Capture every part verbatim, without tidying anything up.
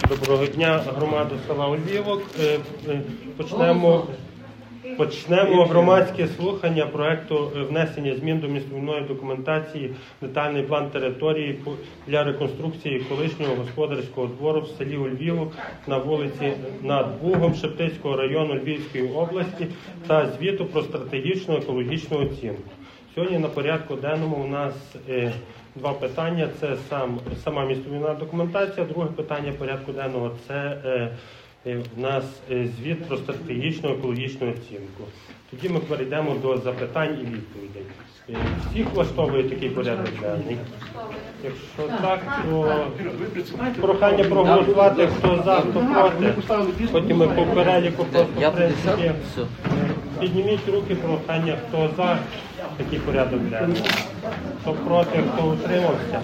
Доброго дня, громада села Ольвівок. Почнемо, почнемо громадське слухання проекту внесення змін до містобудівної документації детальний план території для реконструкції колишнього господарського двору в селі Ольвівок на вулиці над Бугом Шептицького району Львівської області та звіту про стратегічну екологічну оцінку. Сьогодні на порядку денному у нас е, два питання. Це сам, сама містобудівна документація. Друге питання порядку денного – це е, е, в нас е, звіт про стратегічну екологічну оцінку. Тоді ми перейдемо до запитань і відповідей. Е, всіх влаштовує такий порядок денний? Якщо так, то прохання проголосувати, хто за, хто проти. Потім ми по переліку просто, в принципі, підніміть руки, прохання, хто за такий порядок денний. Хто проти, хто утримався.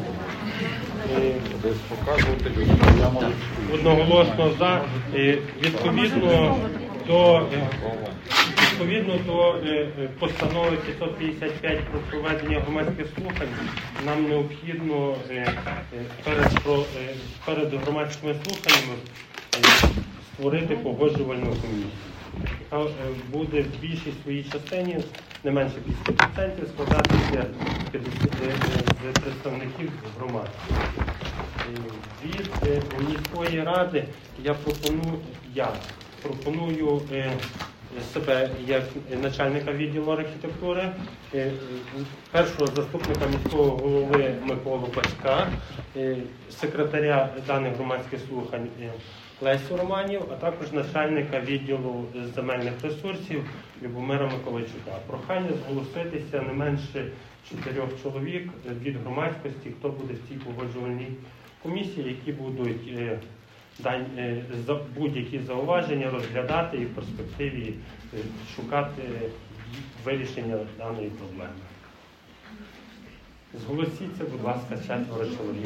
Одноголосно за. Відповідно до, відповідно до постанови п'ятсот п'ятдесят п'ять про проведення громадських слухань, нам необхідно перед, перед громадськими слуханнями створити погоджувальну комісію, яка буде в більшій своїй частині, не менше п'ятдесят відсотків, складатися з представників громади. Від міської ради я пропоную, я пропоную себе як начальника відділу архітектури, першого заступника міського голови Миколу Паська, секретаря даних громадських слухань Лесю Романів, а також начальника відділу земельних ресурсів Любомира Миколайчука. Прохання зголоситися не менше чотирьох чоловік від громадськості, хто буде в цій погоджувальній комісії, які будуть будь-які зауваження розглядати і в перспективі шукати вирішення даної проблеми. Зголосіться, будь ласка, четверо чоловік.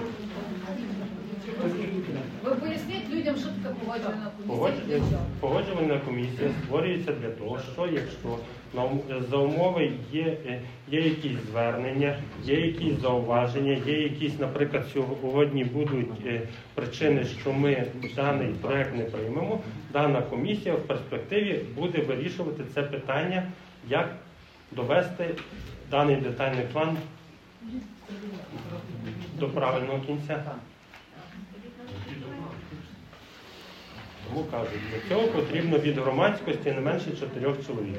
Ви поясніть людям, що таке погоджувальна комісія? Погоджувальна комісія створюється для того, що якщо за умови є, є якісь звернення, є якісь зауваження, є якісь, наприклад, сьогодні будуть причини, що ми даний проект не приймемо, дана комісія в перспективі буде вирішувати це питання, як довести даний детальний план до правильного кінця. Тому кажуть, для цього потрібно від громадськості не менше чотирьох чоловік.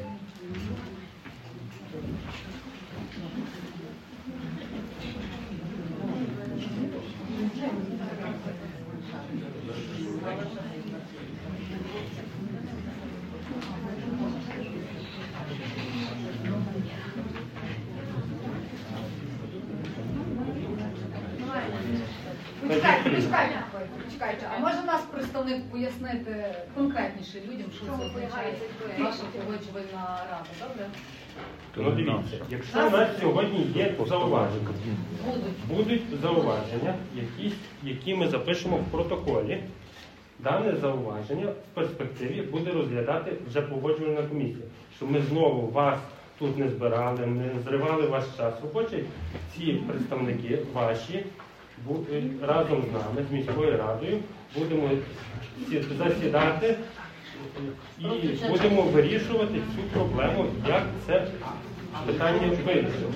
Чекайте, а може нас представник пояснити конкретніше людям, що це означає ваша погоджувальна рада, добре? Ну дивіться, якщо у нас сьогодні є зауваження, будуть зауваження, якісь, які ми запишемо в протоколі, дане зауваження в перспективі буде розглядати вже погоджувальна комісія, щоб ми знову вас тут не збирали, не зривали ваш час. Хочуть ці представники ваші разом з нами, з міською радою, будемо засідати і будемо вирішувати цю проблему, як це питання вирішити.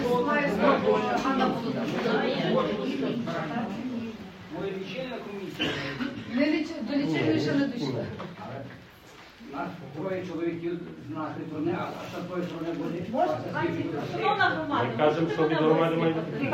До лічильної ще не дійшли. У нас троє чоловіків з нашої сторони, а ще троє сторони буде. Ми кажемо, що від громади має бути.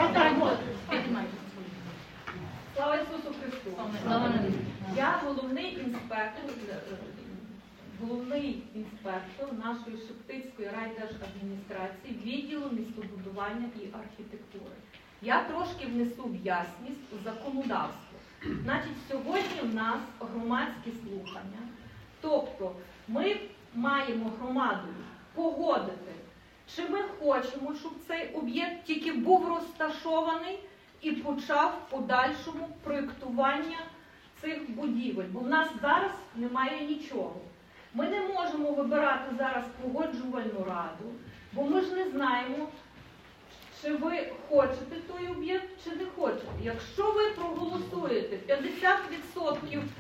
Слава Ісусу Христу! Я головний інспектор, головний інспектор нашої Шептицької райдержадміністрації відділу містобудування і архітектури. Я трошки внесу в ясність у законодавство. Значить, сьогодні в нас громадські слухання. Тобто ми маємо громадою погодити, чи ми хочемо, щоб цей об'єкт тільки був розташований і почав в подальшому проєктування цих будівель. Бо в нас зараз немає нічого. Ми не можемо вибирати зараз погоджувальну раду, бо ми ж не знаємо, чи ви хочете той об'єкт, чи не хочете. Якщо ви проголосуєте п'ятдесят відсотків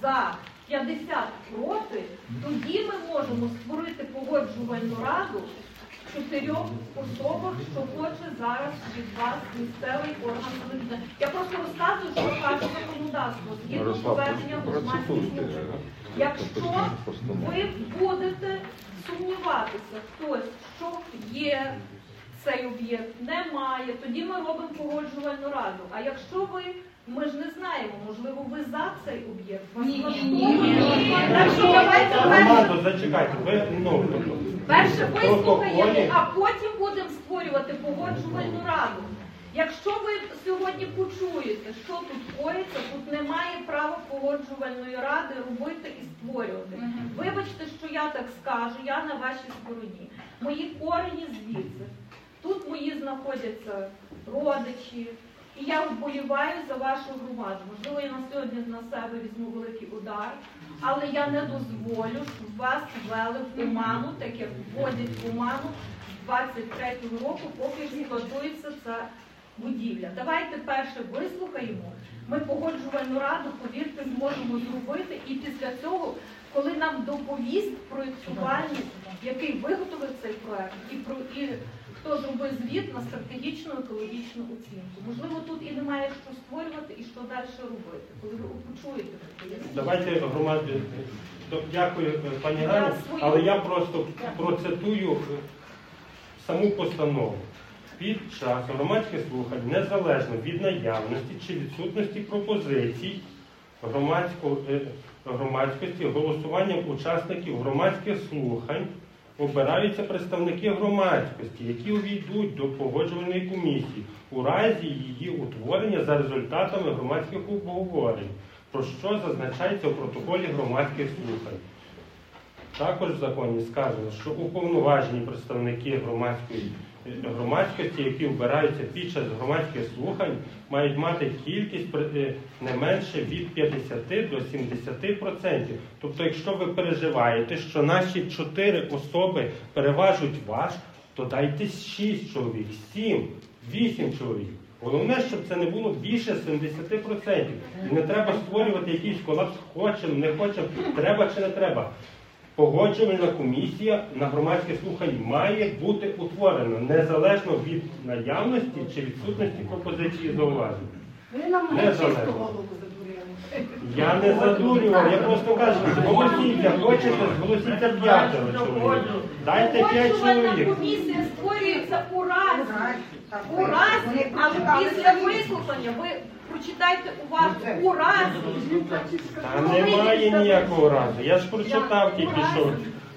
за, п'ятдесят проти, тоді ми можемо створити погоджувальну раду в чотирьох особах, що хоче зараз від вас місцевий орган самоврядування. Я просто розказую, що каже законодавство, згідно проведення громадських слухань. Якщо ви будете сумніватися, хтось, що є цей об'єкт, немає, тоді ми робимо погоджувальну раду. А якщо ви, ми ж не знаємо, можливо, ви за цей об'єкт? Вас Ні, влаштовує? ні, ні, ні. Так що давайте перше, Громадо, зачекайте, ви, ну, тобто, перше вислухаємо, протоколі. а потім будемо створювати погоджувальну раду. Якщо ви сьогодні почуєте, що тут коїться, тут немає права погоджувальної ради робити і створювати. Вибачте, що я так скажу, я на вашій стороні. Мої корені звідси. Тут мої знаходяться родичі, і я вболіваю за вашу громаду. Можливо, я на сьогодні на себе візьму великий удар, але я не дозволю, щоб вас ввели в оману, так як вводять в оману з двадцять третього року, поки експлуатується ця будівля. Давайте перше вислухаємо. Ми погоджувальну раду, повірте, зможемо зробити, і після цього, коли нам доповість проєктувальник, який виготовив цей проект, і про і хто зробив звіт на стратегічну екологічну оцінку. Можливо, тут і немає що створювати, і що далі робити, коли ви почуєте таке. давайте громаді. Дякую, пані Я Ганно, свою- але я просто процитую саму постанову. Під час громадських слухань, незалежно від наявності чи відсутності пропозицій громадсько- е, громадськості, голосуванням учасників громадських слухань обираються представники громадськості, які увійдуть до погоджувальної комісії у разі її утворення за результатами громадських обговорень, про що зазначається у протоколі громадських слухань. Також в законі сказано, що уповноважені представники громадської громадськості, які обираються під час громадських слухань, мають мати кількість е, не менше від п'ятдесяти до сімдесяти процентів. Тобто, якщо ви переживаєте, що наші чотири особи переважують ваш, то дайте шість чоловік, сім, вісім чоловік. Головне, щоб це не було більше сімдесяти процентів. І не треба створювати якийсь колапс, хочемо, не хочемо, треба чи не треба. Погоджувальна комісія на громадське слухання має бути утворена, незалежно від наявності чи відсутності пропозиції і зауважень. Ви нам Незалежно. чисто голову задурили. Я не задурював, я просто кажу, зголосіться, хочете, зголосіться п'ятеро чоловік. Дайте п'ять Погоджувальна чоловік. комісія створюється у разі. У разі, але після вислухання ви прочитайте уважно. У разі. Та немає ніякого разу. Я ж прочитав тільки що.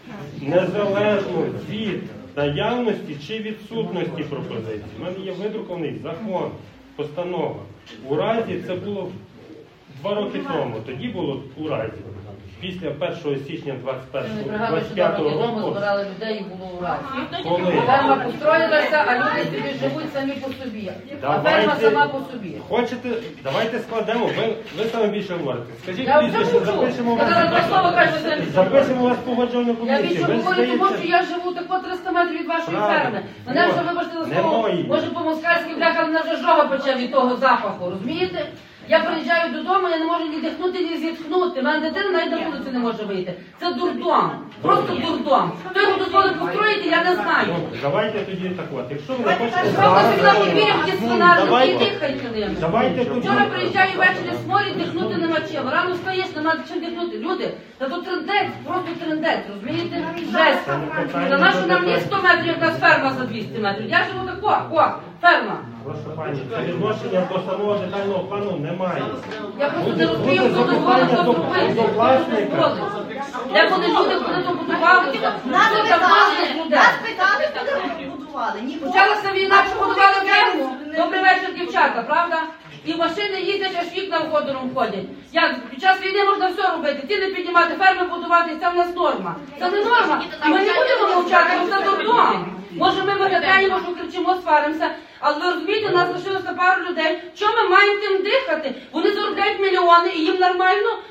Незалежно від наявності чи відсутності пропозицій. У мене є видрукований закон, постанова. У разі це було два роки тому. Тоді було у разі. Після першого січня двадцять п'ятого року. збирали людей і було ура. Коли? Ферма построїлася, а люди собі живуть самі по собі. А ферма Давайте- сама по собі. Хочете, давайте складемо, ви, ви саме більше говорите. Скажіть, Я вже прізвище, мовчу. запишемо Я зараз два слова вас. кажу, це Запишемо вас погоджувальну Я комісію. більше Ви говорю, тому здається- що я живу тако триста метрів від вашої Правильно. ферми. Мене вже, От. вибачте за Не слово, мої. може по-москальськи бляха, мене вже жога поче від того запаху, розумієте? Я приїжджаю додому, я не можу ні дихнути, ні зітхнути. У мене дитина навіть на вулицю не може вийти. Це дурдом. Просто дурдом. Хто його дозволить построїти, я не знаю. Добре, давайте тоді так от. Якщо ви не хочете Просто собі на зараз, подвір'я в ті ну, свинарники і давайте, дихайте ними. давайте тоді. Вчора приїжджаю ввечері в сморі, дихнути нема чим. Рано встаєш, нема чим дихнути. Люди, та тут трендець, просто трендець, розумієте? Жесть. Це не питання Та нащо до нам є питань. сто метрів, як нас ферма за двісті метрів? Я живу тако, о, ферма. Прошу пані, це відношення до самого детального плану немає. Я просто Буде- не розумію, буде хто дозволить запитання це до- зробити. до Хто власника. дозволить? Де вони люди, коли то будувалися? Нас Хто питали, завозить людей? нас питали, куди ви будували. Нікого. Почалася війна, побудували ферму. Добрий вечір, дівчата, правда? І машини їздять, аж вікна ходором ходять. Як під час війни можна все робити, ціни піднімати, ферми будувати, це в нас норма. Це не норма. І ми не будемо мовчати, бо це дурдом. Може ми виглядаємо, що кричимо, сваримося, але ви розумієте, у нас лишилося пару людей. Що ми маємо тим дихати? Вони заробляють мільйони і їм нормально,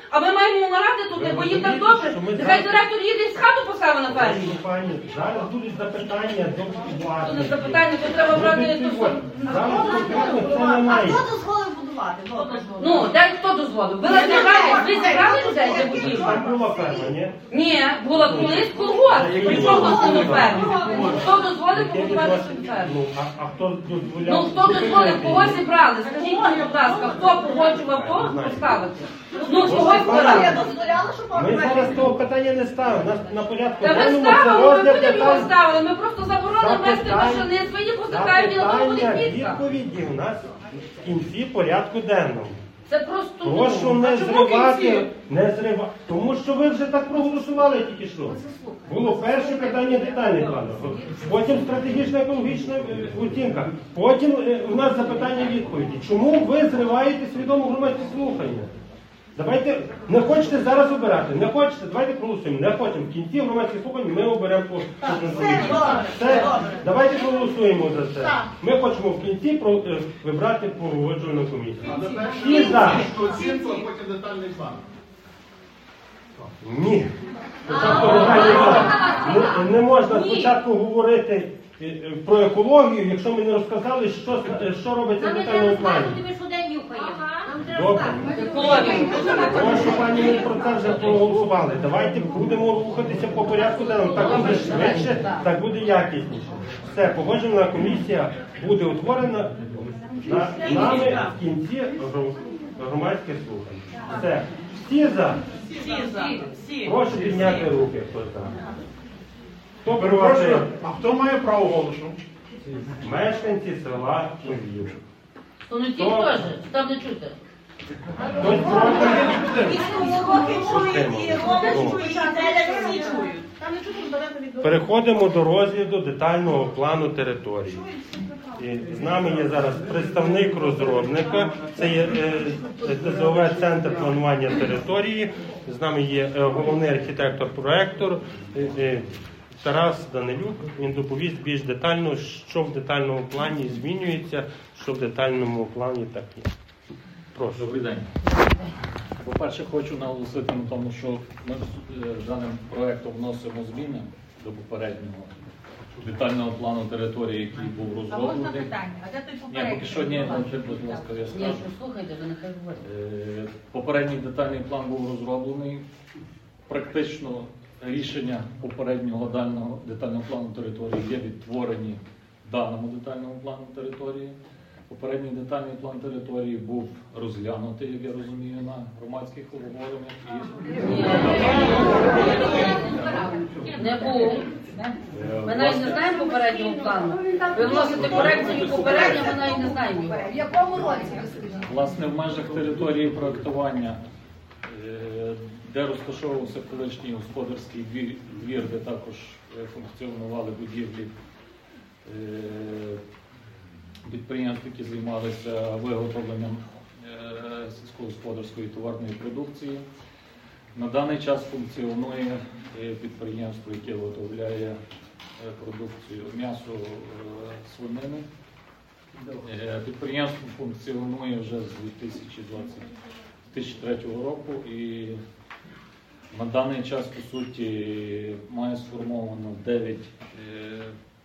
а ми маємо наради туди, бо їм так добре. Що ми Нехай зараз- директор їде з хату поставить на фермі. Пані, зараз будуть запитання до влади. Тут запитання, то треба брати ту суму. Зараз конкретно це А немає. хто дозволив будувати? Добре. Ну, де хто дозволив? Ви зібрали, ви зібрали людей для будівлі? Так була ферма, ні? Ні, була колись колгосп. При чому тут було ферму? Хто дозволив Яке побудувати відношення? цю ферму? Ну, а, а хто дозволяв? Ну, хто дозволив, кого зібрали? Скажіть мені, будь ласка, хто погоджував то поставити? Ну, кого Я збирали? дозволяла, щоб Ми зараз того питання не ставимо. У нас на порядку Та ви денному це ставили, ми розгляд будемо його питань. ставили. Ми просто заборонимо вести Запитань- машини, свої позакаємо, і на тому буде Запитання, квітка. відповіді у нас в кінці порядку денного. Це просто... Прошу ну, не а чому в кінці? зривати, не зривати. Тому що ви вже так проголосували тільки що. Було перше питання детальний план, потім стратегічна екологічна е, оцінка, потім е, у нас запитання відповіді. Чому ви зриваєте свідомо громадські слухання? Давайте, не хочете зараз обирати, не хочете, давайте проголосуємо. Не хочемо. В кінці громадських слухань ми оберемо по Так, по- все добре, Все, добре. давайте проголосуємо за це. Так. Ми хочемо в кінці про, е, вибрати погоджувальну комісію. Але І за. оцінку, а потім детальний план. Ні. Спочатку детальний план. Не, не можна спочатку говорити е, е, про екологію, якщо ми не розказали, що, е, що робиться в детальному плані. Добре. Екологію. Прошу, пані, ми про це вже проголосували. Давайте будемо рухатися по порядку денному. Так буде швидше, так буде якісніше. Все, погоджена комісія буде утворена на, нами в кінці гром- громадських слухань. Все. Всі за? Прошу підняти руки, хто за. Хто проти? Перепрошую, а хто має право голосу? Мешканці села Шов'їв. То не ті теж, там не чути. Хтось проти? І роки чують, і роки чують, і теля всі чують. Там не чути, далеко від Переходимо до розгляду детального плану території. І з нами є зараз представник розробника, це є е, Т З О В Центр планування території. З нами є е, головний архітектор-проектор е, е, Тарас Данилюк. Він доповість більш детально, що в детальному плані змінюється, що в детальному плані так є. Прошу. Добрий день. По-перше, хочу наголосити на тому, що ми з даним проєктом вносимо зміни до попереднього детального плану території, який був розроблений. Ні, поки що ні, ну, будь ласка, я Ні, скажу. що слухайте, ви нехай говорите. Е, Попередній детальний план був розроблений. Практично рішення попереднього детального, детального плану території є відтворені в даному детальному плану території. Попередній детальний план території був розглянутий, як я розумію, на громадських обговореннях. Не було. Ми навіть не знаємо попереднього плану. Ви вносите корекцію попереднього, ми навіть не знаємо його. В якому році ви скажіть? Власне, в межах території проєктування, е, де розташовувався колишній господарський двір, двір, де також е, функціонували будівлі е, підприємств, які займалися виготовленням е, сільськогосподарської товарної продукції. На даний час функціонує е, підприємство, яке виготовляє е, продукцію м'ясо е, свинини. Е, Підприємство функціонує вже з дві тисячі двадцять третього року і на даний час, по суті, має сформовано дев'ять е,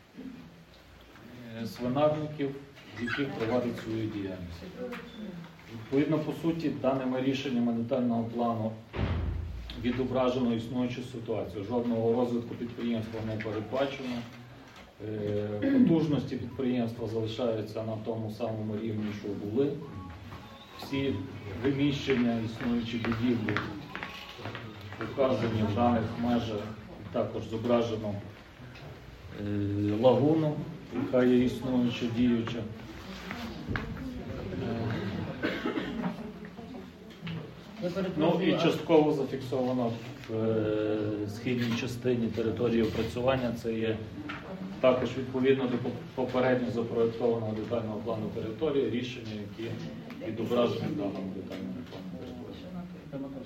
е, свинарників, які проводять свою діяльність. Відповідно, по суті, даними рішеннями детального плану відображено існуючу ситуацію. Жодного розвитку підприємства не передбачено. Е, Потужності підприємства залишаються на тому самому рівні, що були. Всі приміщення, існуючі будівлі, вказані в даних межах, також зображено е, лагуну, яка є існуюча, діюча. Я Ну перепрошую, і а- частково зафіксовано в е, східній частині території опрацювання. Це є також відповідно до поп- попередньо запроєктованого детального плану території рішення, які відображені в даному детальному плану території.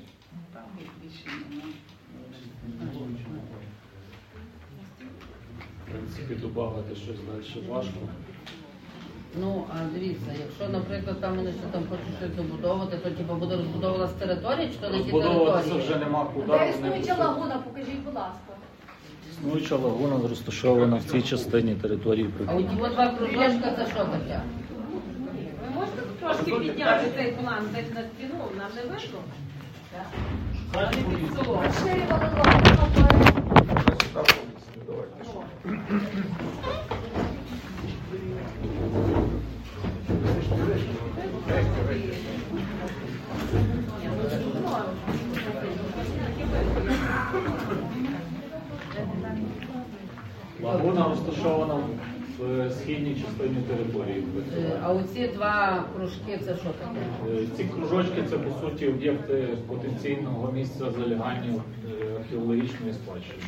В принципі, додати щось далі важко. Ну, а дивіться, якщо, наприклад, там вони ще там хочуть щось добудовувати, то типу буде розбудовувалась територія, чи то не ті Розбудовуватися території? вже нема куди. Де вони існуюча будуть- лагуна, покажіть, будь ласка. Існуюча лагуна розташована в цій частині території А у прикладу. ті два кружочка це що таке? Ви можете трошки підняти цей план десь на стіну? Нам не видно? А не під столом. Розширювали лагуну. Лагуна розташована в східній частині території. Е, А оці два кружки це що таке? Е, Ці кружочки це по суті об'єкти потенційного місця залягання е, археологічної спадщини.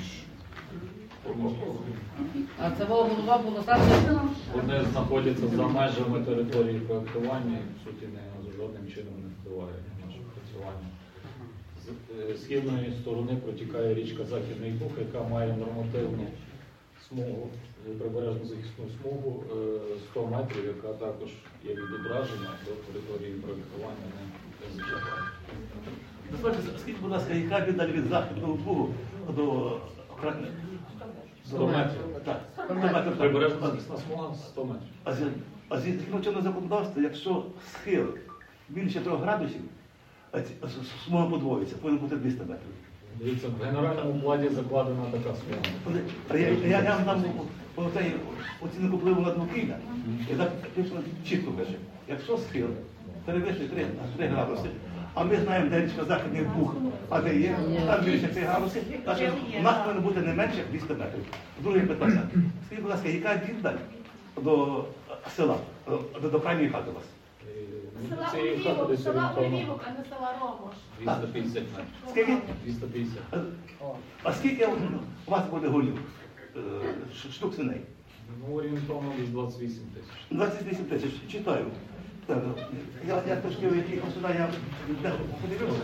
А це голова було ставлено? Вони знаходяться за межами території проєктування і по суті не жодним чином не впливає на наше працювання. З е, східної сторони протікає річка Західний Буг, яка має нормативну смугу, е, прибережну захисну смугу е, сто метрів, яка також є відображена до території проєктування не, не зачіпає. Дозвольте, скажіть, будь ласка, яка віддаль від Західного Бугу до сто метрів. Так, сто метрів. Прибережна захисна смуга сто метрів. А з- А згідно чинного законодавства, якщо схил більше трьох градусів, а ці- а с- с- смуга подвоїться, повинно бути двісті метрів. Дивіться, в генеральному плані закладена така смуга. Коли- а Я, я, я вам дам оцей оцінку впливу на довкілля, і так точно чітко пише. Якщо схил перевищує три градуси, а ми знаємо, де річка Західний Буг, а де є, там більше три градуси, значить у нас повинно бути не менше двісті метрів. Друге питання. Скажіть, будь ласка, яка віддаль до села, до, до крайньої хати у вас? Е, Цієї хати десь орієнтовно а не села Ромош. двісті п'ятдесят метрів. Скільки? двісті п'ятдесят. А, а скільки у вас буде голів? Е, ш- Штук свиней? Ну, орієнтовно десь двадцять вісім тисяч. двадцять вісім тисяч. Читаю. Так, Я, я трошки якихось сюди, я де- подивився.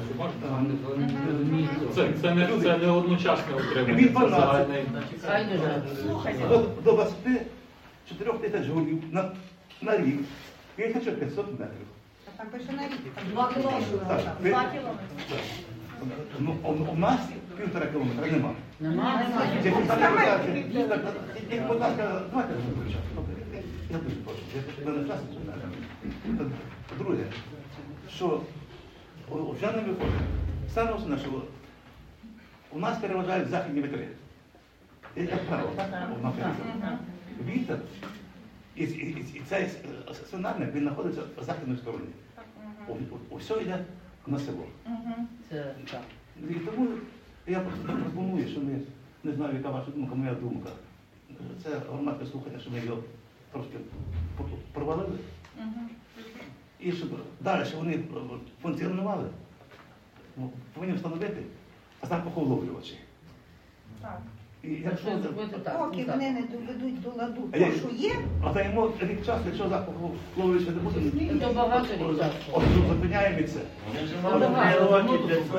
Це, це, не, це не одночасне отримання, Від це дванадцяти. загальний. Хай дуже. До, до двадцяти чотирьох тисяч голів на, на рік. тисяча п'ятсот метрів. Там пише на рік. Два кілометри. Так, ви- Два кілометри. Ну, у, у нас півтора кілометра нема. Нема, нема. Як, будь ласка, як, будь ласка, давайте розпочати. Я дуже прошу. Я не часу не знаю. Друге, що у- вже не виходить. Саме основне, що у нас переважають західні вітри. І Як правило, у нас переважають. Вітер, і, і, і, і цей сценарник, він знаходиться в західній стороні. У- у- Усе йде на село. Це так. І тому я просто пропоную, що ми, не знаю, яка ваша думка, моя думка. Це громадське слухання, що ми його трошки провалили. І щоб далі щоб вони функціонували, ну, повинні встановити запаховловлювачі. Так. І якщо Якщо зробити так, Поки ну, так. вони не доведуть до ладу А я- те, що є, а даємо рік часу, якщо запаховлювачі не буде, То багато рік часу. от зупиняємо і це. Це багато.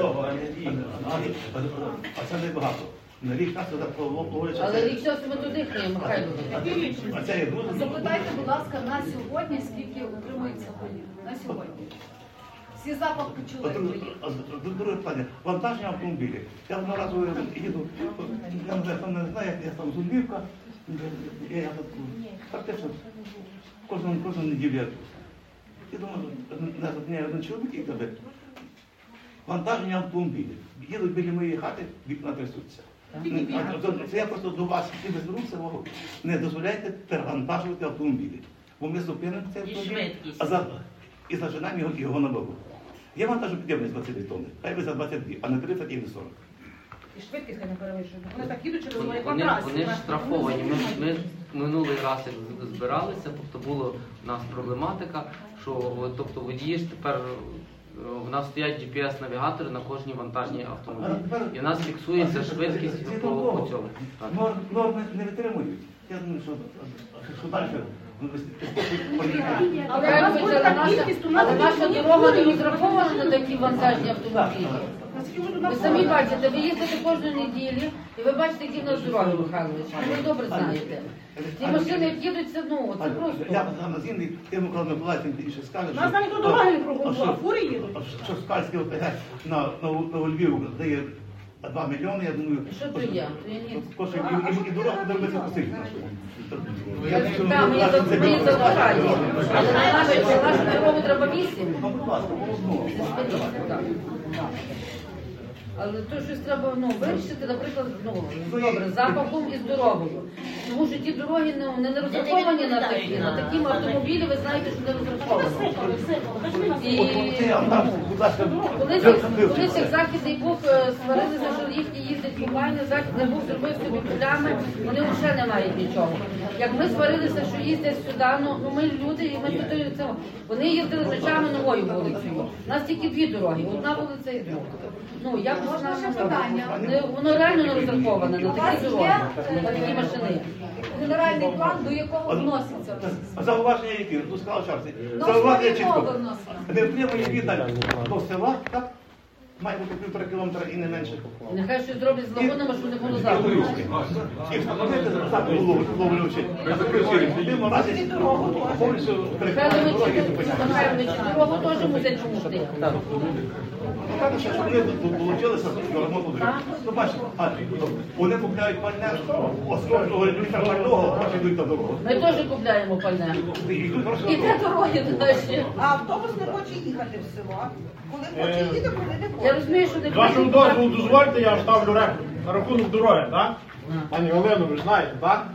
А це не багато. На рік часу запаховлювачі. Але рік часу ми туди хриємо, хай буде. А це є дуже. Запитайте, будь ласка, на сьогодні, скільки утримується голів? На сьогодні. Всі запах почули. А друге- а з- Друге питання. Вантажні автомобілі. Я одного разу їду, я не знаю, хто не знає, я там з Львівка, я, я тут практично кожну, кожну неділю я тут. І думаю, нас от мене один чоловік і каже, вантажні автомобілі. Їдуть біля моєї хати, вікна трясуться. А, то- Це я просто до вас і звернувся, говорю, не дозволяйте перевантажувати автомобілі. Бо ми зупинимо цей автомобіль, а за, і зажинаємо його, його на вагу. Я вантажу підйомний з двадцять тонни, хай ви за двадцять дві, а не тридцять і не сорок. і швидкість не перевищують. Вони так їдуть через Вони, велику вони, трасу. вони ж штрафовані. Ми, ми минулий раз як збиралися, тобто була у нас проблематика, що от, тобто водії ж тепер е, в нас стоять джі пі ес-навігатори на кожній вантажній автомобілі. І у нас фіксується швидкість по, по цьому. Так. Норм, норми не витримують. Я думаю, що, що далі Але наша, але наша дорога не розрахована на такі вантажні автомобілі. Ви самі бачите, ви їздите кожної неділі, і ви бачите, які в нас дороги, Михайлович. Ви добре знаєте. Ці машини, як їдуть, це, ну, це просто. Я сам на зімний, ти Микола Миколаївич більше скаже, Нас навіть до дороги не проходило, а фури їдуть. що Скальський ОТГ на, на, на Львів дає два мільйони, я думаю, Що то є? То є ні. кошти і, і, і дорога зробиться посильно. Так, ми за ми за дорогі. Але на нашу, на нашу дорогу треба вісім. Ну, будь ласка, ну, Так. Але то щось треба, ну, вирішити, наприклад, ну, добре, запахом і з дорогою. Тому що ті дороги ну, не, не розраховані на такі, на такі автомобілі, ви знаєте, що не розраховані. І колись, колись як Західний Буг е, сварилися, що їхні їздять купальні, Західний Буг зробив собі плями, вони вже не мають нічого. Як ми сварилися, що їздять сюди, ну, ну ми люди, і ми тут це. Вони їздили звичайно новою вулицею. У нас тільки дві дороги, одна вулиця і друга. Ну, як Можна ще питання? не, воно реально не розраховане на такі дороги, на такі машини. Генеральний план, до якого вноситься? А зауваження які? Ну, сказав Чарці. Ну, Зауваження основні мови чітко. вносимо. Не отримує віддаль до села, так? Має бути півтора кілометра і не менше. Нехай щось зроблять з лагунами, що не було завтра. І встановити так ловлючи. Будемо разі повністю перекладати дороги зупиняти. Михайлович, дорогу теж мусять чомусь. Кажуть, що вони долучилися до ремонту доріг. Ну, бачите, а, вони купляють пальне, основного літра пального, гроші йдуть на дорогу. Ми теж купляємо пальне. І йдуть гроші І на де дорогу. дороги наші? А автобус не хоче їхати в село. Коли хоче їде, коли не Я хоче. розумію, що не З вашого дозволу дозвольте, я вставлю репліку на рахунок дороги, так? Пані Олено, ви знаєте, так?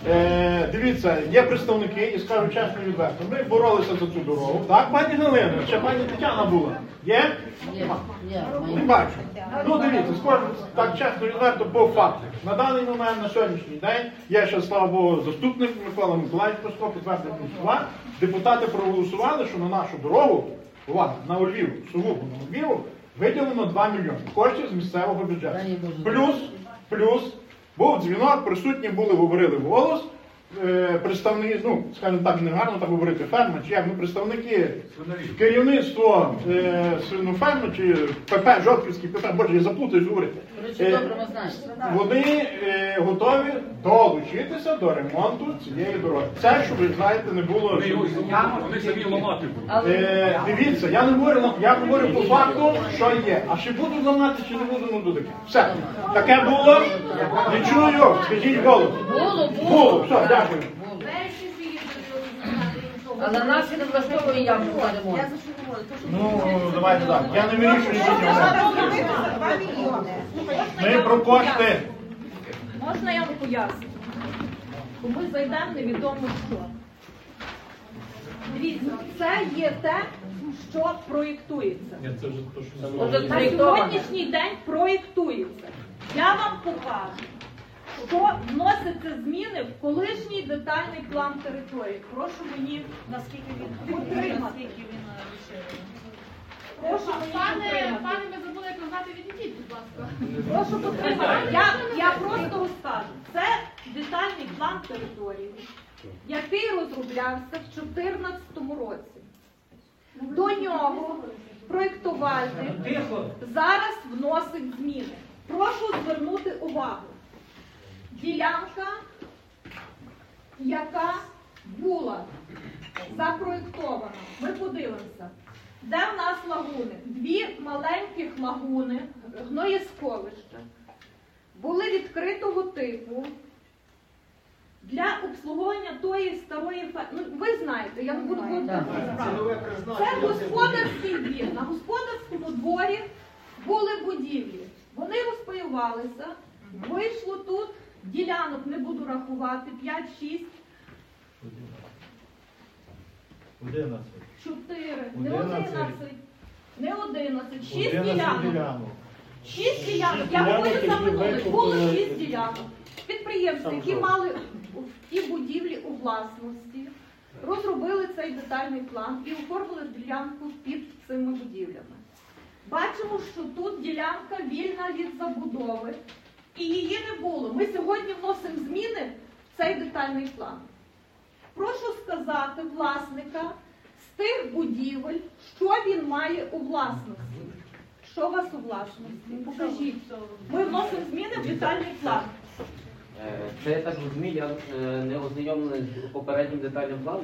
Е, дивіться, є представники, і скажу чесно і відверто, ми боролися за цю дорогу, так? Пані Галина, ще пані Тетяна була. Є? Є, є, Не мої. бачу. Ну дивіться, скажу так чесно і відверто по фактах. На даний момент, на сьогоднішній день, є ще, слава Богу, заступник Микола Миколаївич Пашко, підтвердив слова. Депутати проголосували, що на нашу дорогу, увага, на Львів, сугубо на Львіву, виділено два мільйони коштів з місцевого бюджету. Дай Боже. Плюс, плюс, був дзвінок, присутні були, говорили голос, е, представники, ну, скажімо так, не гарно так говорити, ферма, чи як, ну, представники, керівництво е, свиноферми, чи ПП, Жовківський ПП, боже, я заплутаюсь говорити. Коротше, Е, добре, ми знаємо. Вони е, готові долучитися до ремонту цієї дороги. Це, щоб, ви знаєте, не було... Вони самі ламати будуть. Але Е, дивіться, я не говорю, я говорю по факту, що є. А чи буду ламати, чи не буду, ну до таке. Все. Таке було. Не чую, скажіть голос. було, Було, було. все, дякую. Але нас не влаштовує ямку на ремонт. Ну, давайте так. Я не вирішую нічого. Треба зробити за два мільйони. Ми про кошти. Можна я вам поясню? Бо ми зайдемо невідомо що. Дивіться, це є те, що проєктується. Ні, це вже то, що Отже, На проєктовано. сьогоднішній день проєктується. Я вам покажу, що вносяться зміни в колишній детальний план території. Прошу мені, наскільки він підтримати. Прошу мені Пане, підтримати. пане, ми забули, як назвати, відійдіть, будь ласка. Прошу підтримати. Я, я просто розкажу. Це детальний план території, який розроблявся в дві тисячі чотирнадцятому році. До нього проєктувальник зараз вносить зміни. Прошу звернути увагу. Ділянка, яка була запроєктована, ми подивимося, де в нас лагуни? Дві маленьких лагуни, гноєсховища, були відкритого типу для обслуговування тої старої ферми. Ну, ви знаєте, я не буду говорити справу. Це господарський двір. На господарському дворі були будівлі. Вони розпаювалися, вийшло тут, ділянок не буду рахувати, п'ять-шість. чотири, не одинадцять, не одинадцять, шість ділянок. Шість ділянок, я говорю за минуле, було шість ділянок. Підприємства, які мали в ті будівлі у власності, розробили цей детальний план і оформили ділянку під цими будівлями. Бачимо, що тут ділянка вільна від забудови, і її не було. Ми сьогодні вносимо зміни в цей детальний план. прошу сказати власника з тих будівель, що він має у власності. Що у вас у власності? Покажіть. Ми вносимо зміни в детальний план. Е, Це я так розумію, я е, не ознайомлений з попереднім детальним планом.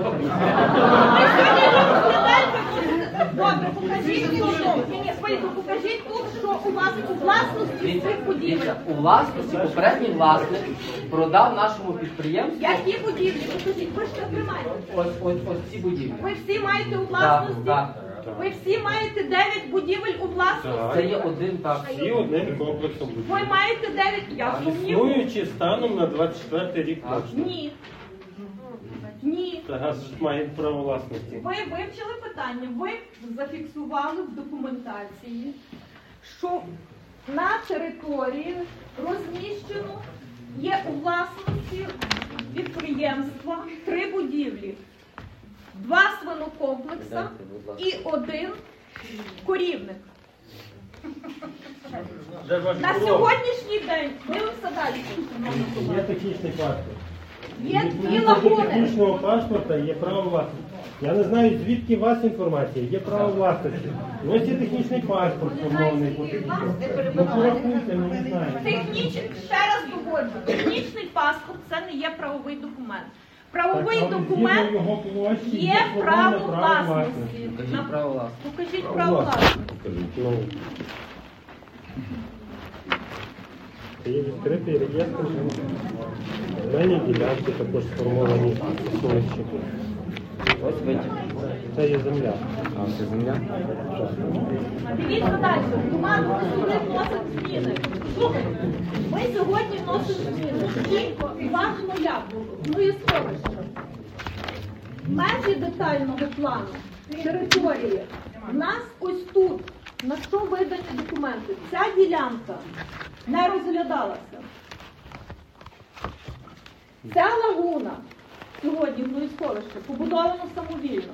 Добре, покажіть тут. Ні, ні, спочатку покажіть тут, що у вас у власності цих будівель. Дивіться, у власності попередній власник продав нашому підприємству Які будівлі? Покажіть, ви ж не тримаєте. ось, ось, ось ці будівлі. Ви всі маєте у власності? Так, Ви всі маєте дев'ять будівель у власності? Це є один так. Всі одним комплексом будуть. Ви маєте дев'ять, я сумніваю. Існуючи станом на двадцять четвертий рік точно. Ні. Ні. Тарас має право власності. Ви вивчили питання, ви зафіксували в документації, що на території розміщено є у власності підприємства три будівлі. Два свинокомплекса і один корівник. На сьогоднішній день, дивимося далі. Є технічний паспорт. Є дві Відповідно до лагуни. технічного паспорта є право власності. Я не знаю, звідки у вас інформація, є право власності. Ось є технічний паспорт сформований по технічному. Ну порахуйте, ну не знаю. Технічний, ще раз доводжу, технічний паспорт це не є правовий документ. Правовий Так, але документ згідно його площі є сформоване право власності. Покажіть право власності. Покажіть право власності. Ну, Це є відкритий реєстр. Земельні ділянки також сформовані існуючі. Ось витяг. Це є земля. А, це земля? Дивіться далі. Команду ми сьогодні вносимо зміни. Слухайте, ми сьогодні вносимо зміни. Чітко, уважно як було. Ну і сховище. Межі детального плану території. У нас ось тут, на що видані документи, ця ділянка не розглядалася. Ця лагуна сьогодні в Луїсковище побудована самовільно.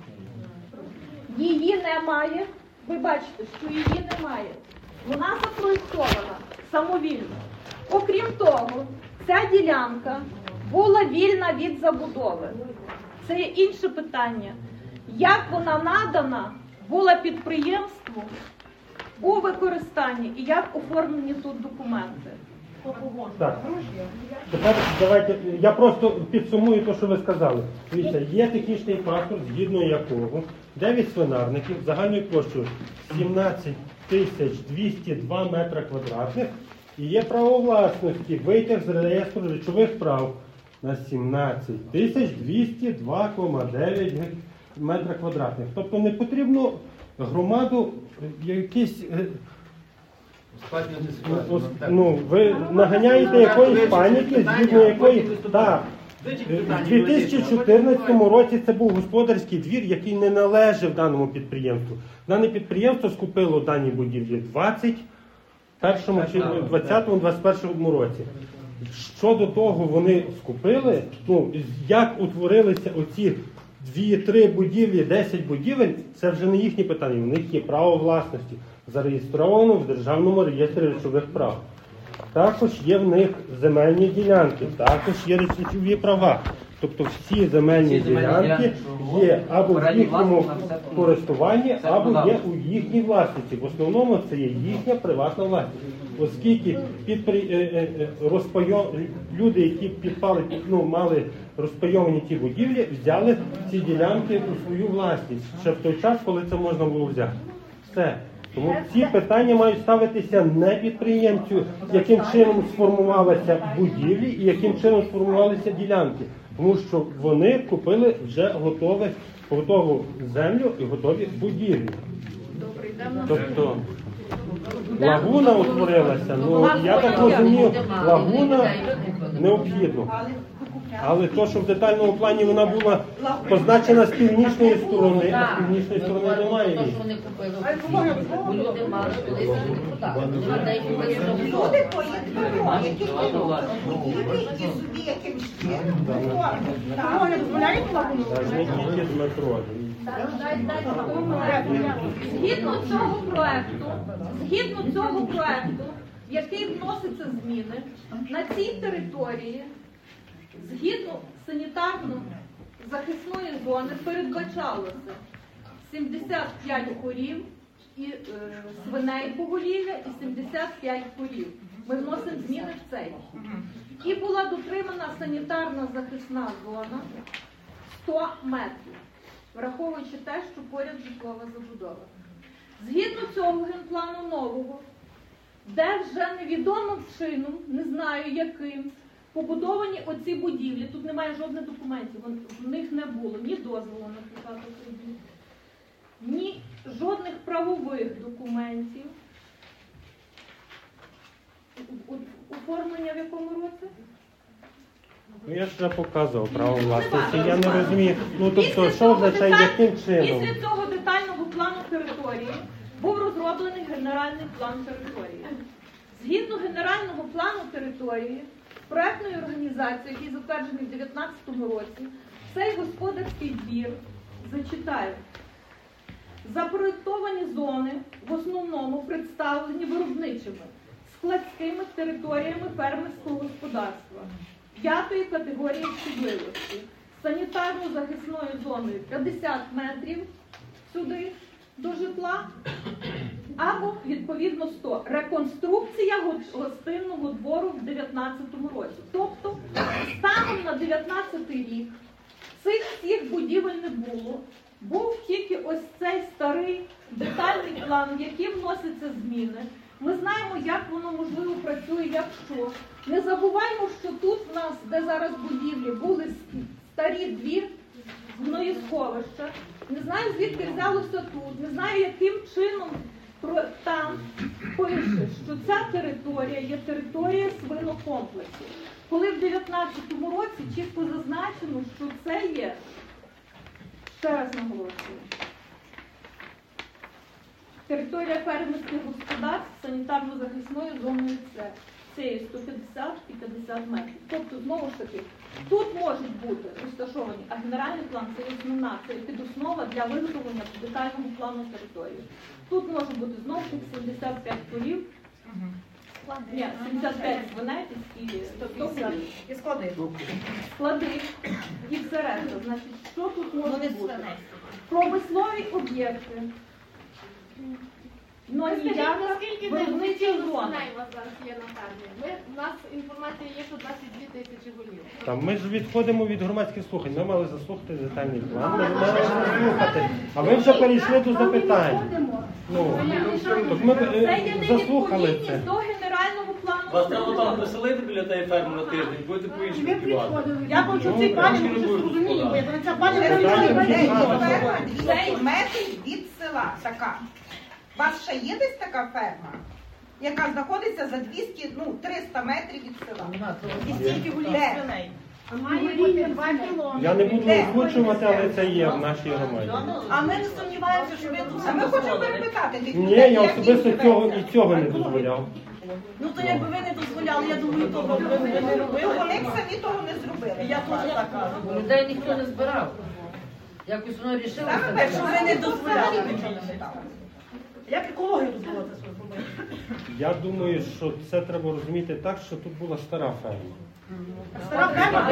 Її немає. Ви бачите, що її немає. Вона запроєктована самовільно. Окрім того, ця ділянка була вільна від забудови. Це є інше питання. Як вона надана була підприємству у використанні і як оформлені тут документи? Так. Тепер давайте, я просто підсумую те, що ви сказали. Дивіться, є технічний паспорт, згідно якого дев'ять свинарників загальною площею сімнадцять тисяч двісті два метра квадратних і є право власності, витяг з реєстру речових прав на сімнадцять тисяч двісті два цілих дев'ять метра квадратних. Тобто не потрібно громаду якісь... Ось, ну, ви наганяєте якоїсь паніки, згідно якої... Так, в дві тисячі чотирнадцятому році це був господарський двір, який не належав даному підприємству. Дане підприємство скупило дані будівлі в двадцять першому, двадцятому, двадцять першому році. Щодо того вони скупили, ну, як утворилися оці дві-три будівлі, десять будівель, це вже не їхні питання, у них є право власності, зареєстровано в Державному реєстрі речових прав. Також є в них земельні ділянки, також є речові права. Тобто всі земельні Всі земельні ділянки ділянки, що є або в попередній їхньому власник на все користуванні, Це або продали. є у їхній власності. В основному це є їхня приватна власність. Оскільки підпри... е, е, е, розпайо... люди, які підпали, ну, мали розпайовані ті будівлі, взяли ці ділянки у свою власність. Ще в той час, коли це можна було взяти. Все. Тому ці питання мають ставитися не підприємцю, яким чином сформувалися будівлі і яким чином сформувалися ділянки. Тому що вони купили вже готове, готову землю і готові будівлі. Тобто лагуна утворилася, ну я так розумію, лагуна необхідно. Але то, що в детальному плані вона була позначена з північної сторони, а з північної сторони немає її. Що вони купили? Бо люди мали колись люди продати. Людей купили за Люди поїдуть, які будівлі і собі якимсь чином. Вони дозволяють лагуну? Не тільки з метро. Згідно цього проекту, згідно цього проекту, в який вносяться зміни, на цій території, згідно санітарно-захисної зони передбачалося сімдесят п'ять корів і е, свиней поголів'я і сімдесят п'ять корів. Ми вносимо зміни в цей. І була дотримана санітарно-захисна зона сто метрів, враховуючи те, що поряд житлова забудова. Згідно цього генплану нового, де вже невідомим чином, не знаю яким, побудовані оці будівлі, тут немає жодних документів, в них не було ні дозволу на початок робіт, ні жодних правових документів. Оформлення в якому році? Ну, я ж вже показував право власності, я не розумію, ну тобто, що означає, яким чином? Після цього детального плану території був розроблений генеральний план території. Згідно генерального плану території, проектної організації, який затверджений в дев'ятнадцятому році, цей господарський двір, зачитаю, запроєктовані зони в основному представлені виробничими, складськими територіями фермерського господарства п'ятої категорії шкідливості, санітарно-захисною зоною п'ятдесят метрів сюди до житла, або, відповідно, сто. Реконструкція гостинного двору в дев'ятнадцятому році. Тобто, станом на дев'ятнадцятий рік цих всіх будівель не було. Був тільки ось цей старий детальний план, в який вносяться зміни. Ми знаємо, як воно, можливо, працює, якщо. Не забуваємо, що тут в нас, де зараз будівлі, були старі дві гноєсховища. Не знаю, звідки взялося тут, не знаю, яким чином там пише, що ця територія є територія свинокомплексу. Коли в дев'ятнадцятому році чітко зазначено, що це є, ще раз наголошую, територія фермерських господарств санітарно-захисною зоною С. Це є сто п'ятдесят і п'ятдесят метрів. Тобто, знову ж таки, тут можуть бути розташовані, а генеральний план – це є основна, це є підоснова для виготовлення детального плану території. Тут може бути знову ж таки сімдесят п'ять корів, ні, сімдесят п'ять свиней і сто корів. І склади. Склади і все решта. Значить, що тут може бути? Промислові об'єкти. Ну, ніяка виробнича зона. У вас зараз є на фермі. Ми, у нас інформація є, що двадцять дві тисячі голів. Там ми ж відходимо від громадських слухань, ми мали заслухати детальний план, ми мали заслухати, а ви вже перейшли до запитань. Ну, так ми Це є е, заслухали це. невідповідність до генерального плану. Вас треба там поселити біля тієї ферми на тиждень, будете по-іншому співати. Я хочу цій пані, ви вже зрозуміли, бо я ця пані двісті метрів від села така. У вас ще є десь така ферма, яка знаходиться за двісті, ну, триста метрів від села? І стільки голів свиней. А має бути два кілометри. Я не буду озвучувати, але це є в нашій громаді. А ми не сумніваємося, що ви тут. А ми хочемо перепитати тих Ні, людей, я як особисто їм цього живеться. і цього не дозволяв. Ну то якби ви не дозволяли, я думаю, того б ви не робили. Вони б самі того не зробили. Я теж так кажу. Людей ніхто не збирав. Якось воно рішилося. Саме перше, що ви не дозволяли, нічого не питали. Як екологію дозволити це зробити? Я думаю, що це треба розуміти так, що тут була стара ферма. Стара ферма,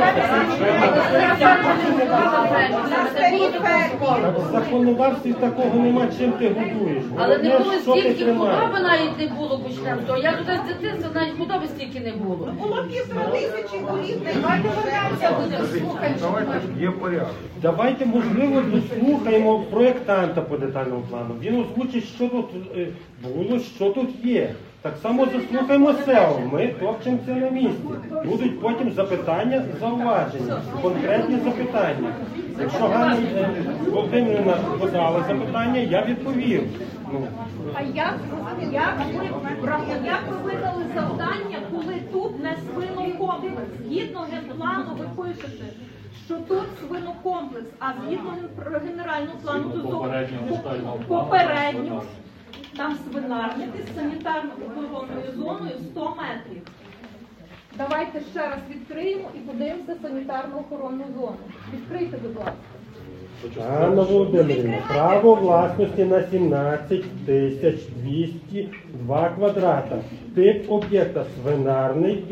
Так в законодавстві такого нема, чим ти годуєш. Але не Головне, було що ти стільки тримаєш. худоби навіть не було, почнемо з того. Я туди з дитинства навіть худоби стільки не було. було півтора тисячі голів, давайте вернемося. Є порядок. Давайте, можливо, дослухаємо проєктанта по детальному плану. Він озвучить, що тут е, було, що тут є. Так само заслухаємо СЕО. Ми топчемося на місці. Будуть потім запитання, зауваження, конкретні запитання. Якщо Ганна е, Володимирівна подала запитання, я відповів. Ну, А як, як, ви, як ви видали завдання, коли тут не свинокомплекс? Згідно генплану ви пишете, що тут свинокомплекс, а згідно ген- генерального плану Згідно тут попереднього детального плану, попередньо там свинарники з санітарно-охоронною зоною сто метрів. Давайте ще раз відкриємо і подивимося санітарно-охоронну зону. Відкрийте, будь ласка. Анна Володимирівна, право власності на сімнадцять тисяч двісті два квадрата. Тип об'єкта свинарний,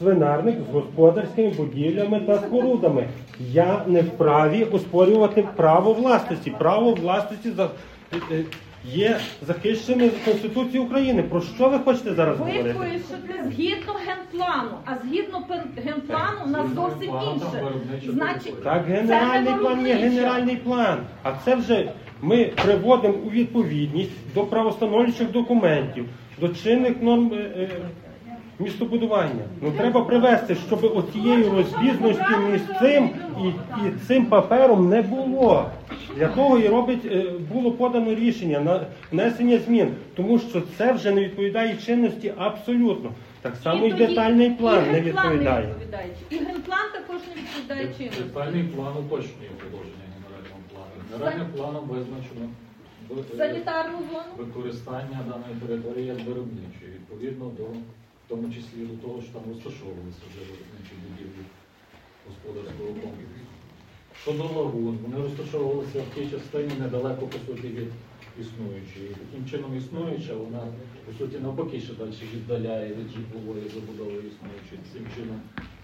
свинарник з господарськими будівлями та спорудами. Я не вправі оспорювати право власності. Право власності за- е, є захищеним Конституцією України. Про що ви хочете зараз Ви говорити? пишете згідно генплану, а згідно пен- генплану у нас зовсім інше. Значить, Так, це генеральний не план є виробниче. генеральний план. А це вже ми приводимо у відповідність до правостановчих документів, до чинних норм е, е, містобудування. Ну треба привести, щоб оцієї розбіжності між цим і, і цим папером не було. Для того і робить, е, було подано рішення на внесення змін, тому що це вже не відповідає чинності абсолютно. Так само і тоді- детальний план і не генплан відповідає. відповідає. І генплан також не відповідає чинності. Детальний план уточнює положення генерального плану. Генеральним планом визначено ви- Санітарну зону. використання даної території як виробничої, відповідно до, в тому числі до того, що там розташовувалися вже виробничі будівлі господарського комплексу. Щодо лагун, вони розташовувалися в тій частині недалеко, по суті, від існуючої. І таким чином існуюча, вона, по суті, навпаки, ще далі віддаляє від житлової забудови існуючої. Цим чином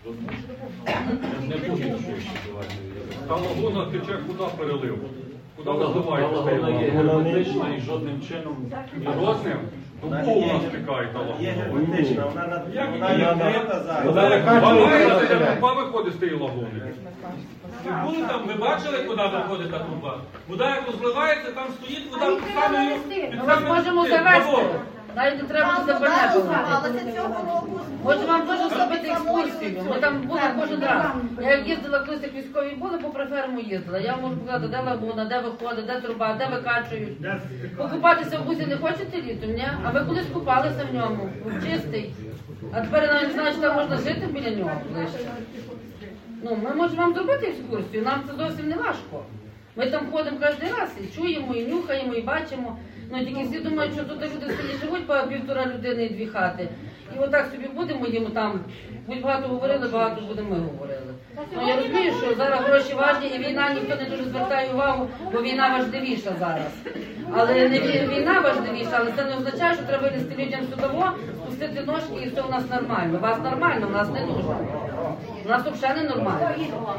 не погіршує ситуацію. Та лагуна тече куди перелив? Куди Та лагуна визивається? є герметична і жодним чином І розним? Ну, пол у нас тікає та Є лагуна. герметична, вона на Як вона її? відкрита зараз. Вона Вона накачується виходить, наперед. труба виходить з тієї лагуни. Ви були там, ви бачили, куди виходить та труба? Вода як розливається, там стоїть вода Там під треба самою... навести. під Ми вас самою можемо цим завести. забором. Навіть не треба Там буде вода забирати. розвивалася цього року. Може вам дуже зробити екскурсію. Ми там були кожен раз. Я як їздила колись, як військові були, попри ферму їздила. Я можу показати, де лагуна, де виходить, де труба, де викачують. Покупатися в бузі не хочете літом, ні? А ви колись купалися в ньому, чистий. А тепер я навіть не знаю, що там можна жити біля нього ближче. Ну, ми можемо вам зробити екскурсію, нам це зовсім не важко. Ми там ходимо кожен раз і чуємо, і нюхаємо, і бачимо. Ну, тільки всі думають, що тут люди в селі живуть по півтора людини і дві хати. І отак собі будемо, їм там, будь багато говорили, багато будемо ми говорили. Ну, я розумію, що зараз гроші важні, і війна ніхто не дуже звертає увагу, бо війна важливіша зараз. Але не вій- війна важливіша, але це не означає, що треба вилізти людям судово, спустити ножки і все у нас нормально. У вас нормально, у нас не дуже. У нас взагалі не нормально.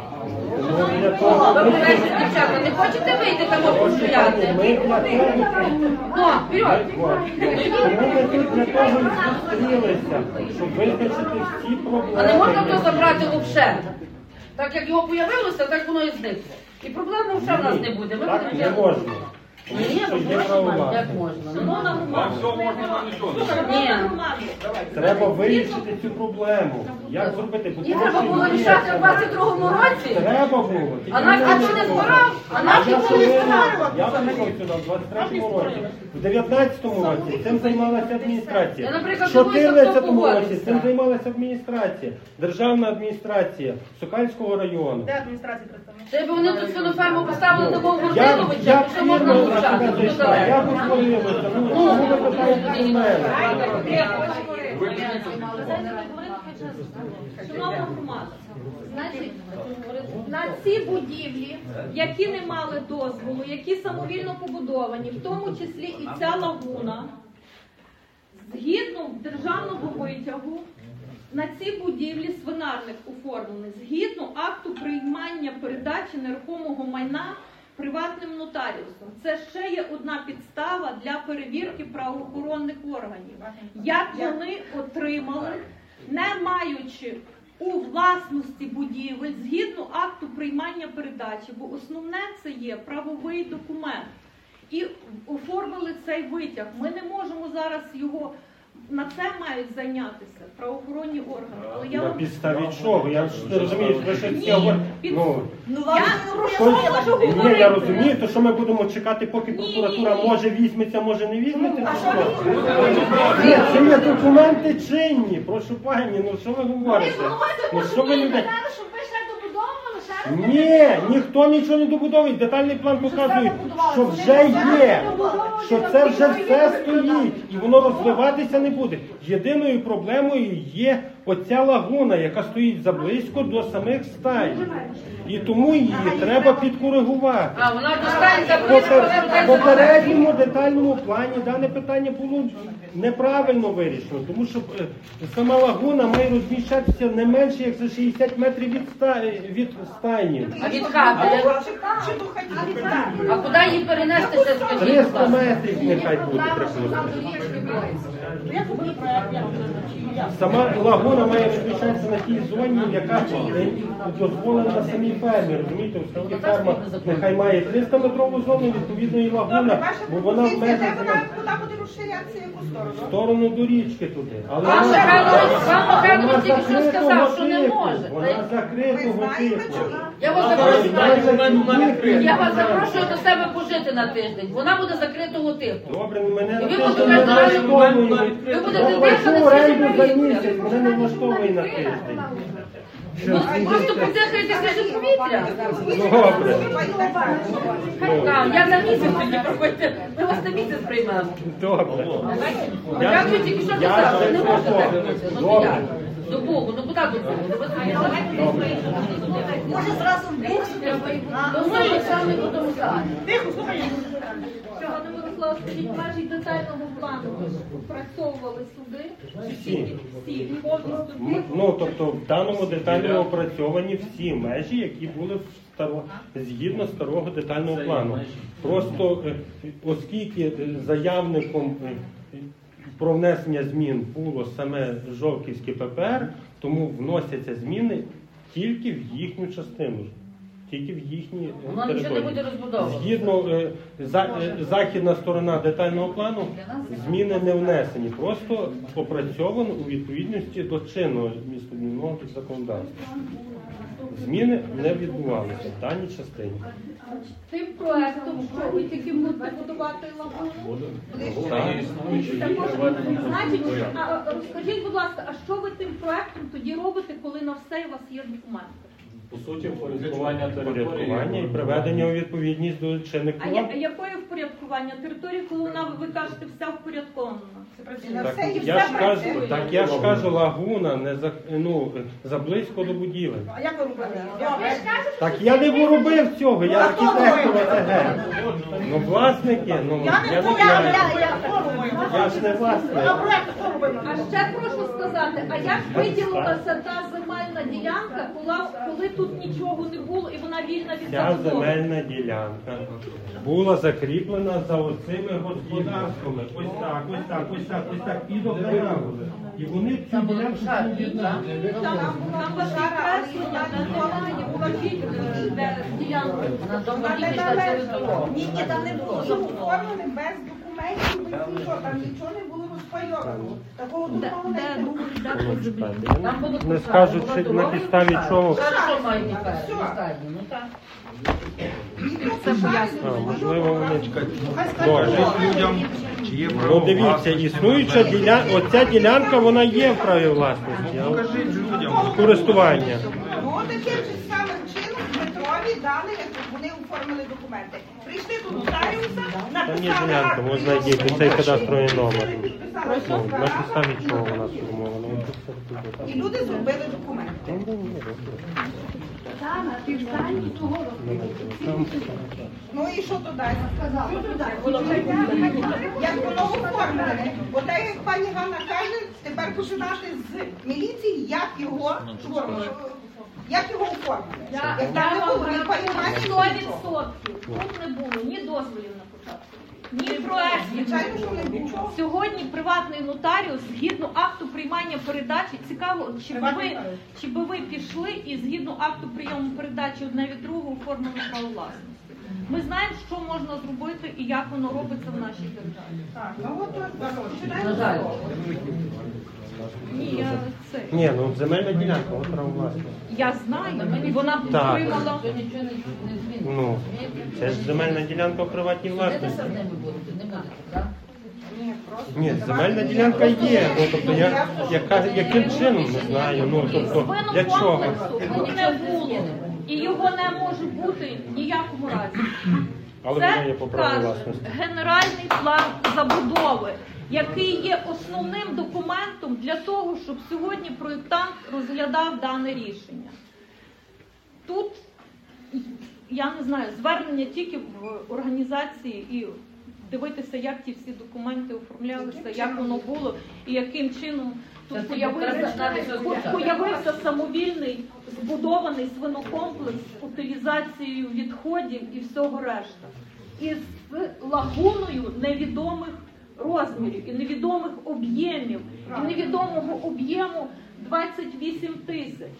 Ви кажете, дівчата, не хочете вийти там постояти? Ну, вперед! Тому ми тут для того і зустрілися, щоб визначити всі проблеми. А не можна то забрати лапше? Так як його появилося, так воно і зникло. І проблеми вже в нас не буде. Ми Так будемо не взяти- можна. Ні, Що ну, є правова. як можна? Ну, Шановна Вам громада, все можна, нам нічого. Ні. Треба вирішити цю проблему. Як зробити? Бо І тому треба що було є- рішати в двадцять другому році. Треба було. А наш ніхто не збирав, а наш Я ніхто не повинен- збирав. Я прийшов сюди в двадцять третьому році. В дев'ятнадцятому році цим займалася адміністрація. Я, наприклад, В дивуюся, хто чотирнадцятому році погодився. цим займалася адміністрація. Державна адміністрація Сокальського району. Де адміністрація представник? Це б вони тут свину ферму поставили такого Я, Гордиловича, я що можна фірма вивчати. сюди Тут зайшла, далеко. я дозволилася. Ну, чому ви питаєте з мене? шановна громада, значить, на ці будівлі, які не мали дозволу, які самовільно побудовані, в тому числі і ця лагуна, згідно державного витягу, на ці будівлі свинарник оформлений згідно акту приймання передачі нерухомого майна приватним нотаріусом. Це ще є одна підстава для перевірки правоохоронних органів. Як вони отримали, не маючи у власності будівель, згідно акту приймання передачі, бо основне це є правовий документ. І оформили цей витяг. Ми не можемо зараз його, на це мають зайнятися правоохоронні органи. Але я На вам підставі чого? Я ж не розумію, ви що Ні, ці говорите. під- Ну, Ну, Я вам про що що я можу можу ні, говорити? я розумію, то що ми будемо чекати, поки Ні, прокуратура ні, ні. може візьметься, може не візьметься? А чи що що? ви Ні, це є документи чинні, прошу пані, ну що ви говорите? Ну що ви людей? щоб ви ще добудовували, ще Ні, ніхто нічого не добудовує. Детальний план показує, що вже є, що це вже все стоїть і воно розвиватися не буде. Єдиною проблемою є оця лагуна, яка стоїть заблизько до самих стай. І тому її треба підкоригувати. А, вона достанеться В близько, попер- попередньому детальному плані дане питання було неправильно вирішено, тому що е, сама лагуна має розміщатися не менше, як за шістдесят метрів від, ста... від стайні. А від хати? А куди її перенести, ще скажіть? триста метрів нехай буде, припустимо. Сама лагуна має розміщатися на тій зоні, яка е, дозволена самій фермі. Розумієте, в самій ферма нехай має триста метрову зону, відповідно і лагуна, бо вона в межах Де вона куди буде розширятися, яку сторону? в сторону до річки туди. Але Пан вона- Михайлович, пан Михайлович вона тільки що закритого сказав, що не типу, може. Вона закритого типу. Я вас запрошую, я вас запрошую до себе пожити на тиждень. Вона буде закритого типу. Добре, мене на І ви тиждень будете не далі- влаштовує. ви будете Я дихати плачу оренду свіжим за повітрям. місяць, мене не влаштовує на тиждень. Ну, просто подихайте свіжим повітрям. Добре. Так, я за місяць тоді проходьте. Ми вас на місяць приймемо. Добре. Я вже тільки що я казав, ще не можна готовий. так бути. Ну, то Добре. як? До Богу, ну куди до Богу? Ну, ви собі Може зразу в бік Ну, може, саме будемо так. Тихо, слухай. Пане Мирослав, скажіть, межі детального плану опрацьовували суди? Всі. Всі, повністю М, Ну, тобто в даному детально опрацьовані всі межі, які були в старо... згідно старого детального плану. Просто е, оскільки е, заявником е, про внесення змін було саме Жовківське Пе Пе Ер, тому вносяться зміни тільки в їхню частину. Тільки в їхній е, Вона нічого не території. буде розбудовувати. Згідно е, за, е, західна сторона детального плану, зміни не внесені, просто опрацьовано у відповідності до чинного містобудівного законодавства. Зміни не відбувалися в даній частині. Тим проектом, що ви тільки будете будувати лагуну? Значить, а, розкажіть, будь ласка, а що ви тим проектом тоді робите, коли на все у вас є документи? По суті, впорядкування Порядкування і території. приведення у відповідність до чинних А я, норм. якої впорядкування території, коли вона, ви кажете, вся впорядкована? Так я ж кажу, так я ж кажу, лагуна не за ну заблизько до будівель. А як ви робите? Так я не робив цього, я архітектор О Те Ге. Ну власники, ну Я я не не я, знаю. я, я, хто робив? Я ж не власник. А проект хто робив? А ще прошу сказати, а як виділилася та земельна ділянка, коли, коли тут нічого не було і вона вільна від Ця забудови? земельна ділянка була закріплена за оцими господарствами. Ось так, ось так, ось так, ось так, і до краю. І вони цю ділянку об'єднали. Там, там ваші креслення, де немає, покажіть, е, де ділянка. Вона довго не пішла через дорогу. Ні, ні, там не було оформлене без документів, без нічого, там нічого не було розпайовано. Такого другого не було. Там було Не скажу, чи на підставі чого. Що мають тепер? Достатньо, ну так. А, можливо, вони Добре. Ну дивіться, існуюча ділянка, оця ділянка, вона є в праві власності. Покажіть людям. Користування. Ну, таким же самим чином Петрові дали, як вони оформили документи. Прийшли до нотаріуса, Там є написали ділянка, акт можна йти, цей кадастровий номер. підписали Ну, на акт, підставі чого вона сформована? і люди зробили документи. Ну і що то далі? Як воно оформлене? Оте, як пані Ганна каже, тепер починати з міліції, як його оформили. Як його оформили? Я, Як я там не вам було ні паніматі, сто відсотків. Тут не було ні дозволів на початку, ні проєктів. Звичайно, що не було. Сьогодні приватний нотаріус, згідно акту приймання передачі, цікаво, чи би ви, чи би ви пішли і згідно акту прийому передачі одне від другого оформили право власності. Ми знаємо, що можна зробити і як воно робиться в нашій державі. Так, ну от На жаль. Ні, я це. Ні, ну земельна ділянка, от право власності. Я знаю, і вона Так. отримала. Що нічого не не зміниться. Ну, це ж земельна ділянка в приватній власності. Судитися з ними будете? Не будете, так? Ні, земельна ділянка є. Ну, тобто я, яка, яким чином, не знаю. Ну, тобто, для чого? Тут не було. І його не може бути в ніякому разі. Але Це воно є по праву каже власності. генеральний план забудови, який є основним документом для того, щоб сьогодні проєктант розглядав дане рішення. Тут, я не знаю, звернення тільки в організації і дивитися, як ті всі документи оформлялися, як воно було і яким чином тут появився, появився самовільний збудований свинокомплекс з утилізацією відходів і всього решта. І з лагуною невідомих розмірів і невідомих об'ємів, і невідомого об'єму двадцять вісім тисяч.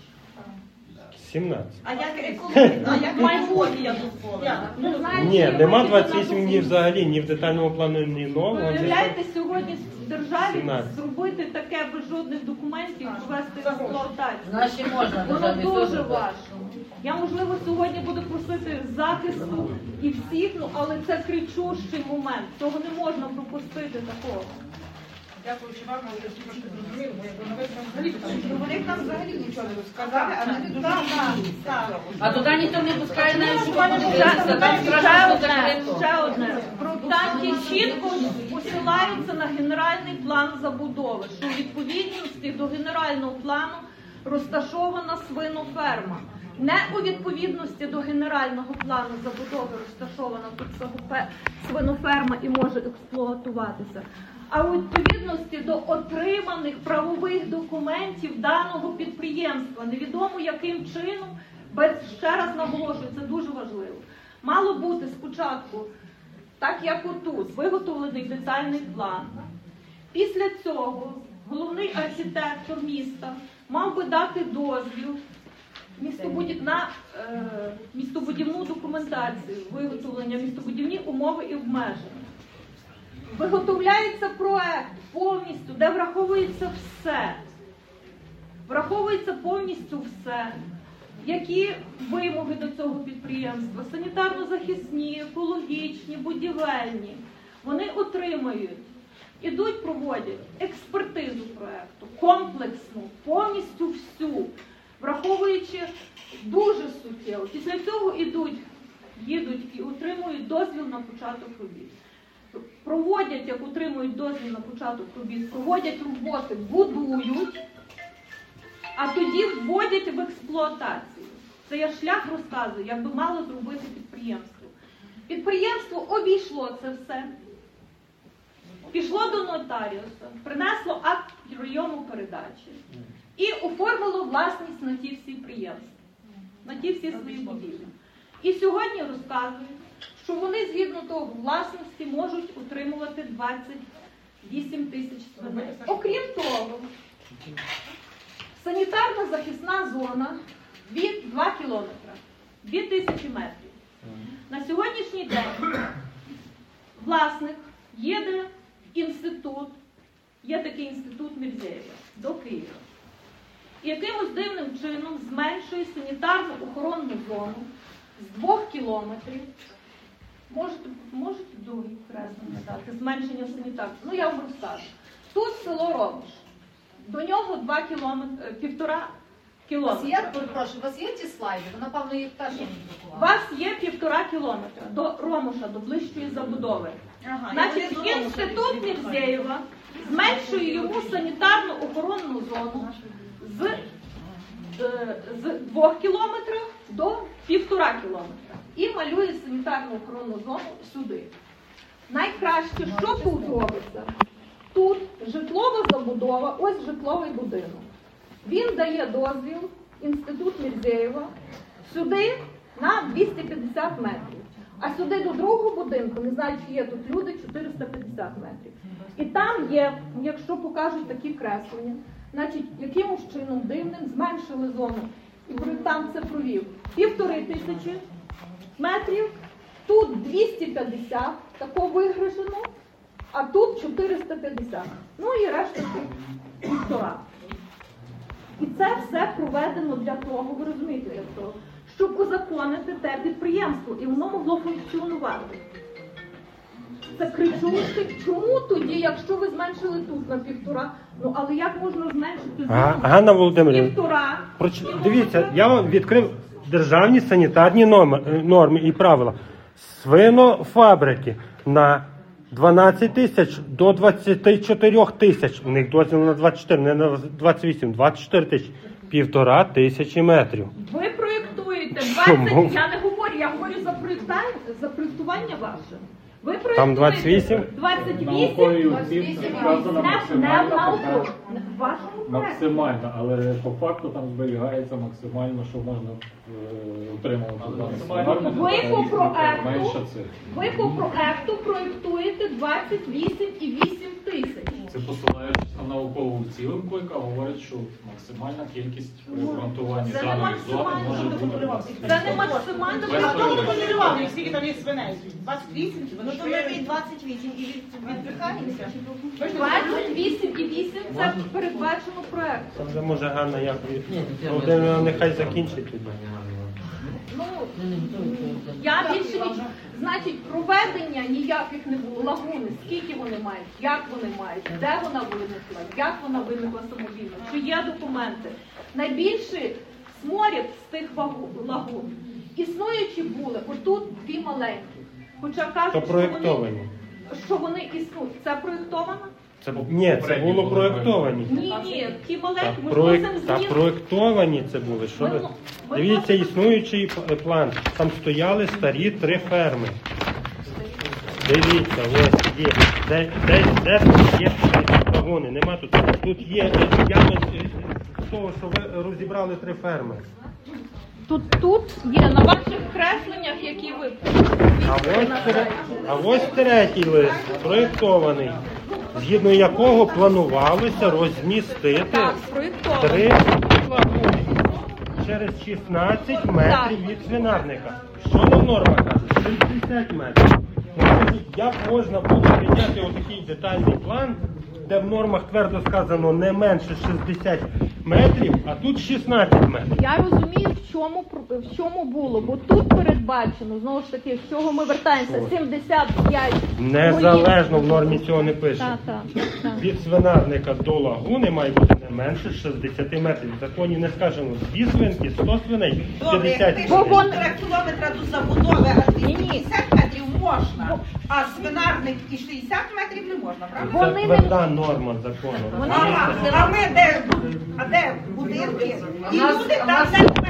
сімнадцять. А як екологія, а як екологія дозволена? Ні, нема двадцять вісім ні взагалі, ні в детальному плану, ні нового. Ви ні- уявляєте сьогодні в державі сімнадцять. зробити таке без жодних документів, провести експлуатацію? Наші можна, Воно державі дуже теж. важко. Я, можливо, сьогодні буду просити захисту і всіх, ну, але це кричущий момент. Цього не можна пропустити такого. Дякуючи вам, але я трошки зрозумів, бо якби нових нам взагалі, тому що вони нам взагалі нічого не розказали, а не відказали. А туди ніхто не пускає навіть, щоб Ще, подивитися, там ще страшно одне, закрито. ще одне. Проєктанти чітко посилаються на генеральний план забудови, що у відповідності до генерального плану розташована свиноферма. Не у відповідності до генерального плану забудови розташована тут свиноферма і може експлуатуватися, а у відповідності до отриманих правових документів даного підприємства. Невідомо яким чином, без, ще раз наголошую, це дуже важливо. Мало бути спочатку, так як отут, виготовлений детальний план. Після цього головний архітектор міста мав би дати дозвіл містобудів... на е... містобудівну документацію, виготовлення містобудівні умови і обмеження. Виготовляється проект повністю, де враховується все. Враховується повністю все. Які вимоги до цього підприємства? Санітарно-захисні, екологічні, будівельні. Вони отримають, ідуть, проводять експертизу проекту, комплексну, повністю всю, враховуючи дуже суттєво. Після цього ідуть, їдуть і отримують дозвіл на початок робіт. Проводять, як отримують дозвіл на початок робіт, проводять роботи, будують, а тоді вводять в експлуатацію. Це я шлях розказую, як би мало зробити підприємство. Підприємство обійшло це все, пішло до нотаріуса, принесло акт прийому передачі і оформило власність на ті всі підприємства, на ті всі свої будівлі. І сьогодні розказують, що вони згідно того власності можуть отримувати двадцять вісім тисяч свиней. Окрім того, санітарно-захисна зона від два кілометри, дві тисячі метрів. На сьогоднішній день власник їде в інститут, є такий інститут Мірзєєва, до Києва. І якимось дивним чином зменшує санітарну охоронну зону з двох кілометрів. Можете, можете другий креслення дати, зменшення санітарки. Ну, я вам розкажу. Тут село Ромуш. До нього два кілометри, півтора кілометра. Я прошу, у вас є ті слайди? Ви, напевно, їх теж не У друкували. вас є півтора кілометра до Ромуша, до ближчої забудови. Ага, Значить, я вони з інститут Ромуша Мірзєєва зменшує йому санітарну охоронну зону з, е, з двох кілометрів до півтора кілометра. І малює санітарну охоронну зону сюди. Найкраще, що тут робиться? Тут житлова забудова, ось житловий будинок. Він дає дозвіл, інститут Мірзєєва, сюди на двісті п'ятдесят метрів. А сюди до другого будинку, не знаю, чи є тут люди, чотириста п'ятдесят метрів. І там є, якщо покажуть такі креслення, значить, якимось чином дивним зменшили зону. І проєктант це провів. Півтори тисячі метрів, тут двісті п'ятдесят, тако виграшено, а тут чотириста п'ятдесят. Ну і решта тут півтора. І це все проведено для того, ви розумієте, для того, щоб узаконити те підприємство, і воно могло функціонувати. Це кричуще. Чому тоді, якщо ви зменшили тут на півтора, ну але як можна зменшити Га- зону Ганна з Володимирівна, півтора? проч- дивіться, я вам відкрив, державні санітарні норми, норми і правила. Свинофабрики на дванадцять тисяч до двадцять чотири тисяч. У них дозвіл на двадцять чотири, не на двадцять вісім, двадцять чотири тисячі. Півтора тисячі метрів. Ви проєктуєте Чому? двадцять, я не говорю, я говорю за проєктування, за проєктування ваше. Ви проєктуєте Там двадцять вісім? двадцять Науковій вісім, оцінці вказано не, не максимальна в науку, така. в вашому проєкті. Максимально, але по факту там зберігається максимально, що можна е, отримувати даний свинарник. Ви по проекту, Менше це. ви по проекту проєктуєте двадцять вісім і вісім тисяч. Це посилаючись на наукову оцінку, яка говорить, що максимальна кількість при обґрунтуванні Це не даної зони максимально. може бути. Це не максимально. Без А хто проблем. контролював, скільки там є свиней? двадцять вісім? Ну то ми від двадцять вісім і від відбрехаємося. двадцять вісім і вісім це передбачено проєктом. Це вже може Ганна як Володимира, нехай закінчить тоді. Ну, я більше ніч. Значить, проведення ніяких не було. Лагуни, скільки вони мають, як вони мають, де вона виникла, як вона виникла самовільно, чи є документи. Найбільший сморід з тих вагу- лагун. Існуючі були, отут дві маленькі. Хоча То кажуть, що вони, проєктовані. що вони існують. Це проєктовано? Це, ні, це було проєктовані. Ні, ні, ті Та, маленькі, ми проєк... вносимо Та зміни. проєктовані це були. Що ви? Ми Дивіться, існуючий п- план. Там стояли старі три ферми. Дивіться, ось є. Де, де, де тут є вагони? Нема тут. Тут є ями з того, що ви розібрали три ферми. Тут, тут є на ваших кресленнях, які ви А ось, тре- а ось третій лист, проєктований, згідно якого планувалося розмістити так, спроєктовані. три лагуни через шістнадцять метрів від свинарника. Що нам норма каже? шістдесят метрів. Ну, скажіть, як можна було прийняти отакий детальний план, де в нормах твердо сказано не менше шістдесят метрів, а тут шістнадцять метрів. Я розумію, в чому, про- в чому було, бо тут передбачено, знову ж таки, з чого ми вертаємося, сімдесят п'ять Незалежно в нормі цього не пише. Так, так, так. Від свинарника до лагуни має бути не менше шістдесят метрів. В законі не сказано дві свинки, сто свиней, Добре, як п'ятдесят пише свиней. півтора кілометра до забудови, аж вісімдесят метрів можна, а свинарник і шістдесят метрів не можна, правда? Це тверда норма закону. Ага, а ми де, а де будинки? І люди там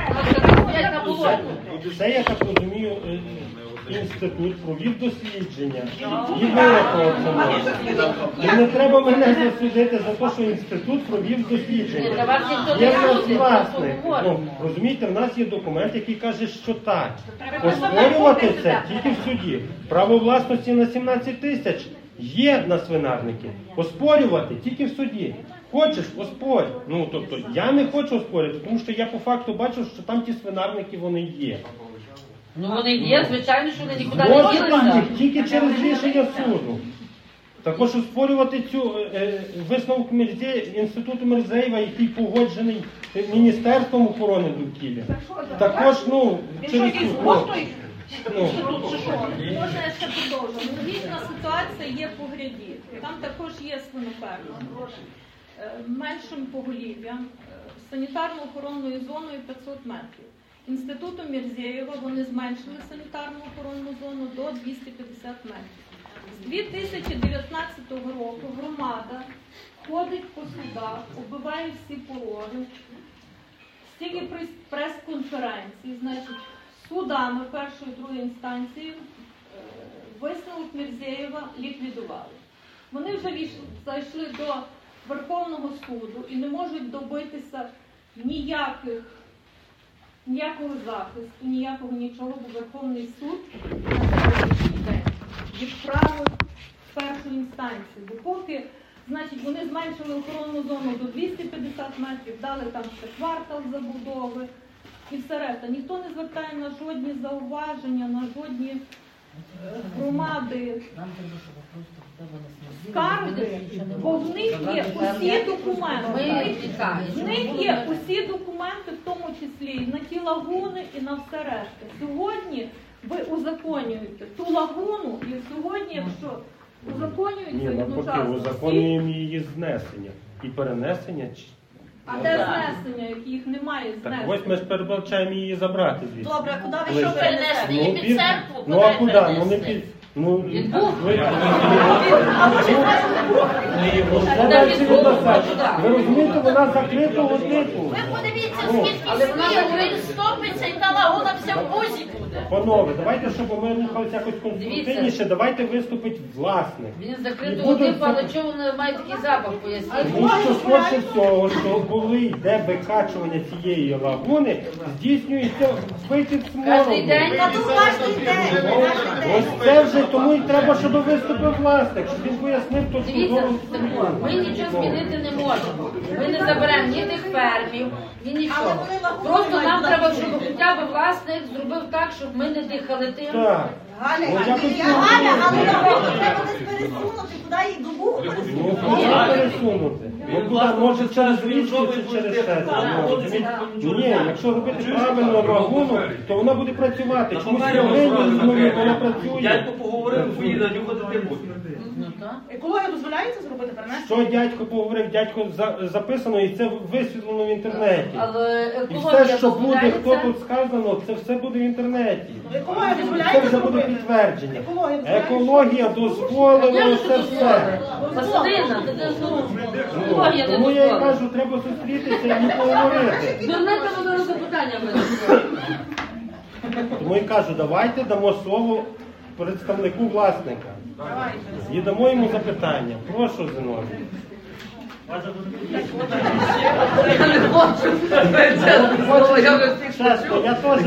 де Це, я так розумію, е, інститут провів дослідження і вирахував це норму. І не треба мене засудити за те, що інститут провів дослідження. Та вас ніхто не Є в нас судить, власник. просто говоримо. Ну, розумієте, в нас є документ, який каже, що так. Треба Оспорювати просто це так. тільки в суді. Право власності на сімнадцять тисяч є на свинарники. Оспорювати тільки в суді. Хочеш, оспорь. Ну, тобто, я не хочу оспорювати, тому що я по факту бачу, що там ті свинарники, вони є. Ну вони є, звичайно, що вони нікуди не Може там ділися. їх тільки через рішення суду. Також оспорювати цю е, е, висновок Мірзе- інституту Мірзеєва, який погоджений Міністерством охорони довкілля. Також, ну, через суд. Ну, ну, Можна я ще продовжу. Аналогічна ситуація є по гряді. Там також є свиноферма. Е, Меншим поголів'ям, е, санітарно-охоронною зоною п'ятсот метрів. Інститутом Мірзєєва вони зменшили санітарну охоронну зону до двісті п'ятдесят метрів. З дві тисячі дев'ятнадцятого року громада ходить по судах, оббиває всі пороги, стільки прес- прес-конференцій, значить, судами першої і другої інстанції е, висновок Мірзєєва ліквідували. Вони вже війшли, зайшли до Верховного суду і не можуть добитися ніяких, ніякого захисту, ніякого нічого, бо Верховний суд на сьогоднішній день відправив в першу інстанцію. Бо поки, значить, вони зменшили охоронну зону до двісті п'ятдесят метрів, дали там ще квартал забудови і все решта. Ніхто не звертає на жодні зауваження, на жодні е, громади, скарги, бо в них є усі документи. В них є усі документи, в тому числі і на ті лагуни, і на все решта. Сьогодні ви узаконюєте ту лагуну, і сьогодні, якщо узаконюється ні, навпаки, одночасно всі, узаконюємо її знесення і перенесення. А де знесення, яких немає Так, знесення? ось ми ж передбачаємо її забрати звідси. Добре, а куди ви Ближче. що перенесли? Ну, Її під- під церкву? Ну а куди? Ну не під... Ну, ви... Ви розумієте, вона закритого типу. Ви подивіться, Ну, скільки снігу, він стопиться і та лагуна вся в бузі буде. Панове, давайте, щоб ми рухалися якось конструктивніше, давайте виступить власник. Він І закритого будуть типу, але чого вони мають такий запах, поясніть? Тому що скорше всього, що коли йде викачування цієї лагуни, здійснюється витік смороду. Кожний день? Та тут кожний день, кожний Ось день. це вже тому і треба, щоб виступив власник, щоб він пояснив точку Дивіться, зору. Степан, ми нічого змінити не можемо. Ми не заберемо ні тих фермів, ні нічого. Просто нам треба, щоб хоча б власник зробив так, щоб ми не дихали тим. Так. Галя, Ну, Галя, якось я- ну, Галя, ну, але ну, лагуну треба десь пересунути, куди їх до вуха Ну, пересунути. куди пересунути? Ну, куди? Може через річку чи через те? Ну, розумієте? Ні, якщо робити правильно лагуну, то вона буде працювати. Чомусь сьогодні вона працює. Дядько поговорив, поїде, нього дитини буде. Екологія дозволяється зробити перенести? Що дядько поговорив, дядько за- записано і це висвітлено в інтернеті. Але І екологія все, що буде, хто дозволяється. тут сказано, це все буде в інтернеті. Екологія Це дозволяється вже буде зробити? підтвердження. Екологія дозволяє? Екологія дозволила це все. Пасадина, це де ну, Ну, екологія не Тому я й дозволила. кажу, треба зустрітися і поговорити. Звернете мене запитання мене. Тому я кажу, давайте дамо слово представнику власника. І дамо йому запитання. Прошу, Зиновій. Я не хочу. Чесно, я теж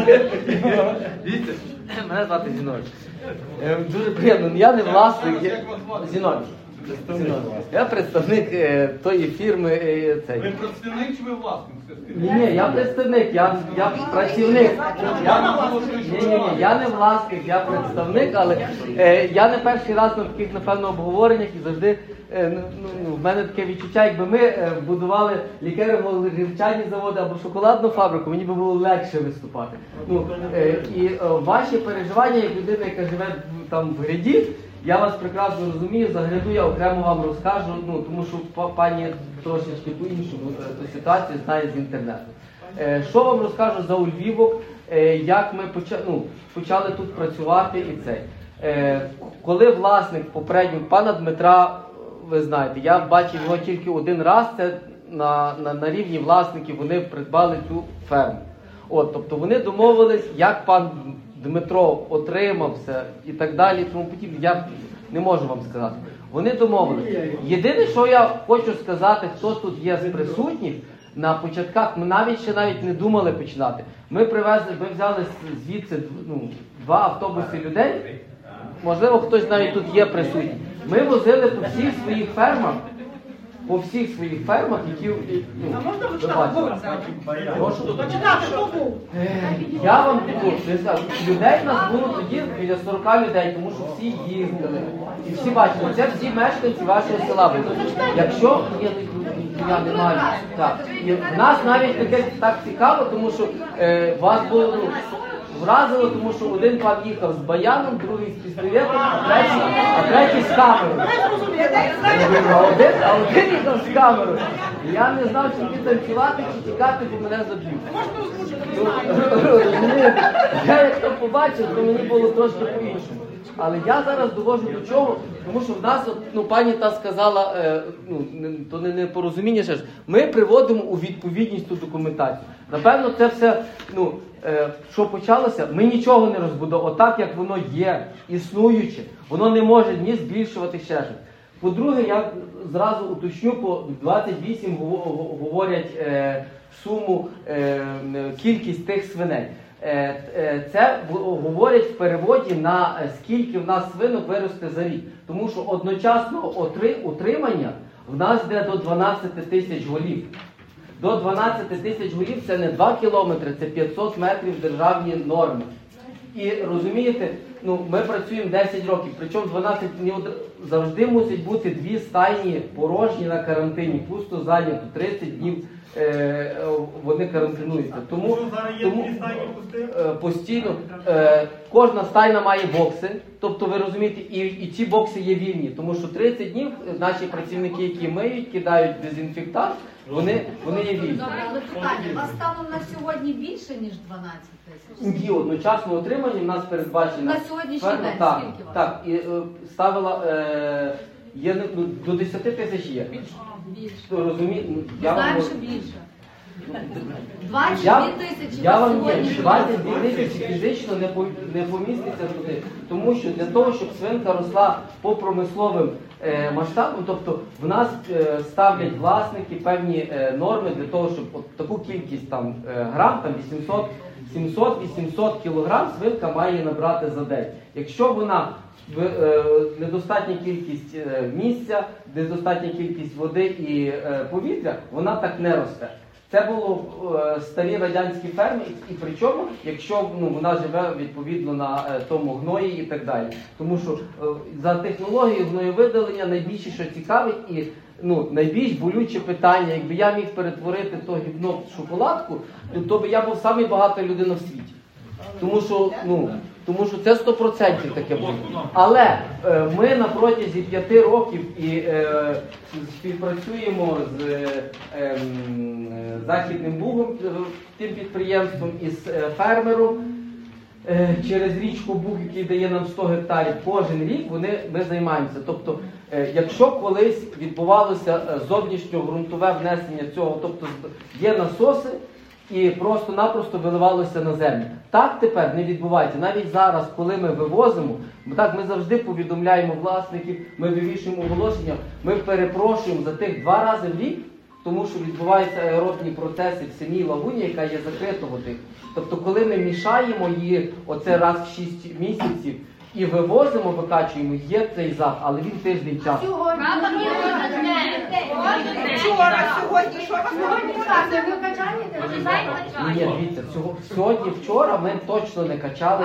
не Мене звати Зіновій. Е, Дуже приємно. Я не власник. я- Зіновій. Зіновій. Я представник е, тої фірми. е, цей. Ви представник чи ви власник? Ні, ні, я представник, я, я працівник. Я, ні, ні, ні, я не власник, я представник, але е, я не перший раз на таких, напевно, обговореннях і завжди е, ну, ну, в мене таке відчуття, якби ми е, будували лікеро-гірчані заводи або шоколадну фабрику, мені би було легше виступати. Ну, е, і е, ваші переживання, як людина, яка живе в- там в гряді, я вас прекрасно розумію, за гряду я окремо вам розкажу, ну, тому що па- пані трошечки по-іншому е, ту ситуацію знає з інтернету. Е, Що вам розкажу за Ульвівок, е, як ми поча, ну, почали тут працювати і цей. Е, Коли власник попередньо, пана Дмитра, ви знаєте, я бачив його тільки один раз, це на, на, на рівні власників вони придбали цю ферму. От, тобто вони домовились, як пан Дмитро отримався і так далі, і тому подібне, я не можу вам сказати. Вони домовились. Єдине, що я хочу сказати, хто тут є з присутніх, на початках ми навіть ще навіть не думали починати. Ми привезли, ми взяли звідси ну, два автобуси людей, можливо, хтось навіть тут є присутній. Ми возили по всіх своїх фермах, по всіх своїх фермах, які ну, ви бачите. Прошу. Почитати, хто був? Я вам ну, не знаю, людей в нас було тоді біля сорок людей, тому що всі їздили. І всі бачили, це всі мешканці вашого села були. Якщо я, я не маю, так. І в нас навіть таке так цікаво, тому що е, вас було ну, вразило, тому що один пан їхав з баяном, другий з пістолетом, а третій, а третій з камерою. А один, а один їхав з камерою. І я не знав, чи мені танцювати, чи тікати, бо мене заб'ють. Ну, розумієте, я як то побачив, то мені було трошки по-іншому. Але я зараз довожу до чого, тому що в нас, от, ну, пані та сказала, е, ну, не, то не непорозуміння ще ж, ми приводимо у відповідність ту документацію. Напевно, це все, ну, е, що почалося, ми нічого не розбудовуємо, отак, як воно є, існуюче, воно не може ні збільшувати ще щось. По-друге, я зразу уточню, по двадцять вісім говорять е, суму, е, кількість тих свиней. Е, е, це говорять в переводі на скільки в нас свинок виросте за рік. Тому що одночасно утримання в нас йде до дванадцяти тисяч голів. До дванадцяти тисяч голів це не два кілометри, це п'ятсот метрів державні норми. І розумієте, ну, ми працюємо десять років, причому дванадцять днів завжди мусить бути дві стайні порожні на карантині, пусто зайнято, тридцять днів е, вони карантинуються. Тому, тому е, постійно е, кожна стайна має бокси, тобто ви розумієте, і, і ці бокси є вільні, тому що тридцять днів наші працівники, які миють, кидають дезінфектант, вони, вони є вільні. Добре, але питання, у вас станом на сьогодні більше, ніж дванадцять тисяч? Ні, одночасно отримані в нас передбачено. На сьогоднішній ферма, день так, скільки у вас? так, і е, ставила, е, є, ну, до десяти тисяч є. Більше. Розумі... Ми я знаємо, вам- що більше. двадцять Я, дві тисячі я на вам сьогодні. є, двадцять дві тисячі фізично не, по, не поміститься туди, тому що для того, щоб свинка росла по промисловим е, масштабам, тобто в нас е, ставлять власники певні е, норми для того, щоб от таку кількість там е, грам, там вісімсот, сімсот-вісімсот кілограм свинка має набрати за день. Якщо вона в, е, недостатня кількість е, місця, недостатня кількість води і е, повітря, вона так не росте. Це було е, старі радянські ферми, і, і причому, якщо ну, вона живе відповідно на е, тому гної і так далі. Тому що е, за технологією гноєвидалення найбільше, що цікавить, і ну, найбільш болюче питання, якби я міг перетворити то гівно в шоколадку, то, то би я був самий багата людина в світі. Тому що, ну, тому що це сто відсотків таке буде. Але е, ми на протязі п'яти років і е, співпрацюємо з е, е, Західним Бугом, е, тим підприємством, із е, фермером е, через річку Буг, який дає нам сто гектарів. Кожен рік вони, ми займаємося. Тобто, е, якщо колись відбувалося е, зовнішньо-ґрунтове внесення цього, тобто є насоси, і просто-напросто виливалося на землю. Так тепер не відбувається. Навіть зараз, коли ми вивозимо, бо так ми завжди повідомляємо власників, ми вивішуємо оголошення, ми перепрошуємо за тих два рази в рік, тому що відбуваються аеробні процеси в самій лагуні, яка є закритого тих. Тобто, коли ми мішаємо її оце раз в шість місяців і вивозимо, викачуємо, є цей запах, але він тиждень часу. Вчора, сьогодні, що вас Сьогодні це ви качаєте? Ви знаєте? Ні, дивіться, цього- сьогодні, вчора ми точно не качали.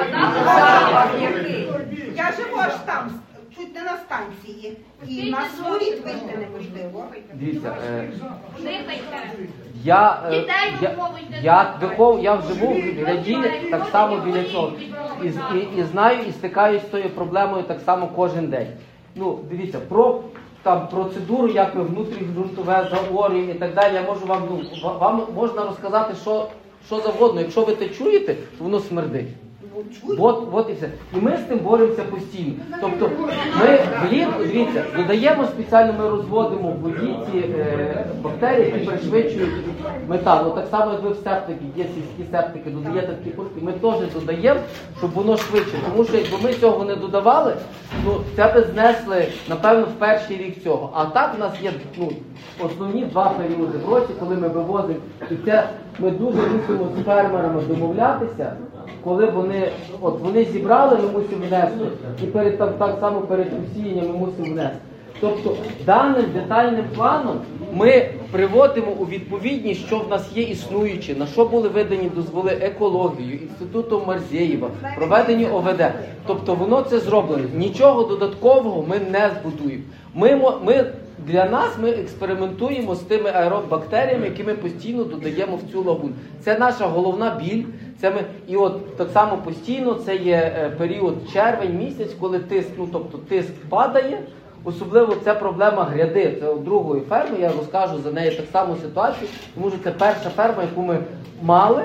Я живу аж там, чуть не на станції. І на сурі вийти неможливо. Дивіться, е, Дихайте. я, е, Дітей я, виховуйте. я, вихов, я вживу в Раділі так само біля цього. І, і, і знаю, і стикаюсь з тою проблемою так само кожен день. Ну, дивіться, про там, процедуру, як ми внутрішньоґрунтове заорюємо і так далі, я можу вам, ну, ва- вам можна розказати, що, що завгодно. Якщо ви це чуєте, то воно смердить. От, от і все. І ми з тим боремося постійно. Тобто ми влітку, дивіться, додаємо спеціально, ми розводимо в воді ті е, бактерії, які пришвидшують метал. От так само, як ви в септики, є сільські септики, додаєте такі пушки, ми теж додаємо, щоб воно швидше. Тому що якби ми цього не додавали, ну це би знесли, напевно, в перший рік цього. А так в нас є ну, основні два періоди в році, коли ми вивозимо. І це ми дуже мусимо з фермерами домовлятися. Коли вони, от вони зібрали, ми мусимо внести, і перед так, так само перед посіянням ми мусимо внести. Тобто даним детальним планом ми приводимо у відповідність, що в нас є існуюче, на що були видані дозволи екологію, інститутом Марзєєва, проведені О В Д. Тобто воно це зроблено. Нічого додаткового ми не збудуємо. Ми, мо- ми, для нас ми експериментуємо з тими аеробактеріями, які ми постійно додаємо в цю лагуну. Це наша головна біль. Це ми, і от так само постійно це є е, період червень місяць, коли тиск, ну тобто тиск падає. Особливо це проблема гряди. Це у другої ферми, я розкажу за неї так само ситуацію, тому що це перша ферма, яку ми мали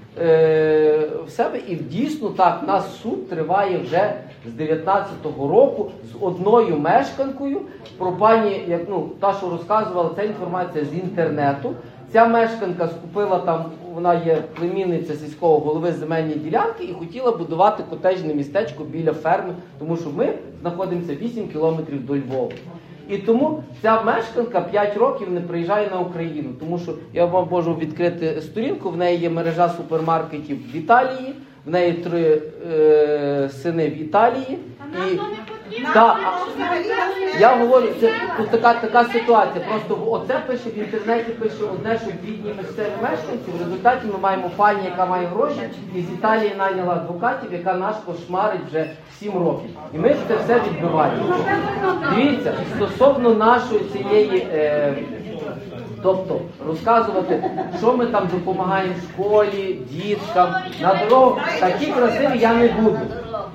е, в себе. І дійсно так, у нас суд триває вже з дев'ятнадцятого року з одною мешканкою. Про пані, як ну та, що розказувала, це інформація з інтернету. Ця мешканка скупила там, вона є племінниця сільського голови земельні ділянки і хотіла будувати котеджне містечко біля ферми, тому що ми знаходимося вісім кілометрів до Львова. І тому ця мешканка п'ять років не приїжджає на Україну, тому що я вам можу відкрити сторінку, в неї є мережа супермаркетів в Італії, в неї три е, сини в Італії. І, та, я говорю, це тут така, така ситуація. Просто оце пише в інтернеті, пише одне, що бідні місцеві мешканці. В результаті ми маємо пані, яка має гроші, і з Італії найняла адвокатів, яка нас кошмарить вже сім років. І ми це все відбиваємо. Дивіться, стосовно нашої цієї, е, тобто розказувати, що ми там допомагаємо школі, діткам, на дорогу, такі красиві я не буду.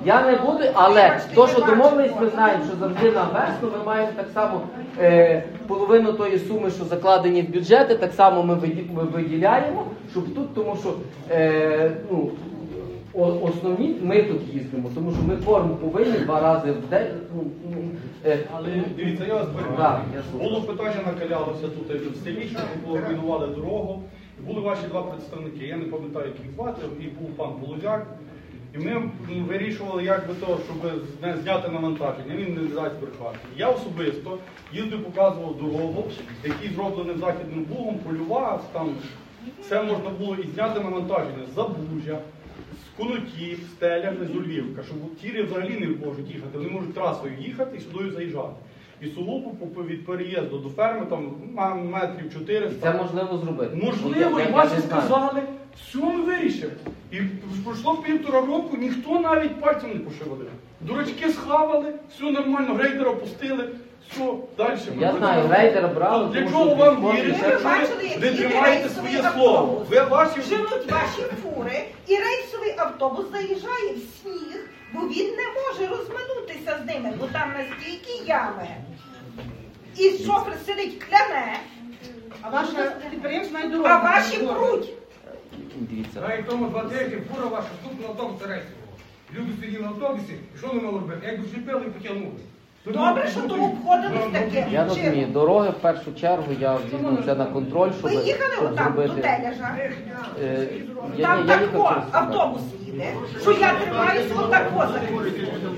Я не буду, але то, що домовились, ми знаємо, що завжди на весну ми маємо так само е, половину тої суми, що закладені в бюджети, так само ми виді- ми виділяємо, щоб тут, тому що е, ну, о- основні ми тут їздимо, тому що ми форму повинні два рази в день. Ну, ну, е, Але дивіться, я вас Да, перебуваю. я слухаю. Було питання накалялося тут в селі, що ми було руйнували дорогу. І були ваші два представники, я не пам'ятаю, як їх звати, і був пан Полозяк. І ми м, вирішували, як би то, щоб не зняти навантаження, він не дасть брехати. Я особисто їздив, показував дорогу, який зроблений західним бугом, польова, там все можна було і зняти навантаження з Забужжя, з Конотів, Стеля, з Ульвівка, щоб тірі взагалі не можуть їхати, вони можуть трасою їхати і сюди заїжджати. І Солупу по- від переїзду до ферми там м- метрів чотириста. Це можливо зробити. Можливо, Я- і я- ваші я не знаю. сказали, все ми вирішимо. І пройшло півтора року, ніхто навіть пальцем не пошевелив. Дурачки схавали, все нормально, грейдера пустили, все, далі. ми Я знаю, працюємо. грейдера брали, Для тому чого що вам військові вірити, ще- якщо Бачили, ви не які тримаєте рейсовий своє слово? автобус. Ви ваші... Женуть ваші фури, і рейсовий автобус заїжджає в сніг, бо він не може розминутися з ними, бо там настільки ями. І шофер сидить кляне, А ваше підприємство навіть а дорогу. ваші пруть. Дивіться. Навіть тому два тижні фура ваша тут на автобусі рейсового. Люди сиділи в автобусі, і що вони мали робити? Як зачепили і потягнули. Добре, що то обходили з таким Я розумію, чином. дороги в першу чергу я візьму це на контроль, щоб, Ви їхали щоб отам до зробити. Тележа? Е, я, Там я, я так їхав о, через сюди. автобус їде, що я тримаюсь отак о за ним.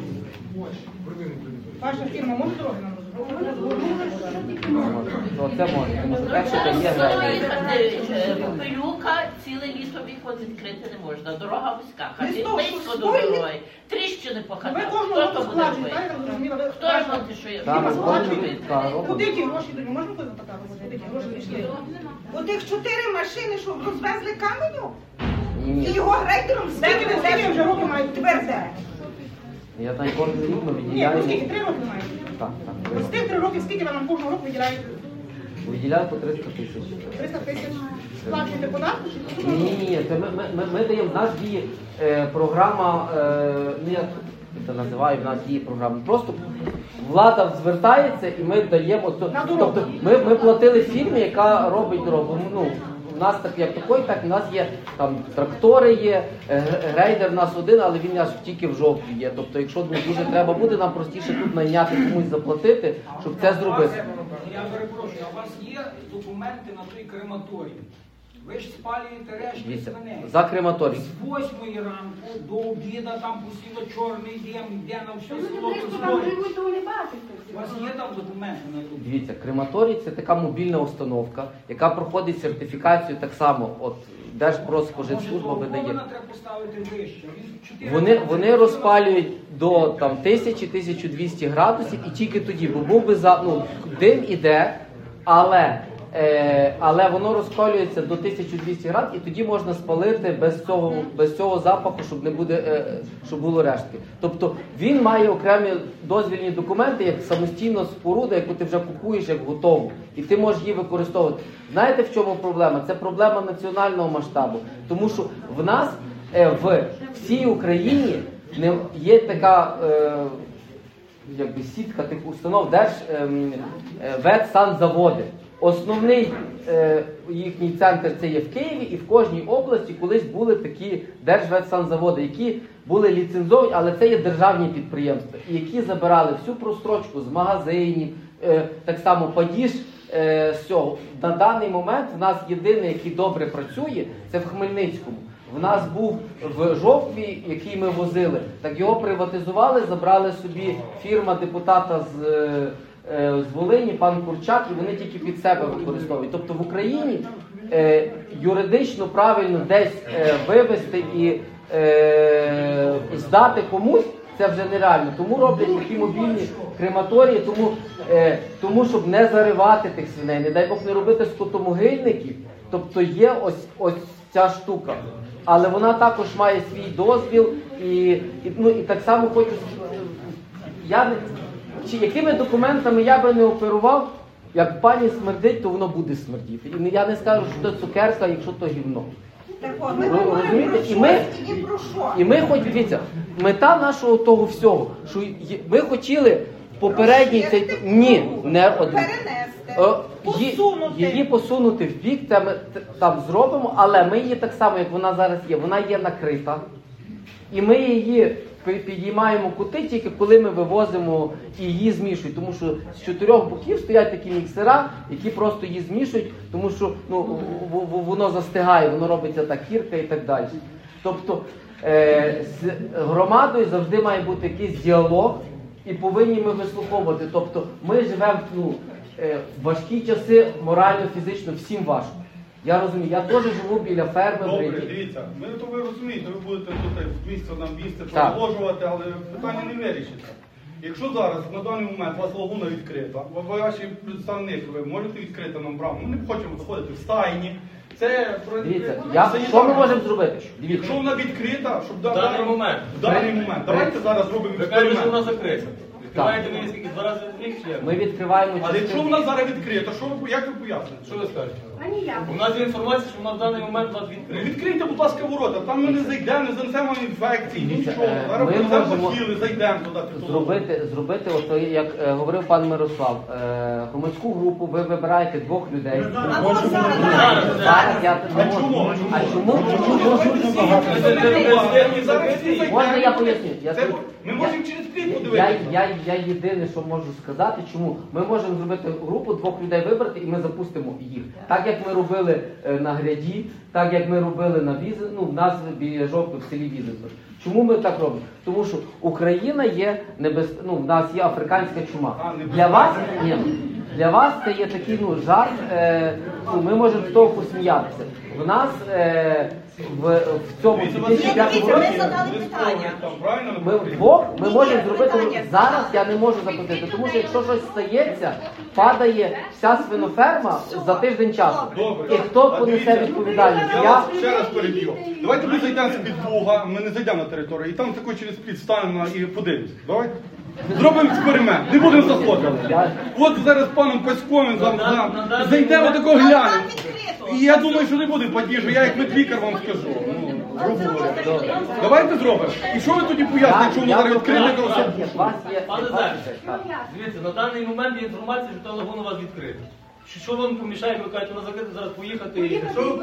Ваша фірма може дороги нам То це може, тому що перше це є Село грейдер. їхати, Попелюка, ціле літо вікон відкрити не можна. Дорога вузька, хати близько до дороги. Тріщини по Ви хатах. кожного Хто року то буде складаєте, робити? так, я зрозуміла. Ви- Хто ремонтує? Там Фірма кожен сплачує. так, робить. Куди ті гроші йдуть? Можна вплити така робота? Куди ті гроші йшли? Отих чотири машини, що розвезли каменю, Ні, і ні. його грейдером Скільки ви скільки вже років маєте? тверде. Я там кожен рік ми Ні, ну виділяємо. скільки? Три роки маєте? Так, так. Ось тих три роки, скільки ви нам кожного року виділяєте? Виділяю по триста тисяч. триста тисяч. Сплачуєте податки? Чи Ні, ні, ні, це ми, ми, ми, ми даємо, в нас діє е, програма, е, ну як це називаю, в нас діє програма. Просто влада звертається і ми даємо, то, На дорогу. тобто ми, ми платили фірмі, яка робить дорогу. Ну, у нас так як такої, так у нас є там трактори є, е, грейдер у нас один, але він аж тільки в жовтні є. Тобто, якщо ну, дуже треба буде, нам простіше тут найняти комусь заплатити, щоб це зробити. Я перепрошую, а у вас є документи на той крематорій? Ви ж спалюєте рештки Дивіться, свиней. за крематорій. З восьмої ранку до обіда там постійно чорний дим, йде на все село. люди, що там живуть, то вони бачать. У вас є там документи на то? Дивіться, крематорій це така мобільна установка, яка проходить сертифікацію так само. От Держпродспоживслужба видає. Вона треба поставити вище. Він чотири Вони, роки вони це розпалюють до там тисячі тисяча двісті градусів і тільки тоді, бо був би за ну дим іде, але, е, але воно розпалюється до тисяча двісті градусів, і тоді можна спалити без цього, без цього запаху, щоб не буде, е, щоб було рештки. Тобто він має окремі дозвільні документи, як самостійна споруда, яку ти вже купуєш як готову, і ти можеш її використовувати. Знаєте, в чому проблема? Це проблема національного масштабу, тому що в нас е, в всій Україні не є така. Е, якби сітка тих установ Держ е, е, ветсанзаводи. Основний е, їхній центр це є в Києві, і в кожній області колись були такі держветсанзаводи, які були ліцензовані, але це є державні підприємства, і які забирали всю прострочку з магазинів, е, так само падіж е, з цього. На даний момент в нас єдиний, який добре працює, це в Хмельницькому. В нас був в жовтві, який ми возили, так його приватизували, забрали собі фірма депутата з, е, з Волині, пан Курчак, і вони тільки під себе використовують. Тобто в Україні е, юридично правильно десь е, вивести і е, здати комусь, це вже нереально. Тому роблять такі мобільні крематорії, тому, е, тому щоб не заривати тих свиней, не дай Бог не робити скотомогильників. Тобто є ось, ось ця штука. Але вона також має свій дозвіл і, і, ну, і так само хочу, я не, чи якими документами я би не оперував, як пані смердить, то воно буде смердіти. І я не скажу, що це цукерка, якщо то гівно. Так от, ми Ви говоримо розумієте? про І ми, щось, і ні про що. і ми хоч, дивіться, мета нашого того всього, що є- ми хотіли попередній цей... Ні, не один. Е, її, її посунути в бік, це ми т- там зробимо, але ми її так само, як вона зараз є, вона є накрита. І ми її пи- підіймаємо кути тільки коли ми вивозимо і її змішують. Тому що з чотирьох боків стоять такі міксера, які просто її змішують, тому що ну, в- в- воно застигає, воно робиться так кірка і так далі. Тобто е, з громадою завжди має бути якийсь діалог і повинні ми вислуховувати. Тобто ми живемо ну, е, в важкі часи, морально, фізично, всім важко. Я розумію, я теж живу біля ферми. Добре, в Бриді. дивіться, ми то ви розумієте, ви будете тут з місця на місце Так. продовжувати, але питання не вирішиться. Якщо зараз на даний момент у вас лагуна відкрита, ви ваші представники, ви можете відкрити нам браму, ми не хочемо заходити в стайні. Це про- Дивіться, це я, санітарно. що ми можемо зробити? Дивіться. Якщо вона відкрита, щоб В даний момент. В даний момент. Давайте зараз робимо Ви кажете, що експеримент. вона закрита. Відкриваєте мені скільки два рази в рік чи як? Ми відкриваємо Але якщо вона зараз відкрита, що ви як ви поясните? Що ви скажете? А ніяк. У нас є інформація, що вона в даний момент у вас Ну, відкрита. відкрийте, будь ласка, ворота, там ми не зайдемо, не занесемо інфекції, Дивіться, нічого. е, Зараз ми принесемо можемо бахіли, зайдемо туди. туди. Зробити, зробити от, як е, говорив пан Мирослав, е, громадську групу, ви вибираєте двох людей. Зараз я не можу. А чому? Можна я поясню? Я тут- Ми можемо через кліп Я, подивитися. я, я єдине, що можу сказати, чому ми можемо зробити групу, двох людей вибрати і ми запустимо їх. Так як ми робили е, на Гряді, так як ми робили на Візи, ну в нас біля Жовтого в селі Візенберг. Чому ми так робимо? Тому що Україна є небез... ну, в нас є африканська чума. Для вас ні. Для вас це є такий ну, жарт, е, ну, ми можемо з того посміятися. В нас е, в, в цьому дві тисячі п'ятому році ми вдвох ми можемо зробити зараз. Я не можу запустити, тому що якщо щось стається, падає вся свиноферма за тиждень часу. І хто понесе відповідальність? Я Я вас ще раз переб'ю. Давайте ми зайдемо з під Бога, ми не зайдемо на територію, і там тако через плід станемо і подивимося. Давайте. Зробимо експеримент, не будемо заходити. От зараз з паном Паськовим зам, зам, зайдемо такого глянемо. І я думаю, що не буде падіжу, я як медлікар вам скажу. Ну, грубо говоря. Давайте зробимо. І що ви тоді поясните, якщо воно зараз відкрите, то все буде? Пане Зайчик, дивіться, на даний момент є інформація, що та лагуна у вас відкрита. Що, що вам помішає, ви кажете, вона закрита, зараз поїхати і... Що ви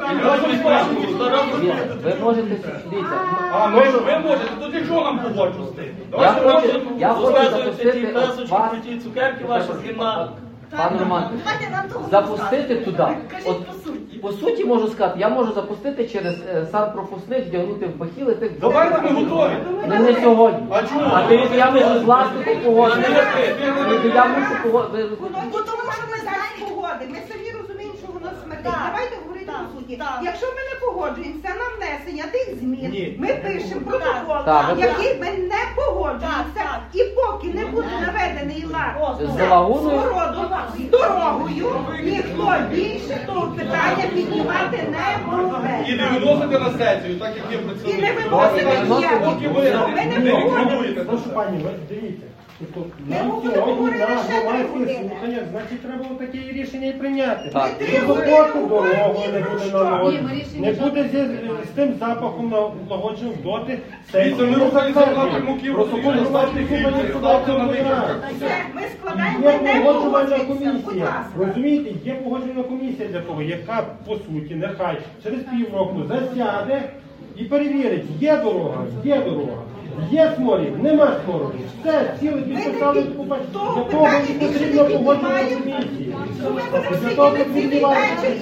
ви можете дивіться. А, ну ви можете, то для чого нам погоджувати? Я хочу, я хочу Показуєте ті запустити песочки, вас, про ті цукерки ваші з гімна. пан Роман, запустити туди. От, по суті можу сказати, я можу запустити через е, санпропускних, вдягнути в бахіли тих двох. Давайте ми готові. Не, не сьогодні. А чому? А ти я можу з власником погодити. Я мушу погодити. Бо тому що ми зараз погодимо. Ми самі розуміємо, що воно смердить. Давайте говорити по суті. Якщо ми не погоджуємося на внесення тих змін, ми пишемо протокол, Так, ви- який ми не погоджуємося, і поки не буде наведений лад З лагуною? з городом, з дорогою, ніхто більше того питання піднімати не буде. І не виносити на сесію, так як є представник. І не виносити ніяк. Поки ви Ми не ліквідуєте. Прошу пані, ви дивіться. Тобто, Ми на будемо сьогодні говорити на ще три громадських години. слуханнях, значить, треба таке рішення і прийняти. Так. І суботу дорогою не буде Ні, налагоджено, ми рішення не вже- буде з, з тим запахом налагодженим доти. Дивіться, ми рухаємося в напрямку Києва, Протокол і громадських слухань ставте на складається вихід. Все, ми складаємо, Є ми не погоджувальна погоджуємося, будь комісія. ласка. Розумієте, є погоджувальна комісія для того, яка по суті нехай через півроку засяде і перевірить, є дорога, є дорога. Є сморід, нема смороду. Все, сіли підписали, побачили. Для того і потрібно погоджувальна комісія. Для того потрібні ваші.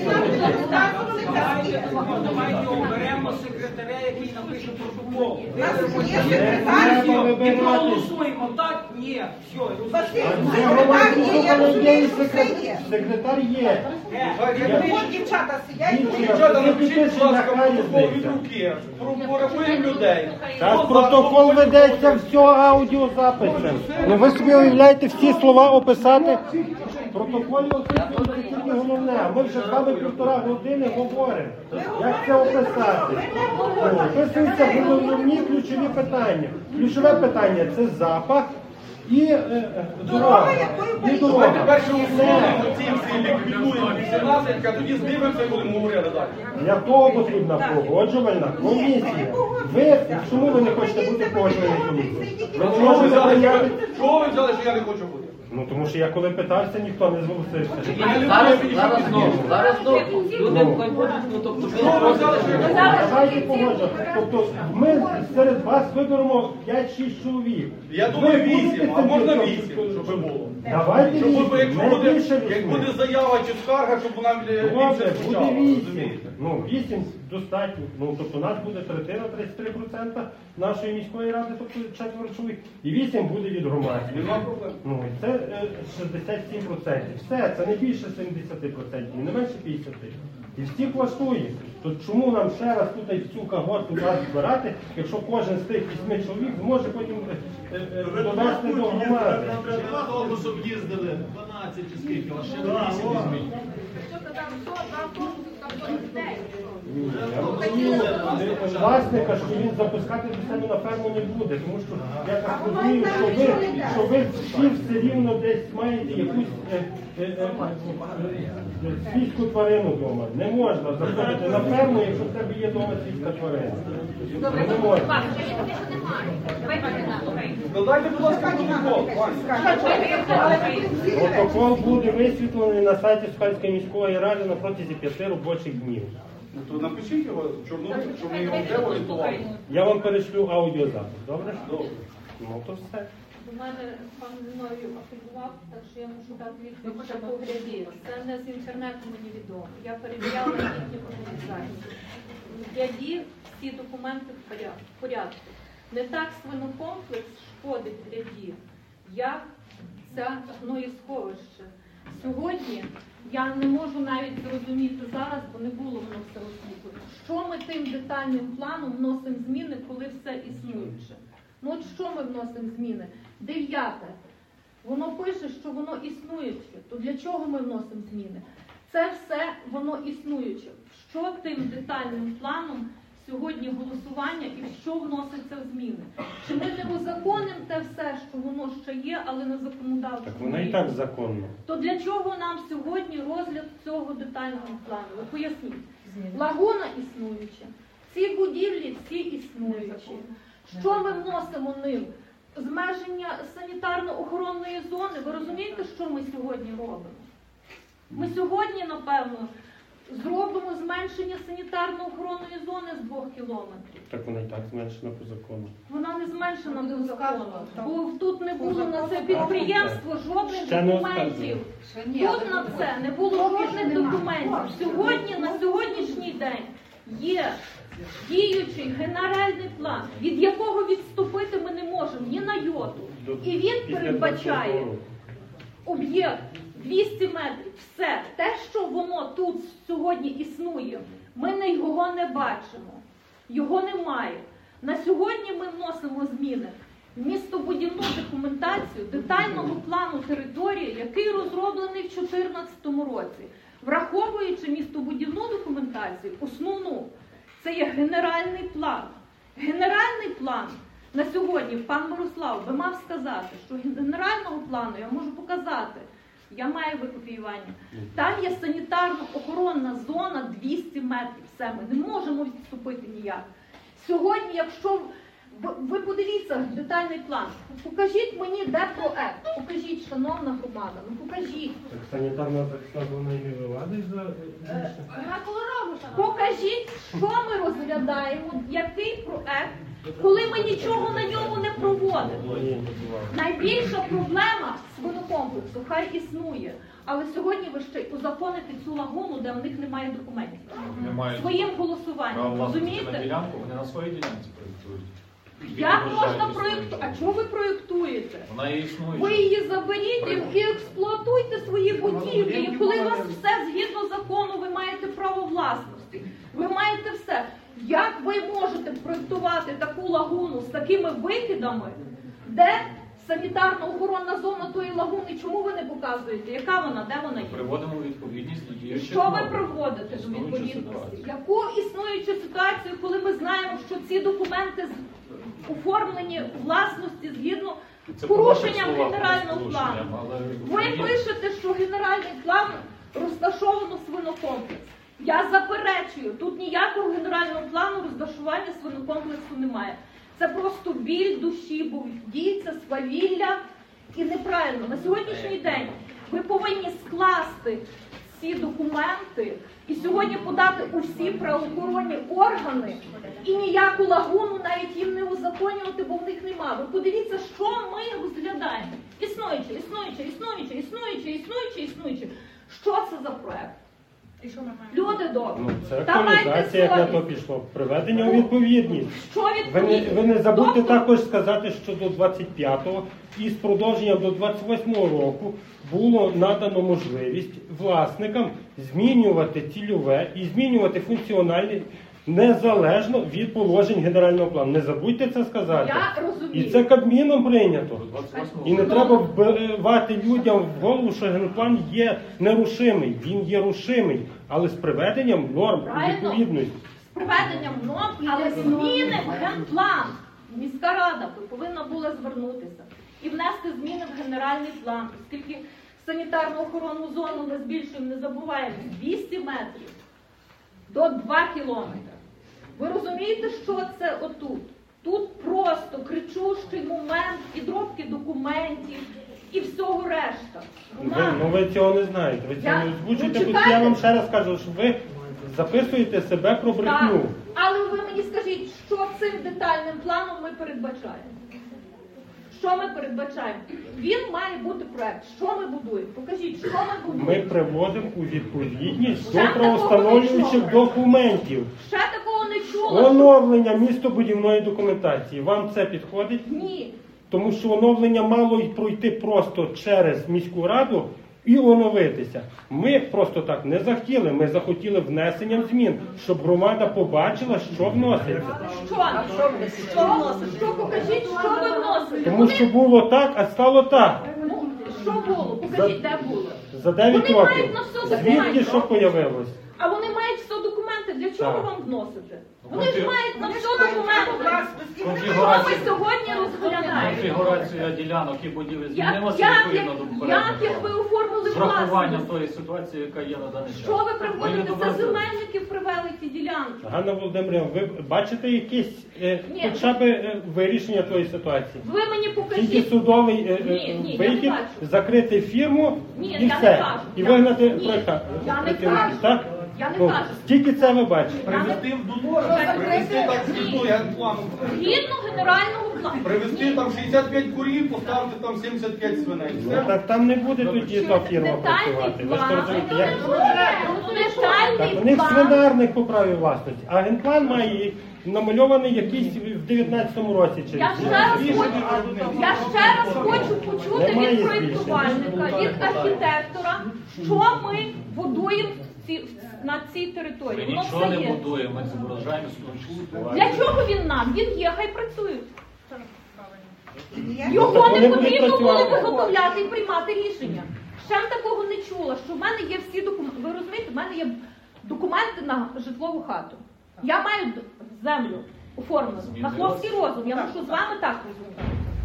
Давайте оберемо секретаря, який напише протокол. Треба І вибирати. проголосуємо, так? Ні. Все. Це громадські слухання є і секретар. Секретар є. От дівчата сидять. Дівчата, напишіть, будь ласка, протокол від руки. Порахуємо людей. Так, протокол ведеться все аудіозаписом. Ну ви собі уявляєте всі слова описати. В протоколі описується тільки головне, а ми вже з вами півтора години говоримо. Як це описати? Описуються головні ключові питання. Ключове питання це запах і е, дорога. І Давайте дорога. перше усунемо ці всі ліквідуємо вісімнадцять, а тоді здивимося і будемо говорити далі. Для того потрібна погоджувальна комісія. Ви, чому ви не хочете бути погоджувальною комісією? Ви не Чого ви можете взяли, прийняти? чого ви взяли, що я не хочу бути? Ну тому що я коли питався, ніхто не зголосився. Зараз, зараз знову, зараз знову. Люди хочуть, ну тобто, Давайте погоджувати. Тобто ми серед вас виберемо п'ять-шість чоловік. Я думаю, Ви вісім, будете а можна цим вісім, щоб було. Давайте Щоб, вісім, якщо не буде, більше як вісьми. буде заява чи скарга, щоб вона більше Добре, звучала. буде вісім. розумієте? Ну, вісім достатньо. Ну, тобто у нас буде третина, тридцять три відсотки нашої міської ради, тобто четверо чоловік. І вісім буде від громади. Нема проблем. Ну, і це е, шістдесят сім відсотків. Все, це не більше сімдесят відсотків, не менше п'ятдесят відсотків. І всіх влаштує. То чому нам ще раз тут в цю когорту нас збирати, якщо кожен з тих вісьми чоловік зможе потім е, е, довести до громади? Автобусом їздили, дванадцять чи скільки, а ще вісім візьміть. Я розумію власника, що він запускати до себе на ферму не буде, тому що я так розумію, що ви, що ви всі все рівно десь маєте якусь е, е, е, е, свійську тварину вдома. Не можна заходити на ферму, якщо в тебе є вдома свійська тварина. Не можна. Додайте, будь ласка, протокол. Протокол буде висвітлений на сайті Сухальської міської ради на протязі п'яти робочих днів. Ну, то напишіть його, чорновик, щоб ми його де орієнтували. Я вам перешлю аудіозапис, добре? Добре. Ну то все. До мене пан Зіною апелював, так що я мушу дати відповідь ще по гряді. Це не з інтернету мені відомо. Я перевіряла їхню організацію. В гряді всі документи в порядку. в порядку. Не так свинокомплекс шкодить гряді, як це гноєсховище. Сьогодні я не можу навіть зрозуміти зараз, бо не було воно все освітлено. Що ми тим детальним планом вносимо зміни, коли все існуюче? Ну от що ми вносимо зміни? Дев'яте. Воно пише, що воно існуюче. То для чого ми вносимо зміни? Це все воно існуюче. Що тим детальним планом сьогодні голосування і в що вноситься в зміни? Чи ми не узаконимо те все, що воно ще є, але не законодавчо? Так воно і так законно. То для чого нам сьогодні розгляд цього детального плану? Ви поясніть. Лагуна існуюча. Ці будівлі всі існуючі. Що ми вносимо ним? Змеження санітарно-охоронної зони. Ви розумієте, що ми сьогодні робимо? Ми сьогодні, напевно, зробимо зменшення санітарно-охоронної зони з двох кілометрів. Так вона і так зменшена по закону. Вона не зменшена по закону, бо тут не було на це підприємство жодних Ще не документів. Тут на це не було жодних документів. Сьогодні, на сьогоднішній день є діючий генеральний план, від якого відступити ми не можемо ні на йоту. І він передбачає об'єкт двісті метрів. Все. Те, що воно тут сьогодні існує, ми не його не бачимо. Його немає. На сьогодні ми вносимо зміни в містобудівну документацію детального плану території, який розроблений в дві тисячі чотирнадцятому році. Враховуючи містобудівну документацію, основну, це є генеральний план. Генеральний план на сьогодні, пан Мирослав би мав сказати, що генерального плану я можу показати, я маю викопіювання. Там є санітарно-охоронна зона двісті метрів. Все, ми не можемо відступити ніяк. Сьогодні, якщо ви подивіться детальний план, покажіть мені, де проект. Покажіть, шановна громада, ну покажіть. Так санітарна захисна зона і не виладить за... Покажіть, що ми розглядаємо, який проект, коли ми нічого на ньому не проводимо. Найбільша проблема свинокомплексу хай існує, але сьогодні ви ще й узаконите цю лагуну, де в них немає документів. Немає. Своїм голосуванням, розумієте? Ділянку, вони на своїй ділянці проєктують. Як можна проєктувати? А чого ви проєктуєте? Вона і існує. Ви її заберіть і- і експлуатуйте свої будівлі. І коли у вас все згідно закону, ви маєте право власності. Ви маєте все. Як ви можете проєктувати таку лагуну з такими викидами, де санітарно-охоронна зона тої лагуни, чому ви не показуєте? Яка вона? Де вона є? Приводимо у відповідність до І діючих що ви норм. проводите до Існуючу відповідності? ситуацію. Яку існуючу ситуацію, коли ми знаємо, що ці документи з- оформлені у власності згідно Це по ваших порушенням словах, генерального з плану. порушенням, Ви але- пишете, що генеральний план розташовано свинокомплекс. Я заперечую, тут ніякого генерального плану розташування свинокомплексу немає. Це просто біль душі, бо діється свавілля і неправильно. На сьогоднішній день ви повинні скласти ці документи і сьогодні подати у всі правоохоронні органи і ніяку лагуну навіть їм не узаконювати, бо в них нема. Ви подивіться, що ми розглядаємо. Існуюче, існуюче, існуюче, існуюче, існуюче, існуюче. Що це за проект? Люди добрі, Ну, це та майте актуалізація, як на то совість. пішло. Приведення у відповідність. Що Ви не, відповідність? ви не забудьте Тобто- також сказати, що до двадцять п'ятого і з продовженням до двадцять восьмого року було надано можливість власникам змінювати цільове і змінювати функціональність незалежно від положень генерального плану. Не забудьте це сказати. Я розумію. І це Кабміном прийнято. І не треба вбивати людям в голову, що генплан є нерушимий. Він є рушимий, але з приведенням норм у Правильно. відповідності. З проведенням норм, але зміни в генплан. Міська рада повинна була звернутися і внести зміни в генеральний план, оскільки санітарну охоронну зону ми збільшуємо, не забуваємо, з двісті метрів до два кілометри. Ви розумієте, що це отут? Тут просто кричущий момент підробки документів і всього решта. Ви, ну ви цього не знаєте. Ви цього Я- не озвучуєте, ну, бо чекайте. я вам ще раз кажу, що ви записуєте себе про Так. брехню. Але ви мені скажіть, що цим детальним планом ми передбачаємо? Що ми передбачаємо? Він має бути проект. Що ми будуємо? Покажіть, що ми Ми будуємо? приводимо у відповідність Ще до такого правоустановлюючих нічого. документів. Ще такого не чула. Оновлення містобудівної документації. Вам це підходить? Ні. Тому що оновлення мало й пройти просто через міську раду і оновитися. Ми просто так не захотіли. Ми захотіли внесенням змін, щоб громада побачила, що вноситься. Що? Що? Що? Покажіть, що ви вносите. Тому Вони- що було так, а стало так. Ну, що було? Покажіть, де було. За дев'ять Вони років. мають на все Звідки документи. що появилось? А вони мають все документи. Для чого Так. вам вносити? Вони Конфі- ж мають на все документи. Що ми Конфігурація. сьогодні розглядаємо? Конфігурація ділянок і будівель Як, змінилася як, відповідно до як, попереднього як ви плану. оформили З врахуванням власність? тої ситуації, яка є на даний час. Що ви Ми приводите? Це відобразили. земельників привели ці ділянки. Ганна Володимирівна, ви бачите якесь е, Ні. хоча б е, вирішення тої ситуації? Ви мені Тільки покажіть. судовий е, е, Ні, ні, я не вихід, бачу. закрити фірму Ні, і я не все. кажу. І Я- вигнати ні, проєкта. я не працівників, кажу. так? Я не Ну, кажу. Тільки це ви бачите. Привезти в Донора, привезти так згідно генплану. Згідно генерального плану. Привезти там шістдесят п'ять курів, поставити там сімдесят п'ять свиней. Ну, Все. так там не буде тоді та фірма працювати. Ви ж то розумієте, як? Так, у Детальний них план. свинарник по праві власності, а генплан має намальований якийсь в дев'ятнадцятому році. Чи Я ще раз хочу, я ще раз хочу почути Немає від збільшення. проєктувальника, від архітектора, що ми будуємо в ці- на цій Ми території. Воно нічого все не є. будуємо, ми зображаємо ситуацію. Для чого він нам? Він є, хай працює. Ну, Його так вони не будуть потрібно було працювати. виготовляти і приймати рішення. Ще м такого не чула, що в мене є всі документи. Ви розумієте, в мене є документи на житлову хату. Я маю д- землю оформлену на хлопський розум. Я мушу з вами так розуміти.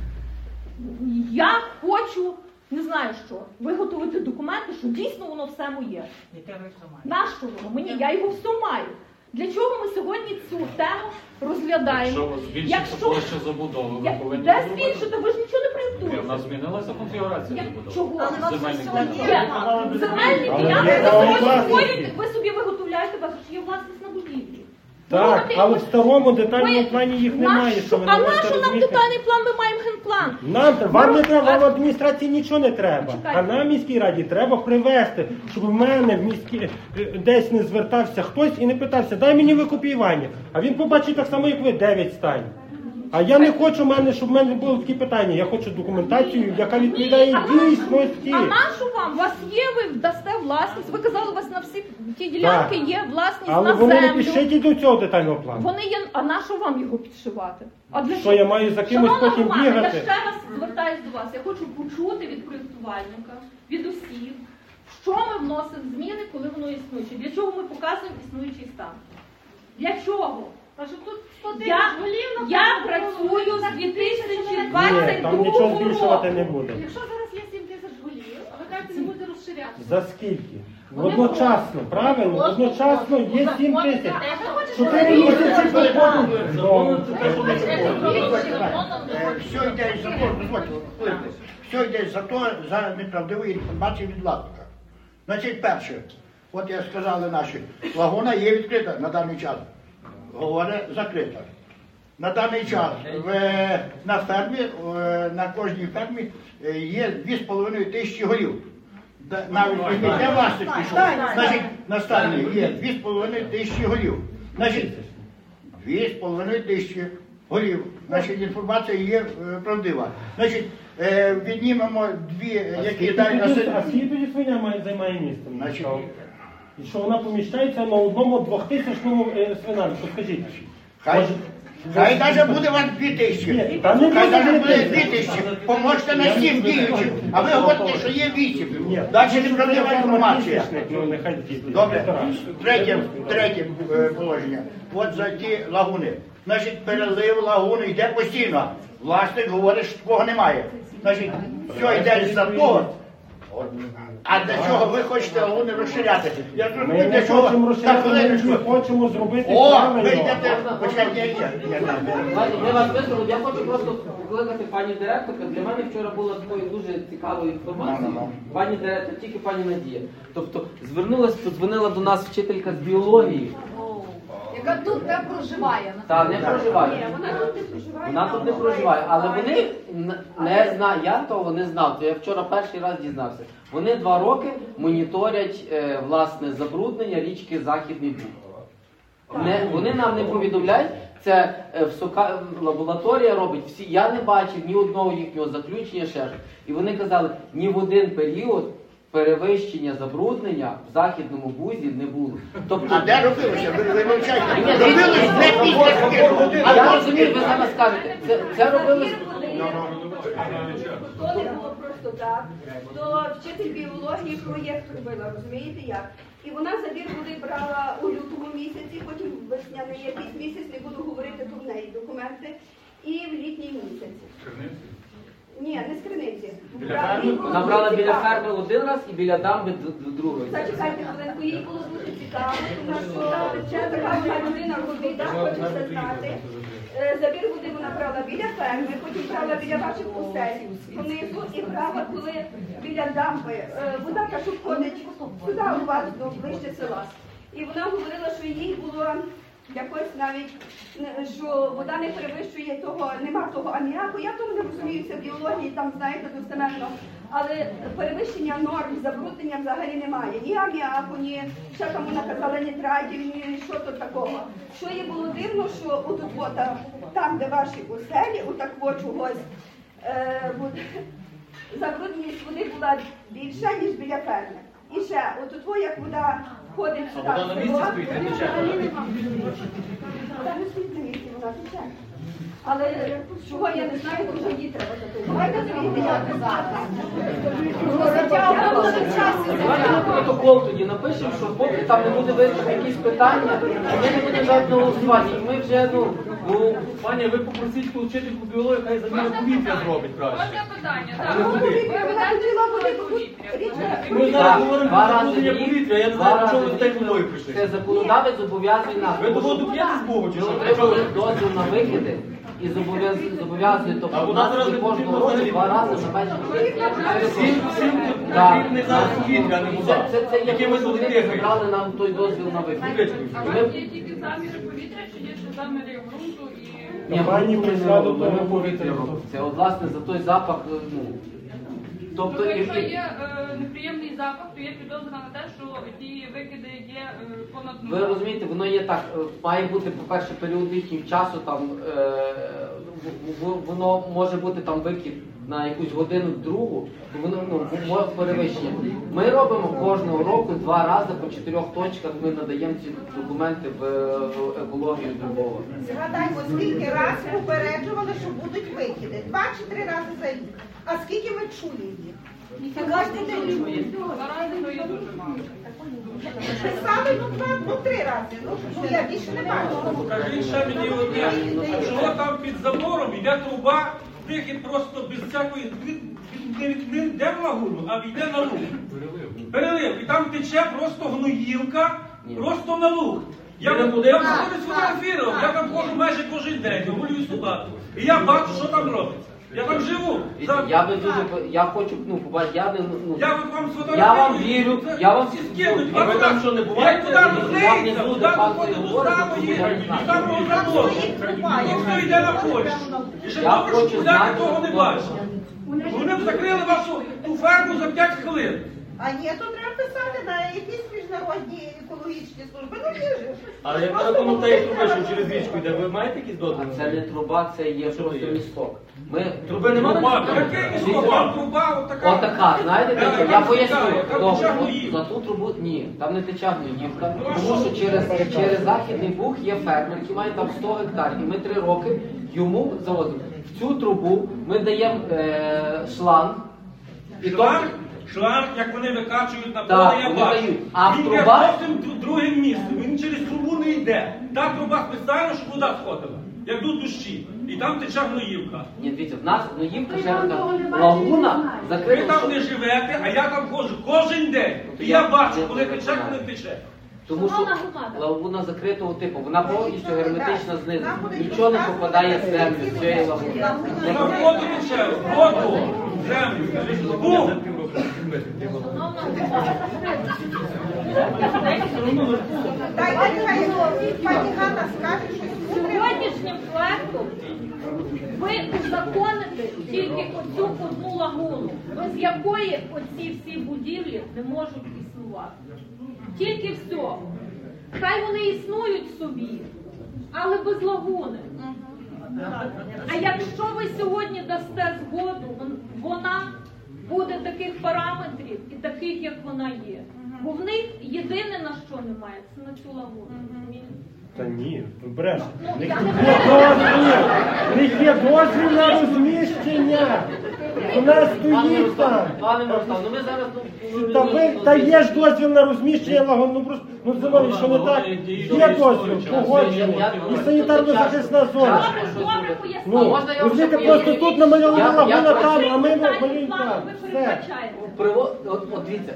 Я хочу, не знаю що, виготовити документи, що дійсно воно все моє. Нащо воно? Мені, я його все маю. Для чого ми сьогодні цю тему розглядаємо? Якщо збільшиться площа забудови, ви Я- повинні Де зробити. збільшити? Ви ж нічого не Ні, в проєктуєте. нас змінилася конфігурація Я- забудови. Чого? Земельних Є. ділянок. Земельні Але ділянки, є ви право собі власності. створюєте, ви собі виготовляєте, у вас ж є власність на будівлі. Так, Ну, але в старому детальному ви- плані їх Наш- немає, що ви не А можете нащо нам розуміти. детальний план? Ми маємо генплан. Нам, вам не Народ- треба, вам в адміністрації нічого не треба. Чекайте. А нам міській раді треба привезти, щоб в мене в міській е, десь не звертався хтось і не питався, дай мені викопіювання. А він побачить так само, як ви, дев'ять стань. А я не хочу, в мене, щоб в мене були такі питання. Я хочу документацію, яка відповідає Ні, а нашу- дійсності. А нашу вам? У вас є, ви дасте власність. Ви казали, у вас на всі ті ділянки Так. є власність Але на вони не землю. підшиті до цього детального плану. Вони є, а на що вам його підшивати? А для Що, чого? я маю за кимось Шановна потім громада, бігати? Я ще раз звертаюся до вас. Я хочу почути від проєктувальника, від усіх, що ми вносимо зміни, коли воно існуюче. Для чого ми показуємо існуючий стан? Для чого? Та що тут сто тисяч Я, голів, я напевно, працюю з дві тисячі Ні, двадцять там нічого другого збільшувати року. не буде. Якщо зараз є сім тисяч голів, а ви кажете, не буде розширятися. За скільки? Одночасно, правильно? Одночасно є сім тисяч. Чотири місяці проходить. Все йде за то, дозвольте, хвилинку. Все йде за то, за неправдиву інформацію від власника. Значить, перше, от як сказали наші, лагуна є відкрита на даний час. Говорить, закрита. На даний час в, на фермі, в, на кожній фермі є дві з половиною тисячі голів. Да, навіть не власник пішов. Значить, на стадії є дві з половиною тисячі голів. Значить, дві з половиною тисячі голів. Значить, інформація є е, правдива. Значить, е, віднімемо дві, які дають на А скільки тоді свиня має- займає місце? Значить, І що вона поміщається на одному двохтисячному е, свинарнику? Скажіть. Хай, Може, хай навіть буде вам дві тисячі. Ні, та не Хай буде навіть буде дві дві тисячі. тисячі. Поможете на Я сім не діючих. знаю. А ви говорите, що є вісім. Ні, Далі неправдива інформація. Ну, нехай дійсно. Добре, третє, третє е, положення. От за ті лагуни. Значить, перелив лагуни йде постійно. Власник говорить, що такого немає. Значить, все йде за того. А для чого ви хочете лагуни розширяти? Я Ми зрозумів, не для чого. хочемо Так, розширяти, ми хвилиночку. хочемо зробити О, правильно. ви йдете, почекайте, я, я, я, Знаєте, ми вас висловили. Я хочу просто покликати пані директорка. Для мене вчора була такою дуже цікавою інформацією. Пані директор, тільки пані Надія. Тобто звернулась, подзвонила до нас вчителька з біології. Яка тут не проживає. Та не проживає. Ні, вона тут не проживає. Вона тут не проживає, але вони н- не знаю, я того не знав, то я вчора перший раз дізнався. Вони два роки моніторять е, власне забруднення річки Західний Буг. Не, вони нам не повідомляють, це е, в сока, лабораторія робить всі. Я не бачив ні одного їхнього заключення, ще ж. І вони казали, ні в один період перевищення забруднення в Західному Бузі не було. Тобто, А де робилося? Ви, ви вивчаєте. Ні, ні, Робилось ні, не ні, після ні, таких. ні, я розумію, ви зараз скажете. Це, це робилось. То не було просто так. То вчитель біології проєкт робила, розумієте як? І вона забір води брала у лютому місяці, потім весняний якийсь місяць, не буду говорити тут в неї документи, і в літній місяць. Ні, не з криниці. Брала- їй було Набрала дуже біля цікаво. ферми один раз і біля дамби д- д- другий. Зачекайте хвилинку, їй було дуже цікаво, тому що це така вона людина робіта, хоче все знати. Е, Забір води вона брала біля ферми, потім брала біля ваших осель, понизу, і брала, коли біля дамби. Е, Вода та, що входить сюди у вас, до ближче села. І вона говорила, що їй було якось навіть, не- що вода не перевищує того, нема того аміаку. Я тому не розуміюся в біології, там знаєте достеменно. Але перевищення норм забруднення взагалі немає. Ні аміаку, ні ще там вона казала нітратів, ні що то такого. Що їй було дивно, що отут от, а, там, де ваші оселі, отак от чогось, е, от, забрудненість води була більша, ніж біля ферми. І ще, отут от, як вода входить сюди. вода на в місці село, стоїть, не вона тече? взагалі нема. Вона не стоїть на місці, вона тече. Але чого я не знаю, тому що їй треба запитати. Давайте звідти я казати. Давайте на протокол тоді напишемо, що поки там не буде вирішити якісь питання, ми не будемо жати на голосування. І ми вже, ну, Ну, пані, ви попросіть ту вчительку біології, хай заміну повітря зробить краще. Можна питання? А Так. не води. Ви ведете повітря. Ми зараз говоримо про забруднення повітря, я не знаю, Два чого ви рази з тією в рік водою прийшли. Це законодавець зобов'язує нас. Ви до воду п'єте з Богу чи Ми що? отримали дозвіл на викиди і зобов'язує, зобов'язує, тобто А у вона нас зараз є не кожного потрібна року взагалі. два рази на межі. Всім, всім Так. потрібне зараз повітря, а не вода. Це, це, це Яке як ви ми туди туди дихаєте? забрали нам той дозвіл на викид. А у вас є тільки заміри повітря, чи є ще заміри ґрунту і... Ні, Пані ми прийшла до робимо, того ми повітря робимо. Це от, власне за той запах, ну, тобто Тобто, і- якщо і- є е, неприємний запах, то є підозра на те, що ті викиди є е, понад ви нормою. розумієте, воно є так, е, має бути, по-перше, періодичним часу, там, е, в- в- воно може бути там викид на якусь годину другу, то воно ну, може перевищення. Ми робимо кожного року два рази по чотирьох точках, ми надаємо ці документи в е, в екологію Львова. Згадаймо, скільки раз попереджували, що будуть викиди. Два чи три рази за рік. А скільки ми чули їх? Кожен день чуємо. Наразі то є дуже мало. Писали, ну, два, ну, три рази. Ну, ну я більше не бачу. Скажіть ще мені одне, а чого там під забором йде труба, вихід просто без всякої, він не йде в лагуну, а йде на луг. Перелив. І там тече просто гноївка, просто на луг. Я вам сфотографував, я там ходжу майже кожен день, вигулюю собаку. І я бачу, що там робиться. Я там живу. За... Я би дуже, я хочу, ну, побачити, я не, ну, я вам сфотографую. Я вам вірю, я вам скинуть. А ви там що, не буваєте? Я туди розлиється, туди виходить доставу є, і там розробок. Ніхто йде на Польщу. І ще добре, що поляки того не бачать. Вони б закрили вашу ту ферму за п'ять хвилин. А ні, то треба писати на якісь міжнародні екологічні служби. Ну, є ж. Але як на рахунок тієї труби, що через річку йде, ви маєте якісь дозволи? Це не труба, це є просто місток. Ми... Труби немає? Який місток? Там труба отака. Отака, знаєте, я поясню. Добре, за ту трубу, ні, там не тече гноївка, тому що через, через Західний Буг є фермер, який має там сто гектарів, і ми три роки йому завозимо. В цю трубу ми даємо е, шланг. І шланг? Шланг, як вони викачують на поле, так, я бачу. А він труба... є зовсім другим місцем, він через трубу не йде. Та труба спеціально, щоб вода сходила, як тут дощі. І там тече гноївка. Ні, дивіться, в нас гноївка, ще раз кажу, лагуна закрита. Ви там не живете, а я там ходжу кожен день. І я бачу, коли тече, коли тече. Тому що лагуна закритого типу, вона повністю герметична знизу. Нічого не попадає в землю, з цієї лагуни. На воду тече, воду, землю, бум. Сьогоднішнім проектом ви узаконите тільки оцю одну лагуну, без якої оці всі будівлі не можуть існувати. Тільки все. Хай вони існують собі, але без лагуни. А якщо ви сьогодні дасте згоду, вона буде таких параметрів і таких, як вона є. Бо в них єдине, на що немає, це на цю лагуну. Та ні, бреш. Ну, В них я є не дозвіл, в них є дозвіл на розміщення. Вона стоїть там. Пане Мирослав, ну ми зараз... Та, ви, та є ж дозвіл на розміщення лагун, ну просто, ну Зиновій, що не так? Є дозвіл, погоджено. І санітарно-захисна зона. Ну, розумієте, просто тут намальована лагуна там, а ми малюємо там. Все. От, от дивіться,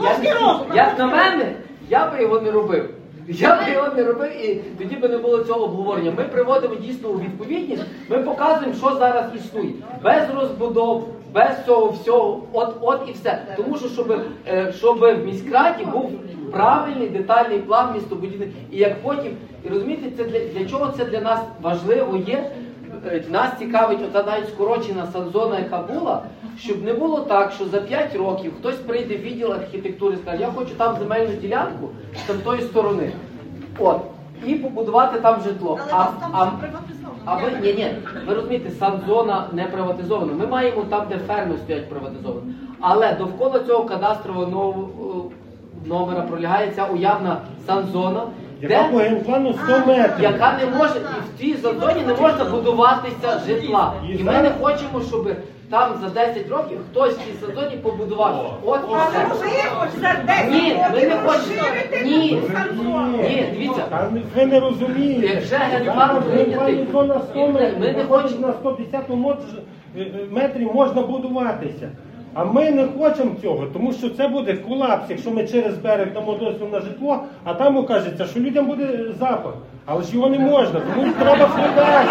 як на мене, я би його не робив. Я б його не робив, і тоді би не було цього обговорення. Ми приводимо дійсно у відповідність, ми показуємо, що зараз існує. Без розбудов, без цього всього, от, от і все. Тому що, щоб, щоб в міськраді був правильний, детальний план містобудівний. І як потім, і розумієте, це для, для чого це для нас важливо є? Нас цікавить ота навіть скорочена санзона, яка була, щоб не було так, що за п'ять років хтось прийде в відділ архітектури і скаже, я хочу там земельну ділянку з тамтої сторони. От. І побудувати там житло. А, а, а ви, ні, ні, ви розумієте, санзона не приватизована. Ми маємо там, де ферми стоять приватизовані. Але довкола цього кадастрового номера пролягає ця уявна санзона, яка по генплану сто метрів. Яка не може, і в цій зоні не можна будуватися житла. І ми не хочемо, щоб там за десять років хтось в цій зоні побудувався. От і все. Ні, ми не хочемо. Ні, ні, дивіться. Ви не розумієте. Якщо генплан прийнятий, зона сто метрів, ми не хочемо на сто п'ятдесят метрів можна будуватися. А ми не хочемо цього, тому що це буде колапс, якщо ми через берег дамо дозвіл на житло, а там окажеться, що людям буде запах. Але ж його не можна, тому треба вкладати.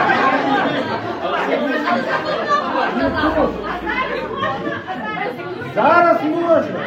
Зараз можна.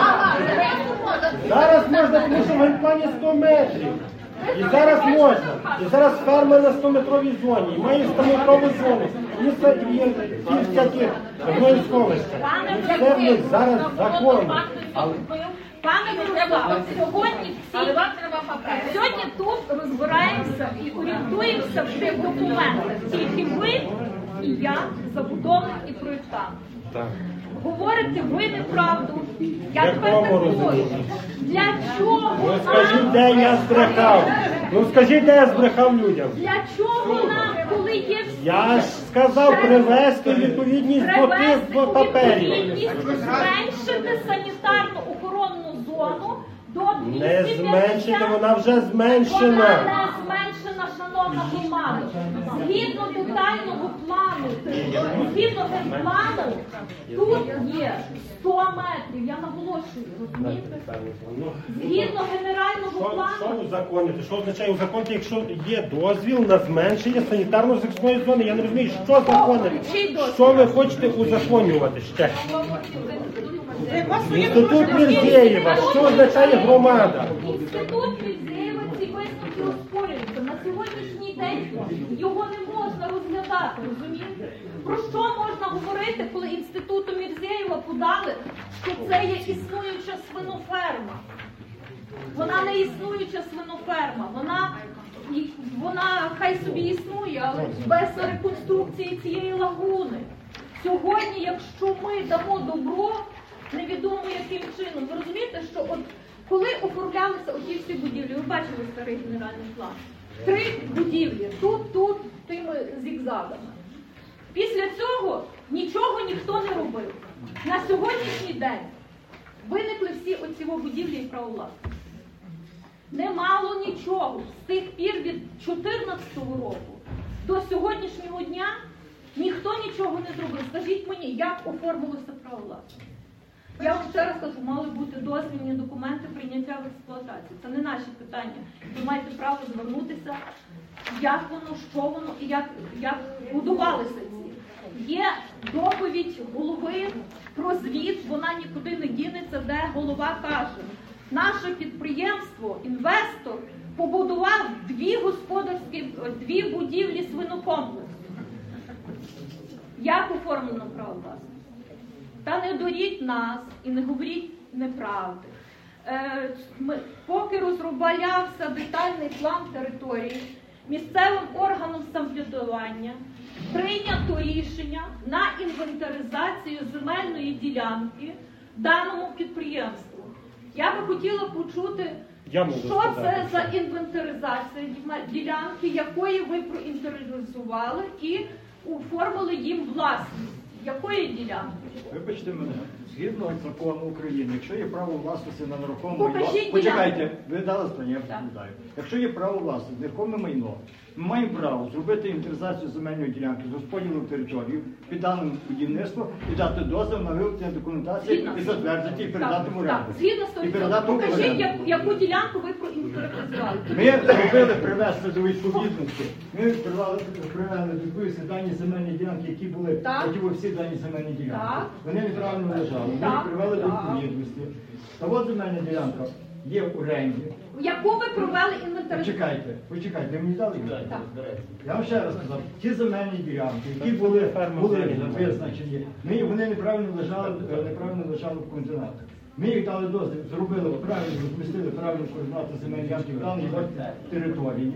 Зараз можна, тому що в генплані сто метрів. І зараз можна. І зараз ферма на сто-метровій зоні. І має сто-метрову зону. І садів, і всякі гнойсховища. І все в них зараз законно. Пане Мирославе, сьогодні всі сьогодні тут розбираємося і орієнтуємося в тих документах. Тільки ви і я, забудовник і проєктант. Так. Говорите ви неправду. Я Як тепер вам не говорю. розумієте? Для чого Ну скажіть, де я збрехав? Ну скажіть, де я збрехав людям? Для чого нам, коли є всі... Я ж сказав привести відповідність до тих паперів. Відповідність, зменшити санітарну охоронну зону До Не зменшити, вона вже зменшена. Вона не зменшена, шановна громада. Згідно детального плану, згідно генплану, тут є сто метрів, я наголошую, розумієте? Згідно генерального Що, що плану, узаконити? Що означає узаконити, якщо є дозвіл на зменшення санітарно-захисної зони? Я не розумію, що законити? Що ви хочете узаконювати ще? Інститут Мірзєєва, що означає громада? інститут Мірзєєва ці висновки оспорюються. На сьогоднішній день його не можна розглядати, розумієте? Про що можна говорити, коли інституту Мірзєєва подали, що це є існуюча свиноферма? Вона не існуюча свиноферма, вона, і- вона хай собі існує, але без реконструкції цієї лагуни. Сьогодні, якщо ми дамо добро, невідомо яким чином. Ви розумієте, що от коли оформлялися оті всі будівлі, ви бачили старий генеральний план, три будівлі, тут, тут, тими зігзагами. Після цього нічого ніхто не робив. На сьогоднішній день виникли всі оці будівлі і право власності. Немало нічого. З тих пір від чотирнадцятого року до сьогоднішнього дня ніхто нічого не зробив. Скажіть мені, як оформилося право власності? Я вам ще раз кажу, мали бути дозвільні документи прийняття в експлуатацію. Це не наші питання. Ви маєте право звернутися, як воно, що воно і як, як будувалися ці. Є доповідь голови про звіт, вона нікуди не дінеться, де голова каже, наше підприємство, інвестор, побудував дві господарські, дві будівлі свинокомплексу. Як оформлено право власності? Та не дуріть нас і не говоріть неправди. Е, ми, поки розроблявся детальний план території, місцевим органом самоврядування прийнято рішення на інвентаризацію земельної ділянки даному підприємству. Я би хотіла почути, Я можу що сказати, це за інвентаризація ділянки, якої ви проінвентаризували і оформили їм власність. Якої ділянки? Вибачте мене, згідно закону України, якщо є право власності на нерухоме Покажіть майно, почекайте, ділянку. ви дали справу, я відповідаю. Якщо є право власності на нерухоме майно, ми маємо право зробити інвентаризацію земельної ділянки з розподілом території під даним будівництвом і дати дозвіл на вивчення документації Згідно. і затвердити і передати в оренду. Так, згідно з І тобою, передати в покажіть, оренду. яку, яку ділянку ви проінвентаризували. Ми зробили привести до відповідності. Ми привели, привели до відповідності дані земельні ділянки, які були, Так. які були всі дані земельні ділянки. Так. Вони неправильно лежали. Ми їх Так. привели до Так. відповідності. Та от земельна ділянка є в оренді. Яку ви провели інвентаризацію? Почекайте, почекайте, ви мені дали? Так. Я вам ще раз сказав, ті земельні ділянки, які були, були визначені, ми, вони неправильно лежали, неправильно лежали в координатах. Ми їх дали дозвіл, зробили правильно, розмістили правильно координати земельні ділянки в даній території,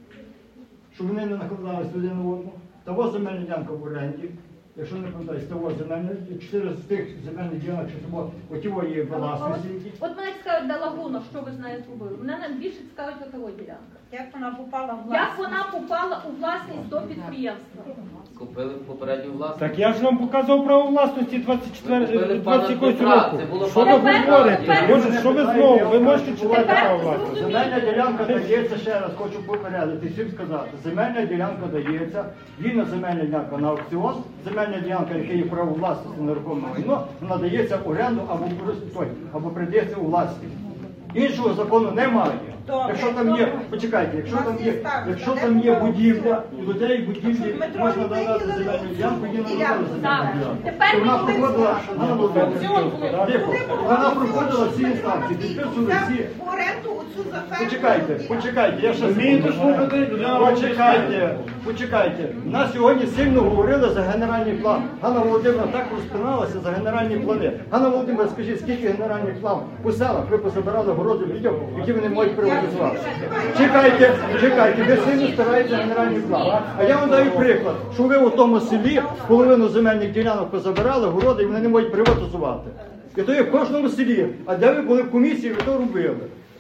щоб вони не накладалися один на одну. Та ось земельна ділянка в оренді. Якщо не пам'ятаєте, того земельні, чотири з тих земельних ділянок, що тому отіво є власності. От мене цікавить, де лагуна, що ви з нею зробили? Мене найбільше цікавить отова ділянка. Як вона попала в Як власність? вона попала у власність до підприємства? Купили попередню власність. Так я ж вам показував право власності двадцять четвертого двадцять якогось Петра, року. це було Що ви пана Петра. говорите? Тепер- Може, що ви знову? Ви можете читати право власності. Земельна ділянка дається, ще раз хочу попередити, всім сказати. Земельна ділянка дається, вільна земельна ділянка на аукціон, земельна ділянка, яка є право власності на нерухоме майно, вона дається в оренду або, корист- або придається у власність. Іншого закону немає. Якщо там є, почекайте, якщо там є, якщо там є будівля, і до цієї будівлі можна надати земельну ділянку, її не надали земельну ділянку. Вона проходила, вона проходила, тихо, вона проходила всі інстанції, підписували всі. В оренду оцю заферму. Почекайте, почекайте, я ще Вмієте слухати, людина вам Почекайте, почекайте. Нас сьогодні сильно говорили за генеральний план. Ганна Володимирівна так розпиналася за генеральні плани. Ганна Володимирівна, скажіть, скільки генеральний план по селах ви позабирали городи людям, які вони можуть приватизувати? Чекайте, чекайте, ви сильно стараєтеся генеральний план. А я вам даю приклад, що ви у тому селі половину земельних ділянок позабирали городи і вони не можуть приватизувати. І то є в кожному селі. А де ви були в комісії, ви то робили.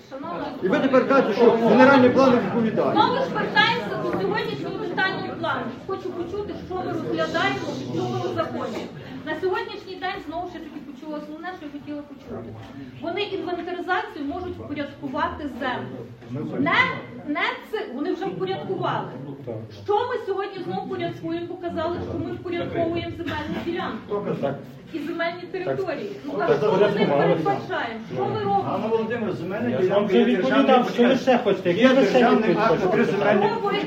І ви тепер кажете, що генеральний план не відповідає. Знову ж вертаємося до сьогоднішнього детального плану. Хочу почути, що ми розглядаємо, що ми узаконюємо. На сьогоднішній день знову ж таки почули. що основне, що я хотіла почути. Вони інвентаризацію можуть впорядкувати землю. Не, не це, вони вже впорядкували. Що ми сьогодні знову впорядкуємо? Показали, що ми впорядковуємо земельну ділянку і земельні території. Ну, а що ми не передбачаємо? Що ми робимо? Ганна Володимирівна, земельна Я ж ділянка вам вже є відповідав, державним що ви ще хочете. Є Які ви ще державний відповідь акт на три хочете? земельні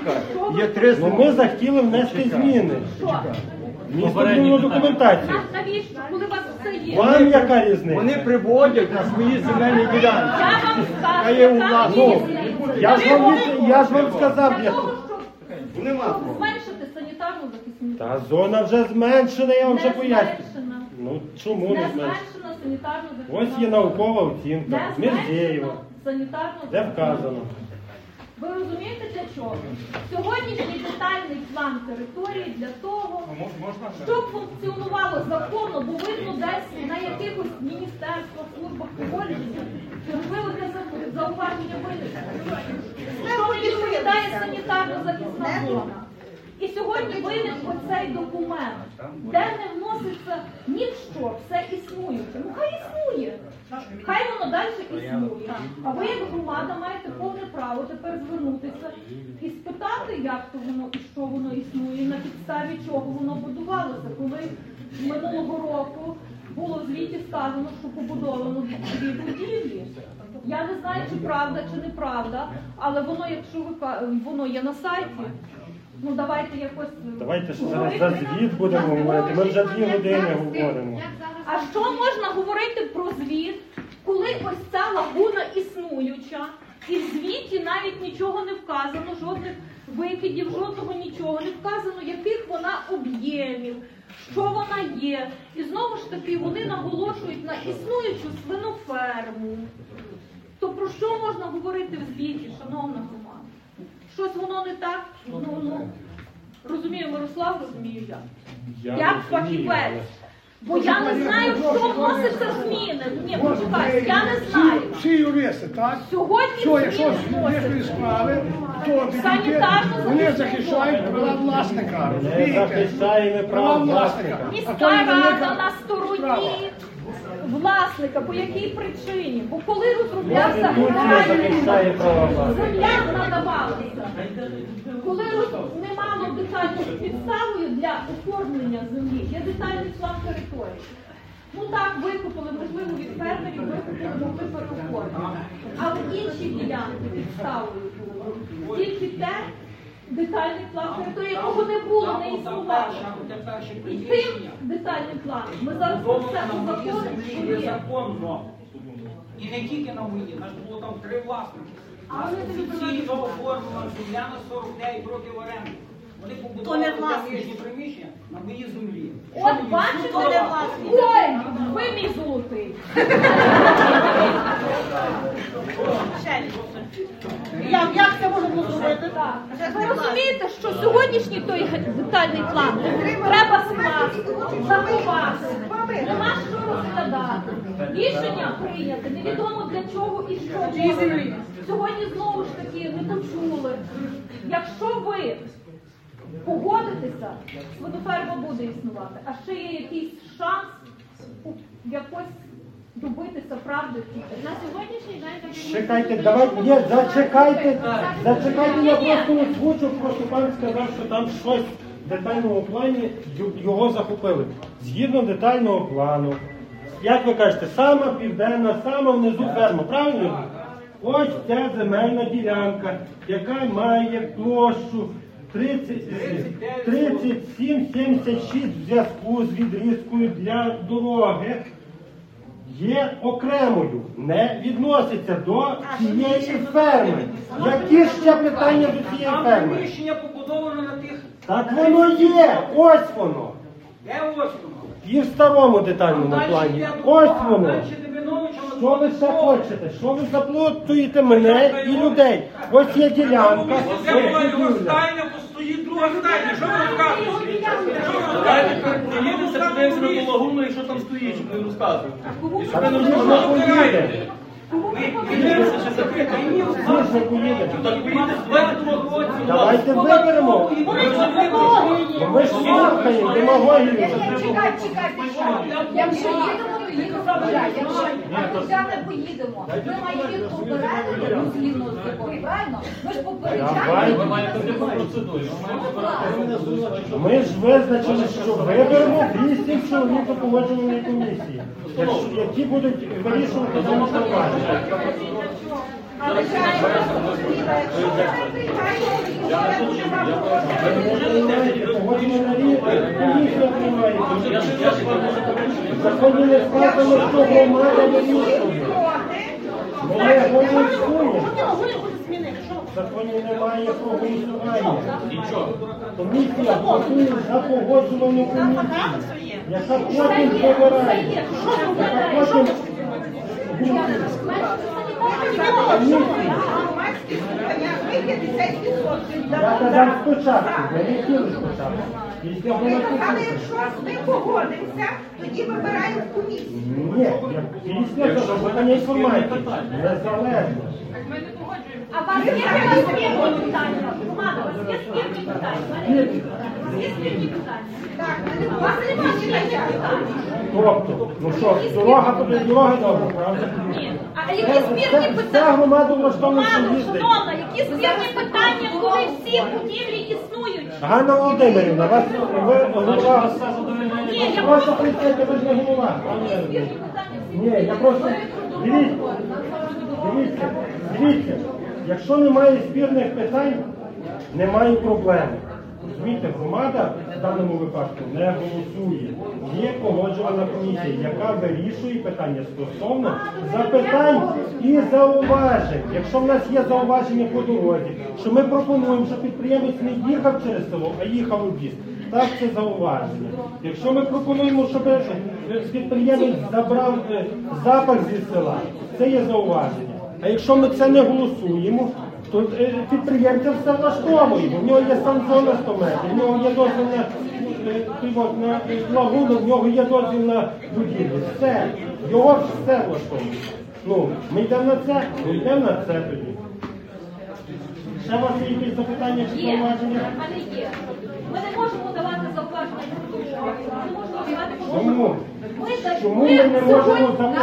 Є три Ну ми захотіли внести зміни. Що? Містобудівну документацію. На- Навіщо? Коли у вас все є? Вам яка різниця? Вони приводять на свої земельні ділянки. Я вам А скажу, є у там нас. Ну, різниця. я ж вам, від- я ж вам сказав, Для я... того, щоб Нема. щоб зменшити санітарну захисну. Та зона вже зменшена, я вам вже Не поясню. зменшена. Ну чому Не не зменшена? зменшена санітарну захисну. Ось є наукова оцінка. Не Мірзєєва. зменшена санітарну Де захисну. вказано? Ви розумієте для чого? Сьогоднішній детальний план території для того, щоб функціонувало законно, бо видно десь на якихось міністерствах, службах поводження, можливо, для за- зауваження винесено. Що не відповідає санітарно-захисна зона? І сьогодні виник оцей документ, де не вноситься ніщо, все існуюче. Ну хай існує. Хай воно далі існує. А ви, як громада, маєте повне право тепер звернутися і спитати, як то воно і що воно існує, на підставі чого воно будувалося. Коли минулого року було в звіті сказано, що побудовано дві будівлі. Я не знаю, чи правда, чи неправда, але воно, якщо ви ка- воно є на сайті, ну давайте якось... Давайте ще зараз за звіт будемо говорити. Ми вже дві години говоримо. А що можна говорити про звіт, коли ось ця лагуна існуюча, і в звіті навіть нічого не вказано, жодних викидів, жодного нічого не вказано, яких вона об'ємів, що вона є. І знову ж таки вони наголошують на існуючу свиноферму. То про що можна говорити в звіті, шановна громада? Щось воно не так? Ну, ну, розумію Мирослав, розумію я. Я Як розумію, фахівець. але- Бо я не знаю, що вноситься зміни. Ні, почекай, я не знаю. Всі юристи, так? Сьогодні Що, якщо зміни є вносяться. справи, то Санітарно вони захисну захищають зону. права власника. Не розумієте? захищаємо права власника. А Міська то є велика рада на стороні справа. власника. По якій причині? Бо коли розроблявся Конституція захищає права власника. земля надавалася. Коли роз- не мало детальною підставою для оформлення землі, є детальний план території. Ну так, викупили, можливо, від фермерів, викупили, могли переоформити. Але інші ділянки підставою було. Тільки те, детальний план території, якого не було, не існувало. І тим детальним планом ми зараз про все узаконимо, що Є є. закон вам. І не тільки на мої, нас було там три власники. А вони тобі Офіційно оформлена земля на сорок дев'ять років оренди. Вони То не побудували власник. тамішні приміщення на моїй землі. От бачите, Що не вам? власник. Ой, ви мій золотий. Як, як це можна було зробити? Ви розумієте, що сьогоднішній той детальний план треба скласти, заховати, нема що розглядати. Рішення прийняти, невідомо для чого і що буде. Сьогодні знову ж таки не почули. Якщо ви погодитеся, свиноферма буде існувати, а ще є якийсь шанс якось добитися правди. На сьогоднішній день так як ми Чекайте, давайте, ні, зачекайте, зачекайте, я просто озвучу, просто пан сказав, що там щось в детальному плані й- його захопили. Згідно детального плану, як ви кажете, сама південна, сама внизу ферма, правильно? Ось ця земельна ділянка, яка має площу тридцять, тридцять сім сімдесят шість в зв'язку з відрізкою для дороги. Є окремою, не відноситься до цієї ферми. Які ще питання до цієї Там ферми? приміщення побудовано на тих... Так воно є, ось воно. Де ось воно? І в старому детальному плані. Ось воно. Що ви ще хочете? Що ви заплутуєте мене і людей? Ось є ділянка, ось Це була його будівля. стайня, то стоїть друга стайня. Що ви розказуєте? Що ви Давайте розказуєте? приїдемося, подивимося на ту лагуну, і що там стоїть, щоб не розказувати. І щоб А ви не тоді ж ми розказували. поїдемо. Подивимося, чи закрито. Тоді ж ми поїдемо. Так поїдете, давайте того році. Давайте виберемо. Бо ми ж слухаємо демагогію. Чекай, чекай, чекай. Якщо їдемо, то їхати вже. Якщо ми вже не поїдемо, ми маємо їх попередити, ну, згідно з законом, правильно? Ми ж попереджаємо. Ви маєте бути процедурі. Ми ж визначили, що виберемо вісім чоловік у погоджувальній комісії, якщо- які будуть вирішувати дані провадження. Але Комісія приймає. В законі не сказано, що громада вирішує. Ми голосуємо. В законі немає про голосування. Комісія голосує за погоджувальну комісію, яка потім вибирає. Яка потім я казав спочатку, я не хотів спочатку. Після Але якщо ми погодимося, тоді вибираємо комісію. Ні, я після запитання інформації. Незалежно. А у вас є спірні питання? Роман, у вас є спірні питання? Є спірні питання? Так, у вас немає спірних питань. Тобто, ну що, дорога тобі дорога добра, правда? Ні. А які спірні Вся питання? громада влаштована, що Роман, їздить. шановна, які спірні питання, коли всі будівлі існують? Ганна Володимирівна, вас ви голова. Ні, я Просто прийти, ви ж не голова. Ні, я просто дивіться, дивіться, дивіться. Якщо немає спірних питань, немає проблем. Розумієте, громада в даному випадку не голосує. Є погоджувальна комісія, яка вирішує питання стосовно запитань і зауважень. Якщо в нас є зауваження по дорозі, що ми пропонуємо, щоб підприємець не їхав через село, а їхав у ліс, так це зауваження. Якщо ми пропонуємо, щоб підприємець забрав е, запах зі села, це є зауваження. А якщо ми це не голосуємо, то е, підприємця все влаштовує, бо в нього є санзона сто метрів, в нього є дозвіл на, е, той от, на е, лагуну, в нього є дозвіл на будівлю. Все, його все влаштовує. Ну, ми йдемо на це, ми йдемо на це тоді. Ще у вас є якісь запитання чи Є, зауваження? в мене є. Ми не можемо давати зауваження прокурору, ми не можемо давати Чому? Ми, Чому ми не можемо запропонувати?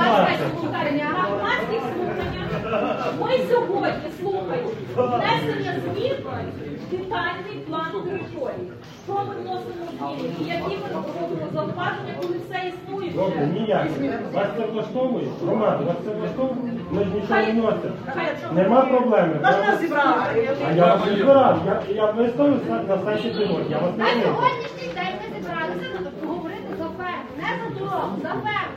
На громадських слуханнях ми сьогодні слухаємо внесення змін в детальний план території. Що ми вносимо зміни? І які ми робимо зауваження, коли все існує Добре, вже? ніяк. Вас це влаштовує? Роман, вас це влаштовує? Ми ж нічого не носимо. Хай. Нема проблеми. Нас не зібрали. А я вас не збирав. Я, я виставив на сайті пілот. Я вас не На знаю. сьогоднішній день ми зібралися поговорити за ферму, не за дорогу, за ферму.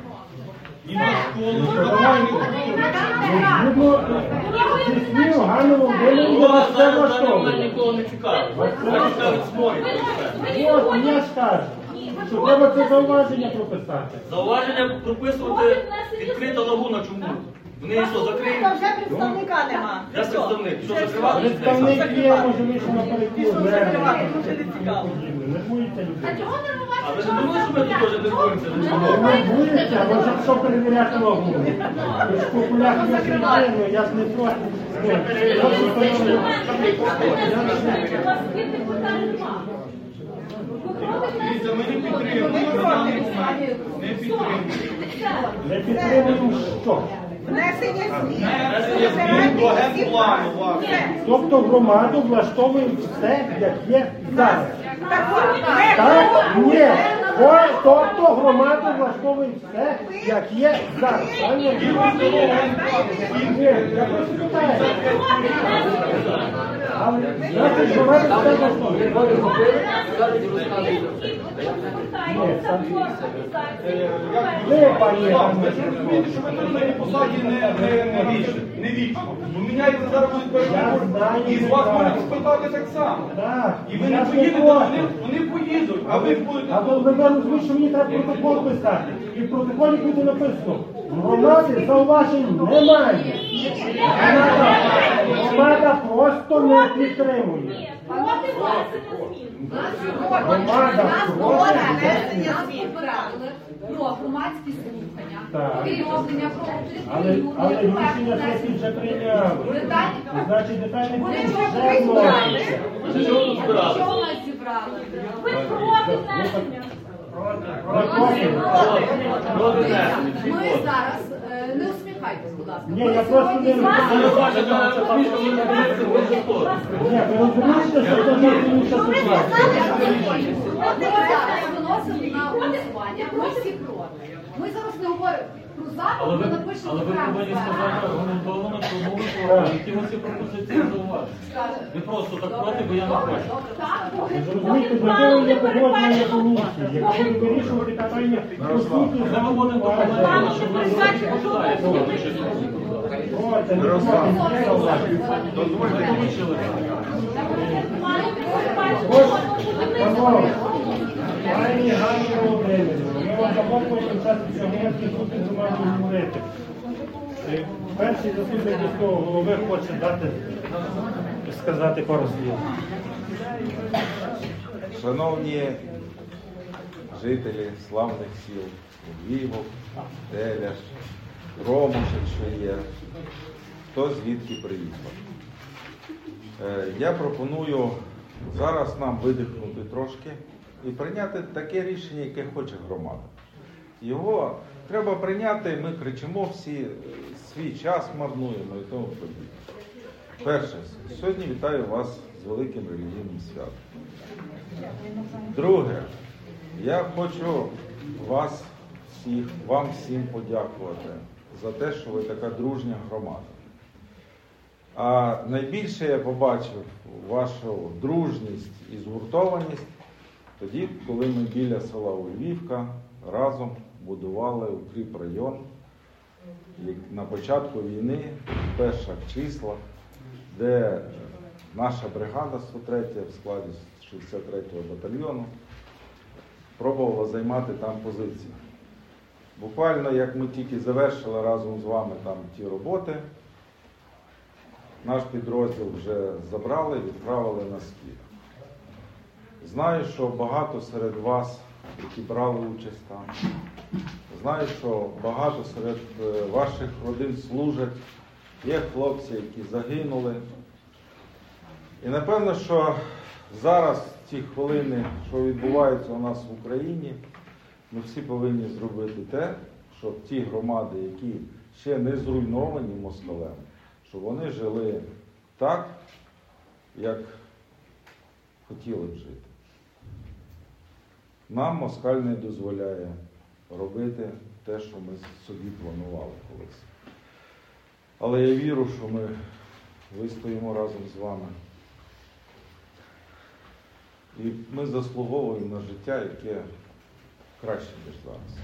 Згідно зі слів Ганни Володимирівни, вас це влаштовує. Нікого не цікавить. Вас це Вас цікавить сморід. От, я ж кажу, що треба це зауваження прописати. Зауваження прописувати відкрита лагуна чому? Вони що, закриють? Там вже представника нема. Де представник? Що закривати? Представник є, може вийшов на перекур. Не боїться А людей. чого не А ви робити? ж не думаєте, що ми тут теж не боїмося? Не боїться, може що перевіряти лагуну. Ви ж популярні людини, я ж не проти. Ну, я просто не- У вас спірних питань нема. Дивіться, ми не підтримуємо. Не підтримуємо. Не підтримуємо що? Внесення змін. Внесення змін до генплану, власне. Тобто громаду влаштовує все, як є зараз. Так, от, ми Так? Ні. Ой, тобто громаду влаштовує все, як є зараз. Правильно? Ні, я просто питаю. Але, значить, громаду все влаштовує. Ні, сам- Ви, пані Ганна, Розумієте, що ви на моїй посаді не, не, не вічно. Не вічно. Бо міняєте зараз будуть перші і з вас можуть спитати так само. Так, І ви я не ж поїдете, проти. вони, вони поїдуть, а ви будете. А ви ви розумієте, що мені треба протокол писати. І в протоколі буде написано, громади зауважень немає. Громада, громада просто не підтримує. Проти внесення змін. Громада просто не Нас попередили про громадські слухання, Так. виявлення про Але, але рішення сесії вже прийняли. Значить, детальний план вже вноситься. Ні, Що нас зібрали? ви проти внесення. Ми зараз, е, не усміхайтесь, будь ласка. Ні, Ми я просто сьогодні не з вами- Ні, ви розумієте, що це зовсім інша ситуація. Ми зараз виносимо на голосування, ми всі проти. Ми зараз не говоримо про Але закон, ви, ми напишемо але ви окремо повинні звернення. сказати аргументовано, чому ви проти, які у вас є пропозиції зауваження. Ви просто так проти, бо я не хочу. Розумієте, для того є погодження комісії. Якщо ви вирішувати питання по суті, Ми виводимо документи, що ви почитаєте. Пані Ганна Володимирівна, ми вам дамо потім час сьогодні тут з вами говорити. Е, Перший заступник міського голови хоче дати, сказати пару слів. Шановні жителі славних сіл Львівок, Теляш, Ромушин, що є, хто звідки приїхав. Е, Я пропоную зараз нам видихнути трошки і прийняти таке рішення, яке хоче громада. Його треба прийняти, ми кричимо всі, свій час марнуємо і тому подібне. Перше, сьогодні вітаю вас з великим релігійним святом. Друге, я хочу вас всіх, вам всім подякувати за те, що ви така дружня громада. А найбільше я побачив вашу дружність і згуртованість тоді, коли ми біля села Ульвівка разом будували укріпрайон на початку війни, в перших числах, де наша бригада сто третя в складі шістдесят третього батальйону пробувала займати там позиції. Буквально, як ми тільки завершили разом з вами там ті роботи, наш підрозділ вже забрали, відправили на схід. Знаю, що багато серед вас, які брали участь там, знаю, що багато серед ваших родин служать, є хлопці, які загинули. І напевно, що зараз, ці хвилини, що відбуваються у нас в Україні, ми всі повинні зробити те, щоб ті громади, які ще не зруйновані москалем, щоб вони жили так, як хотіли б жити. Нам москаль не дозволяє робити те, що ми собі планували колись. Але я вірю, що ми вистоїмо разом з вами. І ми заслуговуємо на життя, яке краще, ніж зараз.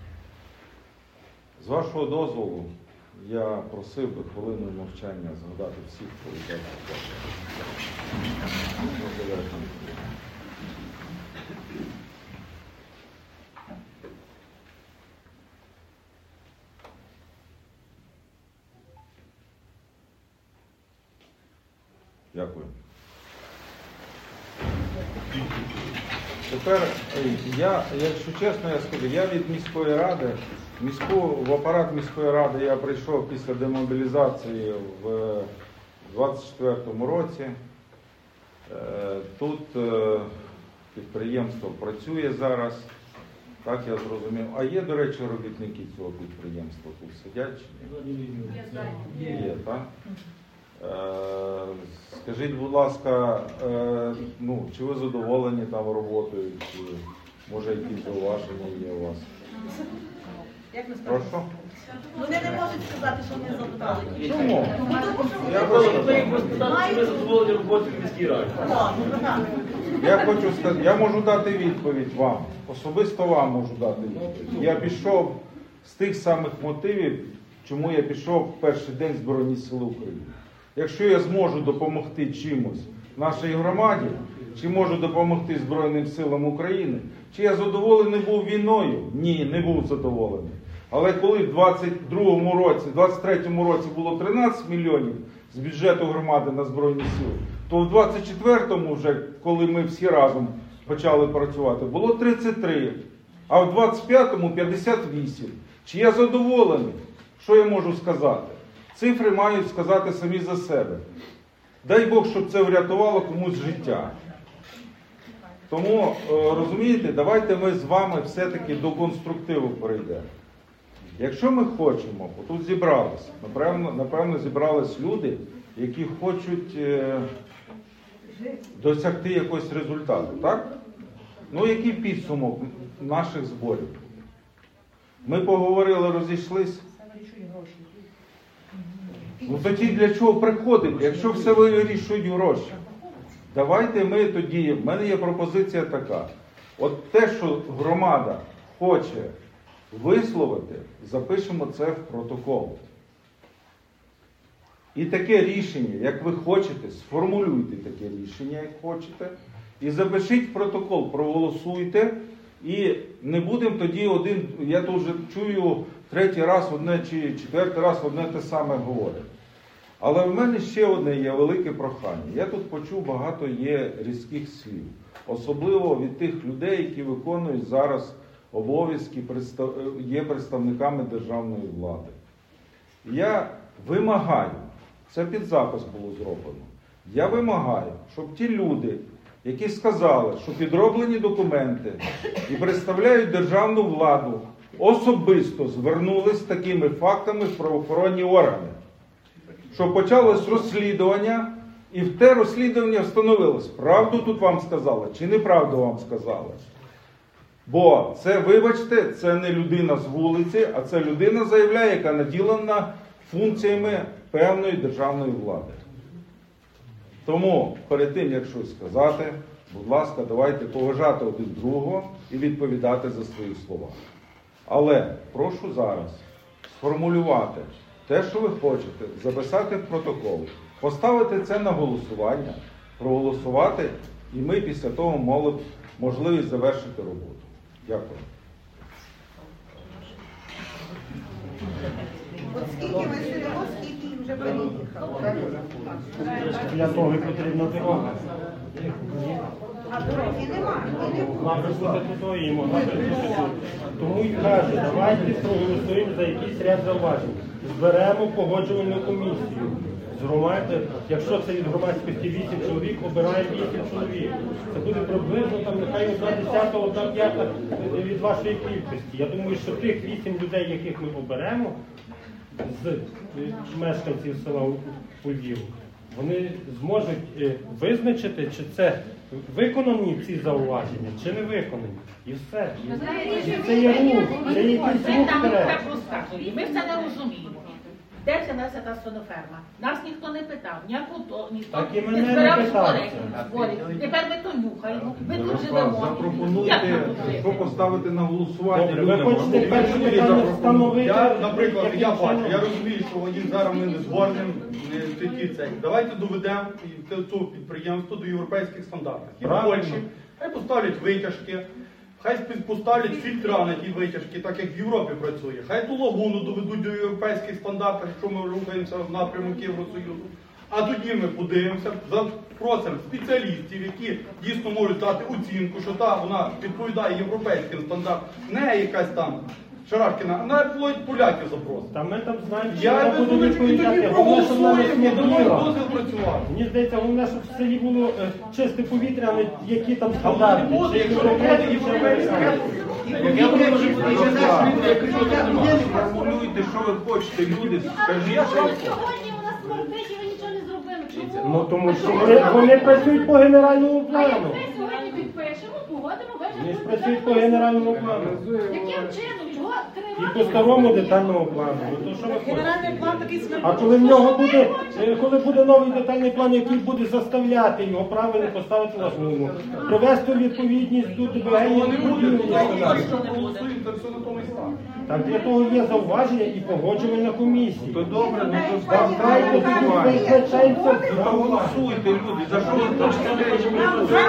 З вашого дозволу, я просив би хвилиною мовчання згадати всіх, хто віддав незалежно. Дякую. Тепер я, якщо чесно, я скажу, я від міської ради, міську, в апарат міської ради я прийшов після демобілізації в двадцять четвертому році. Тут підприємство працює зараз, так я зрозумів. А є, до речі, робітники цього підприємства тут сидять? Є, так? Скажіть, будь ласка, ну, чи ви задоволені там роботою, чи може якісь зауваження є у вас? Як ми Прошу? Вони не можуть сказати, що вони задоволені. Чому? Я просто хотів спитати, чи ви задоволені роботою в міській раді. Я хочу сказати, я можу дати відповідь вам, особисто вам можу дати відповідь. Я пішов з тих самих мотивів, чому я пішов в перший день Збройні Сили України. Якщо я зможу допомогти чимось нашій громаді, чи можу допомогти Збройним силам України, чи я задоволений був війною? Ні, не був задоволений. Але коли в двадцять другому році, двадцять третьому році було тринадцять мільйонів з бюджету громади на Збройні сили, то в двадцять четвертому вже, коли ми всі разом почали працювати, було тридцять три, а в двадцять п'ятому п'ятдесят вісім. Чи я задоволений? Що я можу сказати? Цифри мають сказати самі за себе. Дай Бог, щоб це врятувало комусь життя. Тому, е, розумієте, давайте ми з вами все-таки до конструктиву перейдемо. Якщо ми хочемо, отут зібралися, напевно, напевно зібрались люди, які хочуть е, досягти якогось результату, так? Ну, який підсумок наших зборів? Ми поговорили, розійшлись. Ну тоді для чого приходимо, якщо все вирішують гроші? Давайте ми тоді, в мене є пропозиція така. От те, що громада хоче висловити, запишемо це в протокол. І таке рішення, як ви хочете, сформулюйте таке рішення, як хочете, і запишіть в протокол, проголосуйте, і не будемо тоді один, я тут вже чую третій раз одне чи четвертий раз одне те саме говорить. Але в мене ще одне є велике прохання. Я тут почув багато є різких слів. Особливо від тих людей, які виконують зараз обов'язки, є представниками державної влади. Я вимагаю, це під запис було зроблено, я вимагаю, щоб ті люди, які сказали, що підроблені документи і представляють державну владу, особисто звернулись з такими фактами в правоохоронні органи. Що почалось розслідування, і в те розслідування встановилось, правду тут вам сказали, чи неправду вам сказали. Бо це, вибачте, це не людина з вулиці, а це людина заявляє, яка наділена функціями певної державної влади. Тому перед тим, як щось сказати, будь ласка, давайте поважати один другого і відповідати за свої слова. Але прошу зараз сформулювати те, що ви хочете, записати в протокол, поставити це на голосування, проголосувати, і ми після того мали б можливість завершити роботу. Дякую. От скільки ми сидимо, скільки вже переїхали. Для того і потрібна дорога. А дороги немає. Могла би бути туди і могла би бути тут. Тому і кажу, давайте проголосуємо за якийсь ряд зауважень. Зберемо погоджувальну комісію. З громади, якщо це від громадськості вісім чоловік, обирає вісім чоловік. Це буде приблизно там нехай одна десята, одна п'ята від вашої кількості. Я думаю, що тих вісім людей, яких ми оберемо з мешканців села Ульвів, вони зможуть визначити, чи це виконані ці зауваження, чи не виконані. І все. І це є рух, це є якийсь рух вперед. Ми все не розуміємо. Де це несе та свиноферма? Нас ніхто не питав, ніяко ніхто Так і не мене не збирав питався. зборів. Тепер ми то нюхаємо, ми тут Ярослав, живемо. запропонуйте, що поставити на голосування. Добре, ви хочете перше питання встановити? Я, наприклад, я бачу, я розумію, що один зараз ми не згодним, не такі цей. Давайте доведемо це підприємство до європейських стандартів. І в Правильно. Польщі хай поставлять витяжки, хай поставлять фільтра на ті витяжки, так як в Європі працює. Хай ту лагуну доведуть до європейських стандартів, якщо ми рухаємося в напрямок Євросоюзу. А тоді ми подивимося, запросимо спеціалістів, які дійсно можуть дати оцінку, що та вона відповідає європейським стандартам, не якась там Шарашкіна, а навіть поляків запросимо. Та ми там знаємо, що Я вона буде без тоді відповідати. Головне, щоб вона не проголосуємо, дамо смерділа. дозвіл працювати. Мені здається, головне, щоб в селі було е, чисте повітря, а не які там А воно не стандарти. буде, Чи якщо не буде європейські, чи європейське. американські. Формулюйте, що ви хочете, люди, А скажіть, чого що ви хочете. сьогодні у нас смердить і ви нічого не зробили? Чому? Ну тому що вони, вони працюють по генеральному А як плану. ми сьогодні підпишемо, погодимо, Вони ж ввечері працюють по генеральному плану. Яким чином? Чого три І роки? по старому детальному плану. Ну, то що ви хочете? Генеральний план такий А коли в нього буде, е, коли буде новий детальний план, який буде заставляти його правильно поставити на зміну, привести у відповідність тут до Воно не буде, будівлі. якщо проголосуємо, то все на тому і стане. Так для того є зауваження і погоджувальна комісія. То добре, ну то Давайте тоді визначаємося. Ну то голосуйте, люди, за що ви хочете речі голосуєте?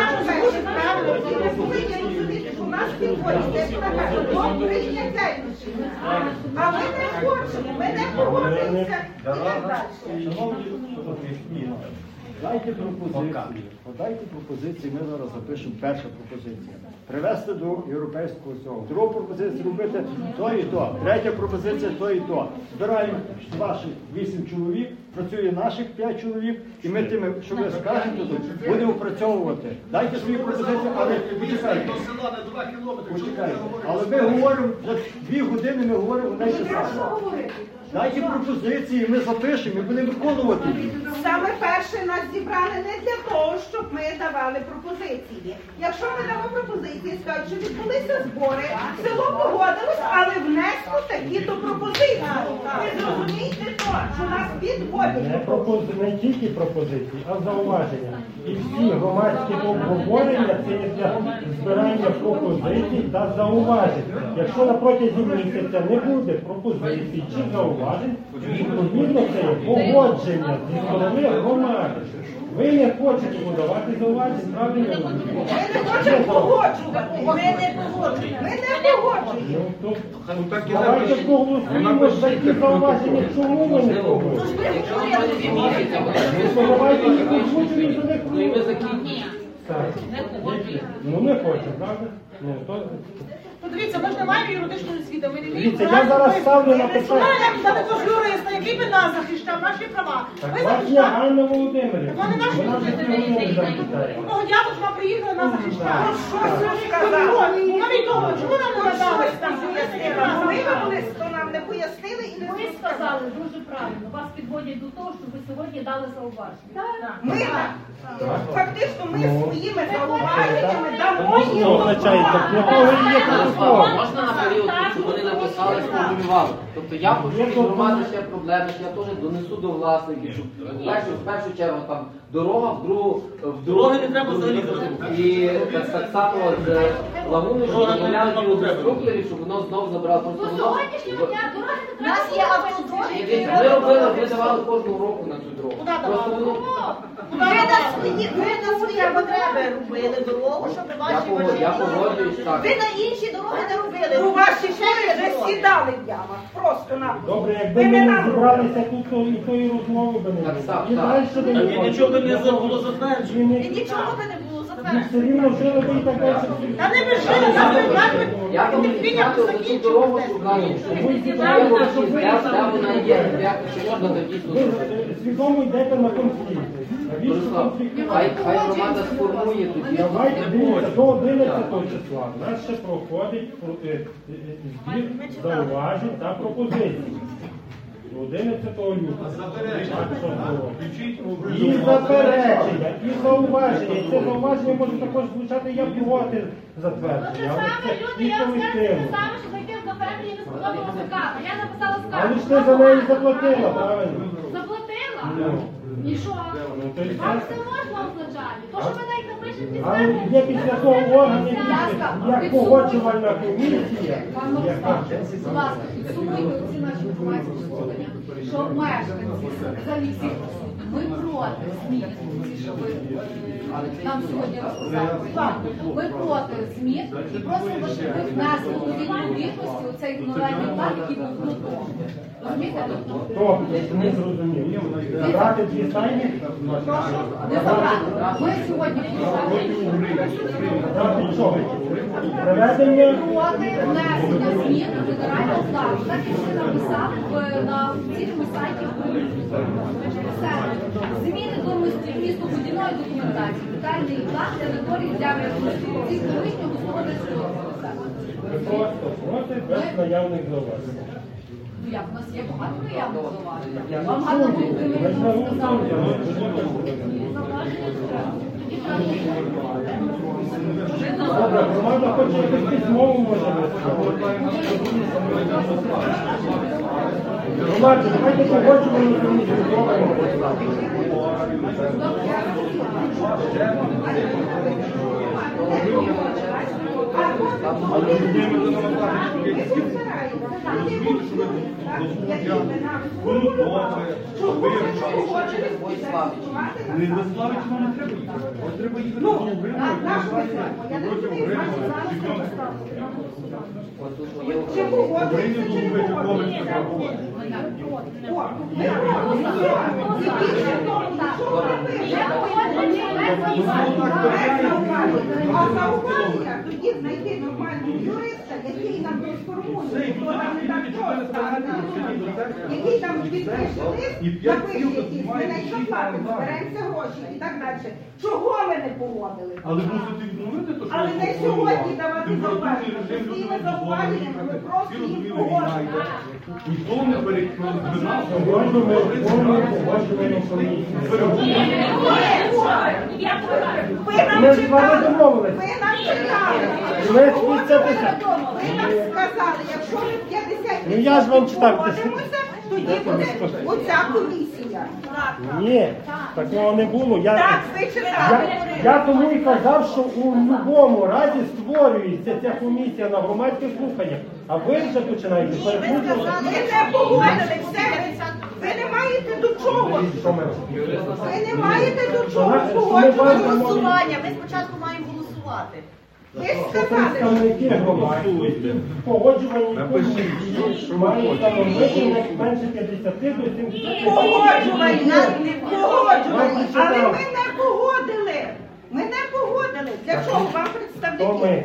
У нас підходить, це накаже, до прийняття рішення. А ми не хочемо, ми не погодимося. І так далі. Шановні, Дайте пропозиції. Подайте пропозиції, ми зараз запишемо перша пропозиція. Привести до європейського цього. Друга пропозиція робити то і то. Третя пропозиція то і то. Збираємо ваших вісім чоловік, працює наших п'ять чоловік, і ми тими, що ви скажете, тут будемо опрацьовувати. Дайте свої пропозиції, але почекайте. Почекайте. Але ми говоримо, за дві години ми говоримо не те саме. Дайте пропозиції, ми запишемо і будемо виконувати їх. Саме перше нас зібрали не для того, щоб ми давали пропозиції. Якщо ми дамо пропозиції, скажуть, що відбулися збори, село погодилось, але внесло такі-то пропозиції. Ви зрозумієте то, що нас Не, підводять. пропози... не тільки пропозиції, а зауваження. І всі громадські обговорення це є для збирання пропозицій та зауважень. Якщо на протязі місяця не буде пропозицій чи зауважень, відповідно це є погодження зі сторони громади. Ви не хочете подавати зауважень, правильно? Ми не хочемо погоджувати. Ми не погоджуємо. Ми не погоджуємо. Ну, то, давайте проголосуємо за ті зауваження, чому ви не погоджуєте. Ну, давайте їх озвучуємо, за них Ну не хочу, правда? Ну, то... Подивіться, ми ж не маємо юридичної освіти, ми не вміємо. Дивіться, я зараз ставлю на питання. питання. Ми не також юриста, який би нас захищав, наші права. Так Ви вас є захищаєте. Ганна Володимирівна. Вони наші Вона вже люди. запитає. Одного дня тут вам приїхали, нас захищати. Що це сказали? Ну, навіть того, чому нам не надались там? Ми вам листо нам не пояснили і не Ви сказали дуже правильно. Вас підводять до того, що ви сьогодні дали зауваження. Ми фактично ми своїми зауваженнями дамо їм. Що означає так? Для того і є протокол. Можна на період, щоб вони написали, сформулювали. Тобто я хочу інформувати ще проблеми, що я теж донесу до власників, щоб в першу, в першу чергу там дорога, в другу, в Дороги не треба взагалі. І так, так само з лагуни, що замовляли інструкторів, щоб воно знов забрало. Просто До воно... сьогоднішнього дня дороги не треба. Нас є автодороги, які Дивіться, ми робили, ми давали кожного року на цю дорогу. Просто воно... Ви на свої, ви на свої потреби робили дорогу, щоб Я ваші погоджуюсь, машини. я погоджуюсь, так. Ви на інші дороги не робили. У ваші шири вже сідали в ямах. Просто на. Добре, якби ми не зібралися тут, то і тої розмови би не було. І далі би не І було. нічого би не було затверджено. І нічого би не було І затверджено. все рівно жили би і так далі. Та не ви жили, так ви так Я ви думаю, підпільняти що цю дорогу шукаю, щоб я хочу, де вона є, як чи можна тоді Ви е, свідомо йдете на конфлікт. Навіщо Борислав, конфліктувати? хай, хай громада сформує тоді. Давайте дивіться, до одинадцятого числа у нас ще проходить е, е, е, збір зауважень та пропозицій. До одинадцятого лютого. І заперечення, і зауваження. І це зауваження може також звучати як проти затвердження. Але Саме це люди, і я вам скажу, колективно. те саме, що зайти до фермі і не сподобалася кава. Я написала Але скаргу. ж ти за неї заплатила, правильно? Заплатила? Ну. І що? Ну, то й Вам все. все можна означати? То, що ви навіть напишете Але звернення. є після того органи, як погоджувальна комісія, Пан яка... Будь ласка, підсумуйте оці наші громадські слухання, що мешканці, взагалі всі, ми проти змін, ці, що ви е, нам сьогодні розказали. Ми проти змін і просимо, щоб ви внесли у відповідності оцей ігноральний план, який був до того. Розумієте? Тобто, не зрозумів. Забрати дві стайні? Не забрати. Ми сьогодні Забрати чого? Приведення? проти внесення змін до федерального плану. Так як ви написали в- на офіційному сайті. Все. Зміни до містобудівної документації, детальний план території для реконструкції колишнього господарського господарства. Ви просто проти без наявних зауважень. Ну як, у нас є багато наявних зауважень. Вам Ганна Володимирівна сказала. Добре, громада хоче якось письмово може висказати. Громада, давайте погоджувальну комісію зробимо. розумієте, що ми Конотопе, не до Славича нам не треба їхати. Ось треба їхати до Угрина, проти Угрина, А зауваження тоді знайти нормального юриста, який нам розформує, який там підпише лист, напише якісь, ми на що платимо, зберемося гроші і так далі. Чого ви не погодили? але мусите відновити те, що Але не сьогодні давати зауваження. Постійне зауваження, ми просто їх погодимо. ніхто не переконав. Ви нам читали, ви нам читали. Ви нам сказали, якщо ми п'ятдесят Ну я ж вам читав. погодимося, тоді буде оця комісія. Ні, такого не було. Я, Так, ви читали. я, я тому і казав, що у будь-якому разі створюється ця комісія на громадських слуханнях, а ви вже починаєте перекручувати. Ви не погодили все. Ви не маєте до чого. Ви не маєте до чого погоджувати голосування. Ми спочатку маємо голосувати. Ви ж сказали. Представники громадськості погоджувальні комісії мають становити не менше п'ятдесят до сімдесят. Погоджувальні, погоджувальні, але ми не погодили. Ми не погодили. Для чого вам представники? ми?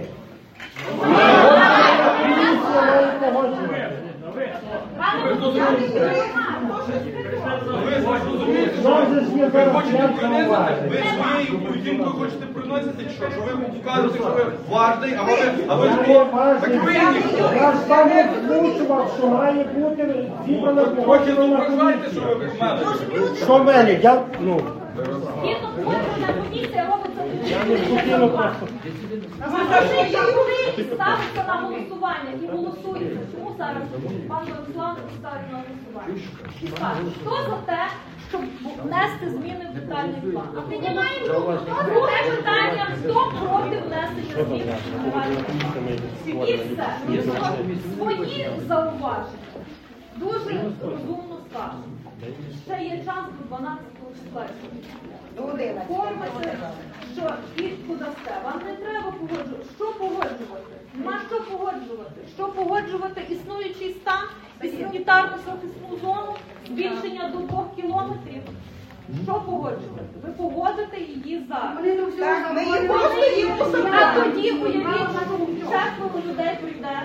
Ви своєю поведінкою хочете приносити, що? Що ви показуєте, що ви важний, а ви... А ви так ви ніхто. Я ж сам не озвучував, що має бути зібрана погоджувальна комісія. Що в мене? Я, ну... Згідно погоджувальна комісія робиться Я не спокійно просто. Скажи, коли ставиться на голосування і голосується, чому зараз пан Руслан ставить на голосування? І каже, хто за те, щоб внести зміни в детальний план? А піднімаємо друге питання, хто проти внесення змін в детальний план? І все. Свої зауваження дуже розумно скажуть. Ще є час до дванадцятого числа. Формите, що кільку дасте. Вам не треба погоджувати. Що погоджувати? Нема що погоджувати. Що погоджувати? Існуючий стан, санітарно-захисну зону, збільшення до двох кілометрів. Що погоджувати? Ви погодите її зараз. Так, ми її просто її А тоді уявіть, що четверо людей прийде.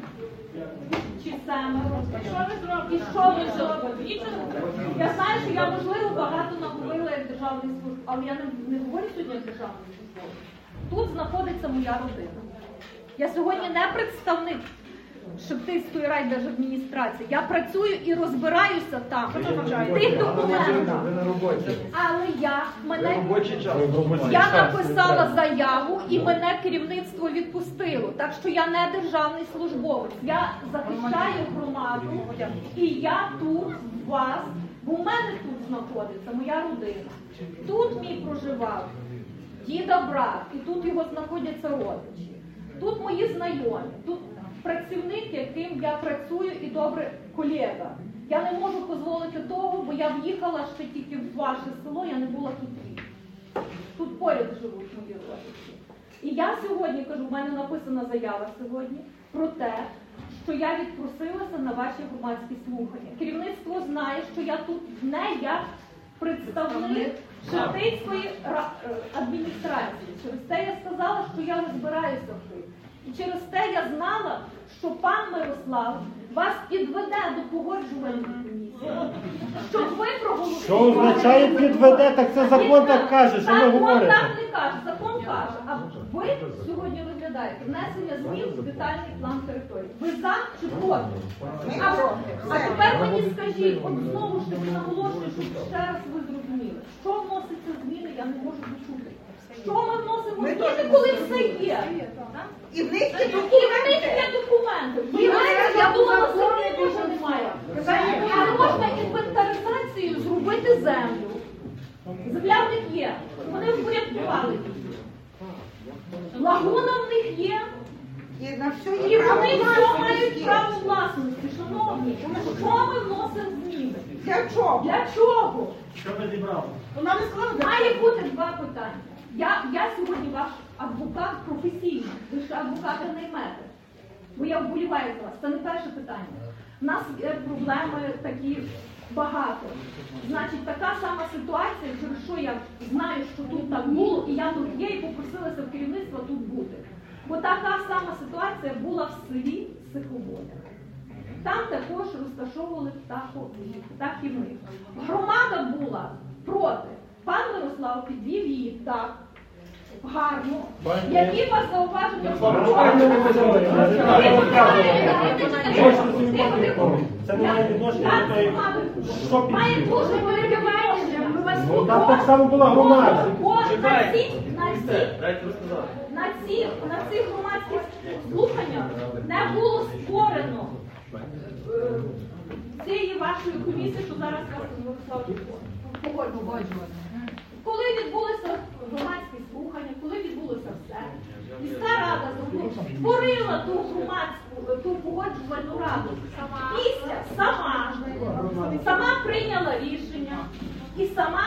Чи семеро. І що ви зробите? Я знаю, що я, можливо, багато наговорила як державний служб, але я не, не говорю сьогодні як державний службовець. Тут знаходиться моя родина. Я сьогодні не представник Шептицької райдержадміністрації. Я працюю і розбираюся там, в тих документах. Але я, мене, я написала заяву і мене керівництво відпустило. Так що я не державний службовець. Я захищаю громаду і я тут, у вас, бо в мене тут знаходиться моя родина. Тут мій проживав діда брат, і тут його знаходяться родичі. Тут мої знайомі, тут працівник, яким я працюю і добре колега. Я не можу дозволити того, бо я в'їхала ще тільки в ваше село, я не була тут рік. Тут поряд живуть мої родичі. І я сьогодні, кажу, в мене написана заява сьогодні про те, що я відпросилася на ваші громадські слухання. Керівництво знає, що я тут не як представник Шептицької адміністрації. Через те я сказала, що я розбираюся в тих. І через те я знала, що пан Мирослав вас підведе до погоджувальної комісії, щоб ви проголосували. Що означає підведе? Так це закон так каже, що ви говорите. Закон так не каже, закон каже. А ви сьогодні розглядаєте внесення змін в детальний план території. Ви за чи проти? А, а тепер мені скажіть, от знову ж таки наголошую, щоб ще раз ви зрозуміли, що вноситься зміни, я не можу почути. Що ми вносимо зміни, коли все є? І в них є І в них є документи. І в них, я думала, землі вже немає. А можна інвентаризацію зробити землю. Земля в них є. Вони впорядкували. Лагуна в них є. І на все І є право вони все власності. мають право власності, шановні. Що ми вносимо зміни? Для чого? Для чого? Що ви зібрали? Вона не сказала, має бути два питання. Я, я сьогодні ваш адвокат професійний, ви ж адвоката не ймете. Бо я вболіваю за вас. Це не перше питання. У нас є проблеми такі багато. Значить, така сама ситуація, через що я знаю, що тут так було, і я тут є, і попросилася в керівництво тут бути. Бо така сама ситуація була в селі Сиховоля. Там також розташовували птаху, птахівник. Громада була проти. Пан Мирослав підвів її так, гарно. Які у вас зауваження? Це не має відношення до тої, що Має підвів. дуже велике відношення. Ну, там так само була громада. На ці, на ці, Дайте розказати. на ці, на цих громадських слуханнях не було створено е, цієї вашої комісії, що зараз Мирослав погоджували. Коли відбулися громадські слухання, коли відбулося все, міська рада створила ту громадську, ту погоджувальну раду. Після сама, сама прийняла рішення і сама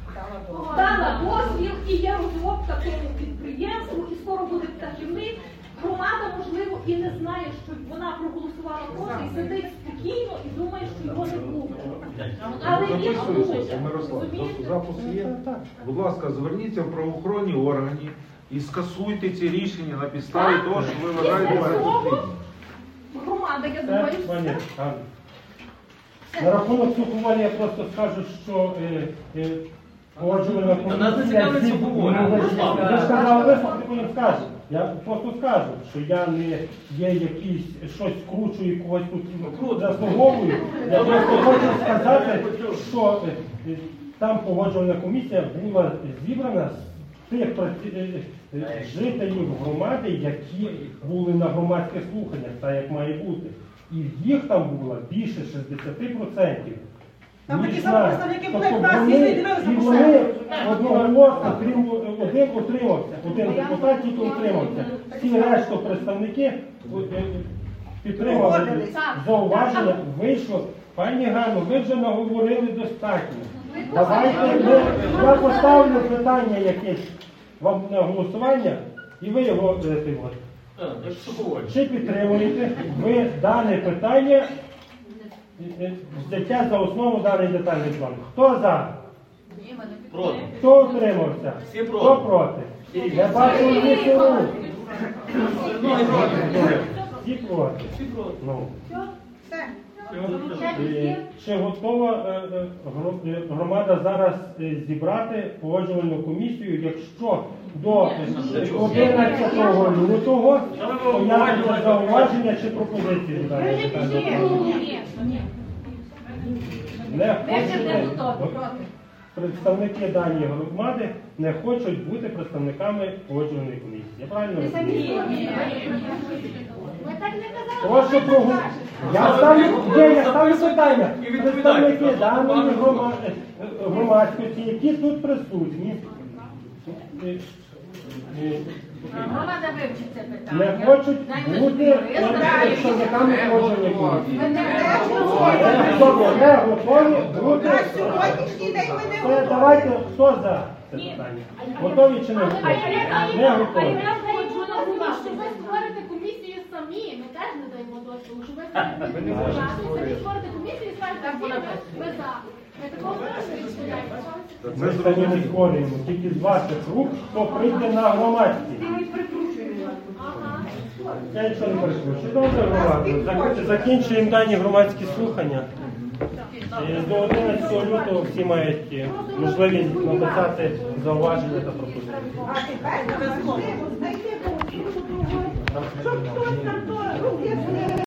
дала дозвіл, і є розробка цьому підприємству, і скоро буде птахівник. Громада, можливо, і не знає, що вона проголосувала проти, і сидить спокійно і думає, що його не буде. Але він Записується, Мирослав, розумієте? запис є. Будь ласка, зверніться в правоохоронні органи і скасуйте ці рішення на підставі Так. того, що ви Після вважаєте цього легітимним. громада, я Це, думаю, пані все. Ганно. На рахунок Суховолі я просто скажу, що е, е, погоджувальна Та нас не комісія... цікавить зі- Суховолі. Ну, ви ж- Руслан. ви ж сказали висновок, ти потім скажеш. Я просто скажу, що я не є якийсь, щось кручую, когось тут заслуговую. Я просто хочу сказати, що е, е, там погоджувальна комісія була зібрана з тих праці- е, е, жителів громади, які були на громадських слуханнях, так як має бути. І їх там було більше шістдесят відсотків. Там ніж такі нас. самі представники були, Тобто як нас, вони- і дивилися і по вони себе. одноголосно, крім один утримався, один депутат тільки утримався. Всі решта представники е, е, підтримали зауваження, вийшло. Пані Ганно, ви вже наговорили достатньо. Давайте ми, я поставлю питання якесь вам на голосування, і ви його е, ти от. Чи підтримуєте ви дане питання, е, е, взяття за основу даний детальний план? Хто за? Проти. Хто утримався? Всі проти. Хто проти? Я бачу всі руки. Всі проти. Ну. Все. Е, Чи готова е, е, гро- е, громада зараз е, зібрати погоджувальну комісію, якщо до е, одинадцятого лютого появиться зауваження чи пропозиції? до даного питання? Не хочете, представники даної громади не хочуть бути представниками погоджувальної комісії. Я правильно розумію? Ми так не казали. Прошу прогу... Я ставлю, є, я ставлю питання. Представники даної грома- громадськості, які тут присутні, е, е, Громада вивчить це питання. не хочуть Знаєте, бути юристи. представниками погоджувальної комісії. Ми не Е, Добре, не готові бути. На сьогоднішній день ми не Це готові. давайте, хто за це питання? Готові чи не готові? Не готові. Я хочу на що ви створите комісію самі. Ми теж не даємо дозволу, що ви самі створите комісію і скажете, всі ми за. Ми такого не відповідаємо. Ми самі не створюємо, тільки з ваших рук, хто прийде на громадськість. Я нічого не перекручую. Добре, громада. Зак- Закінчуємо дані громадські слухання. Е, До одинадцятого лютого всі мають е, можливість написати зауваження та пропозиції. А тепер нам важливо знайти, щоб хтось там то руки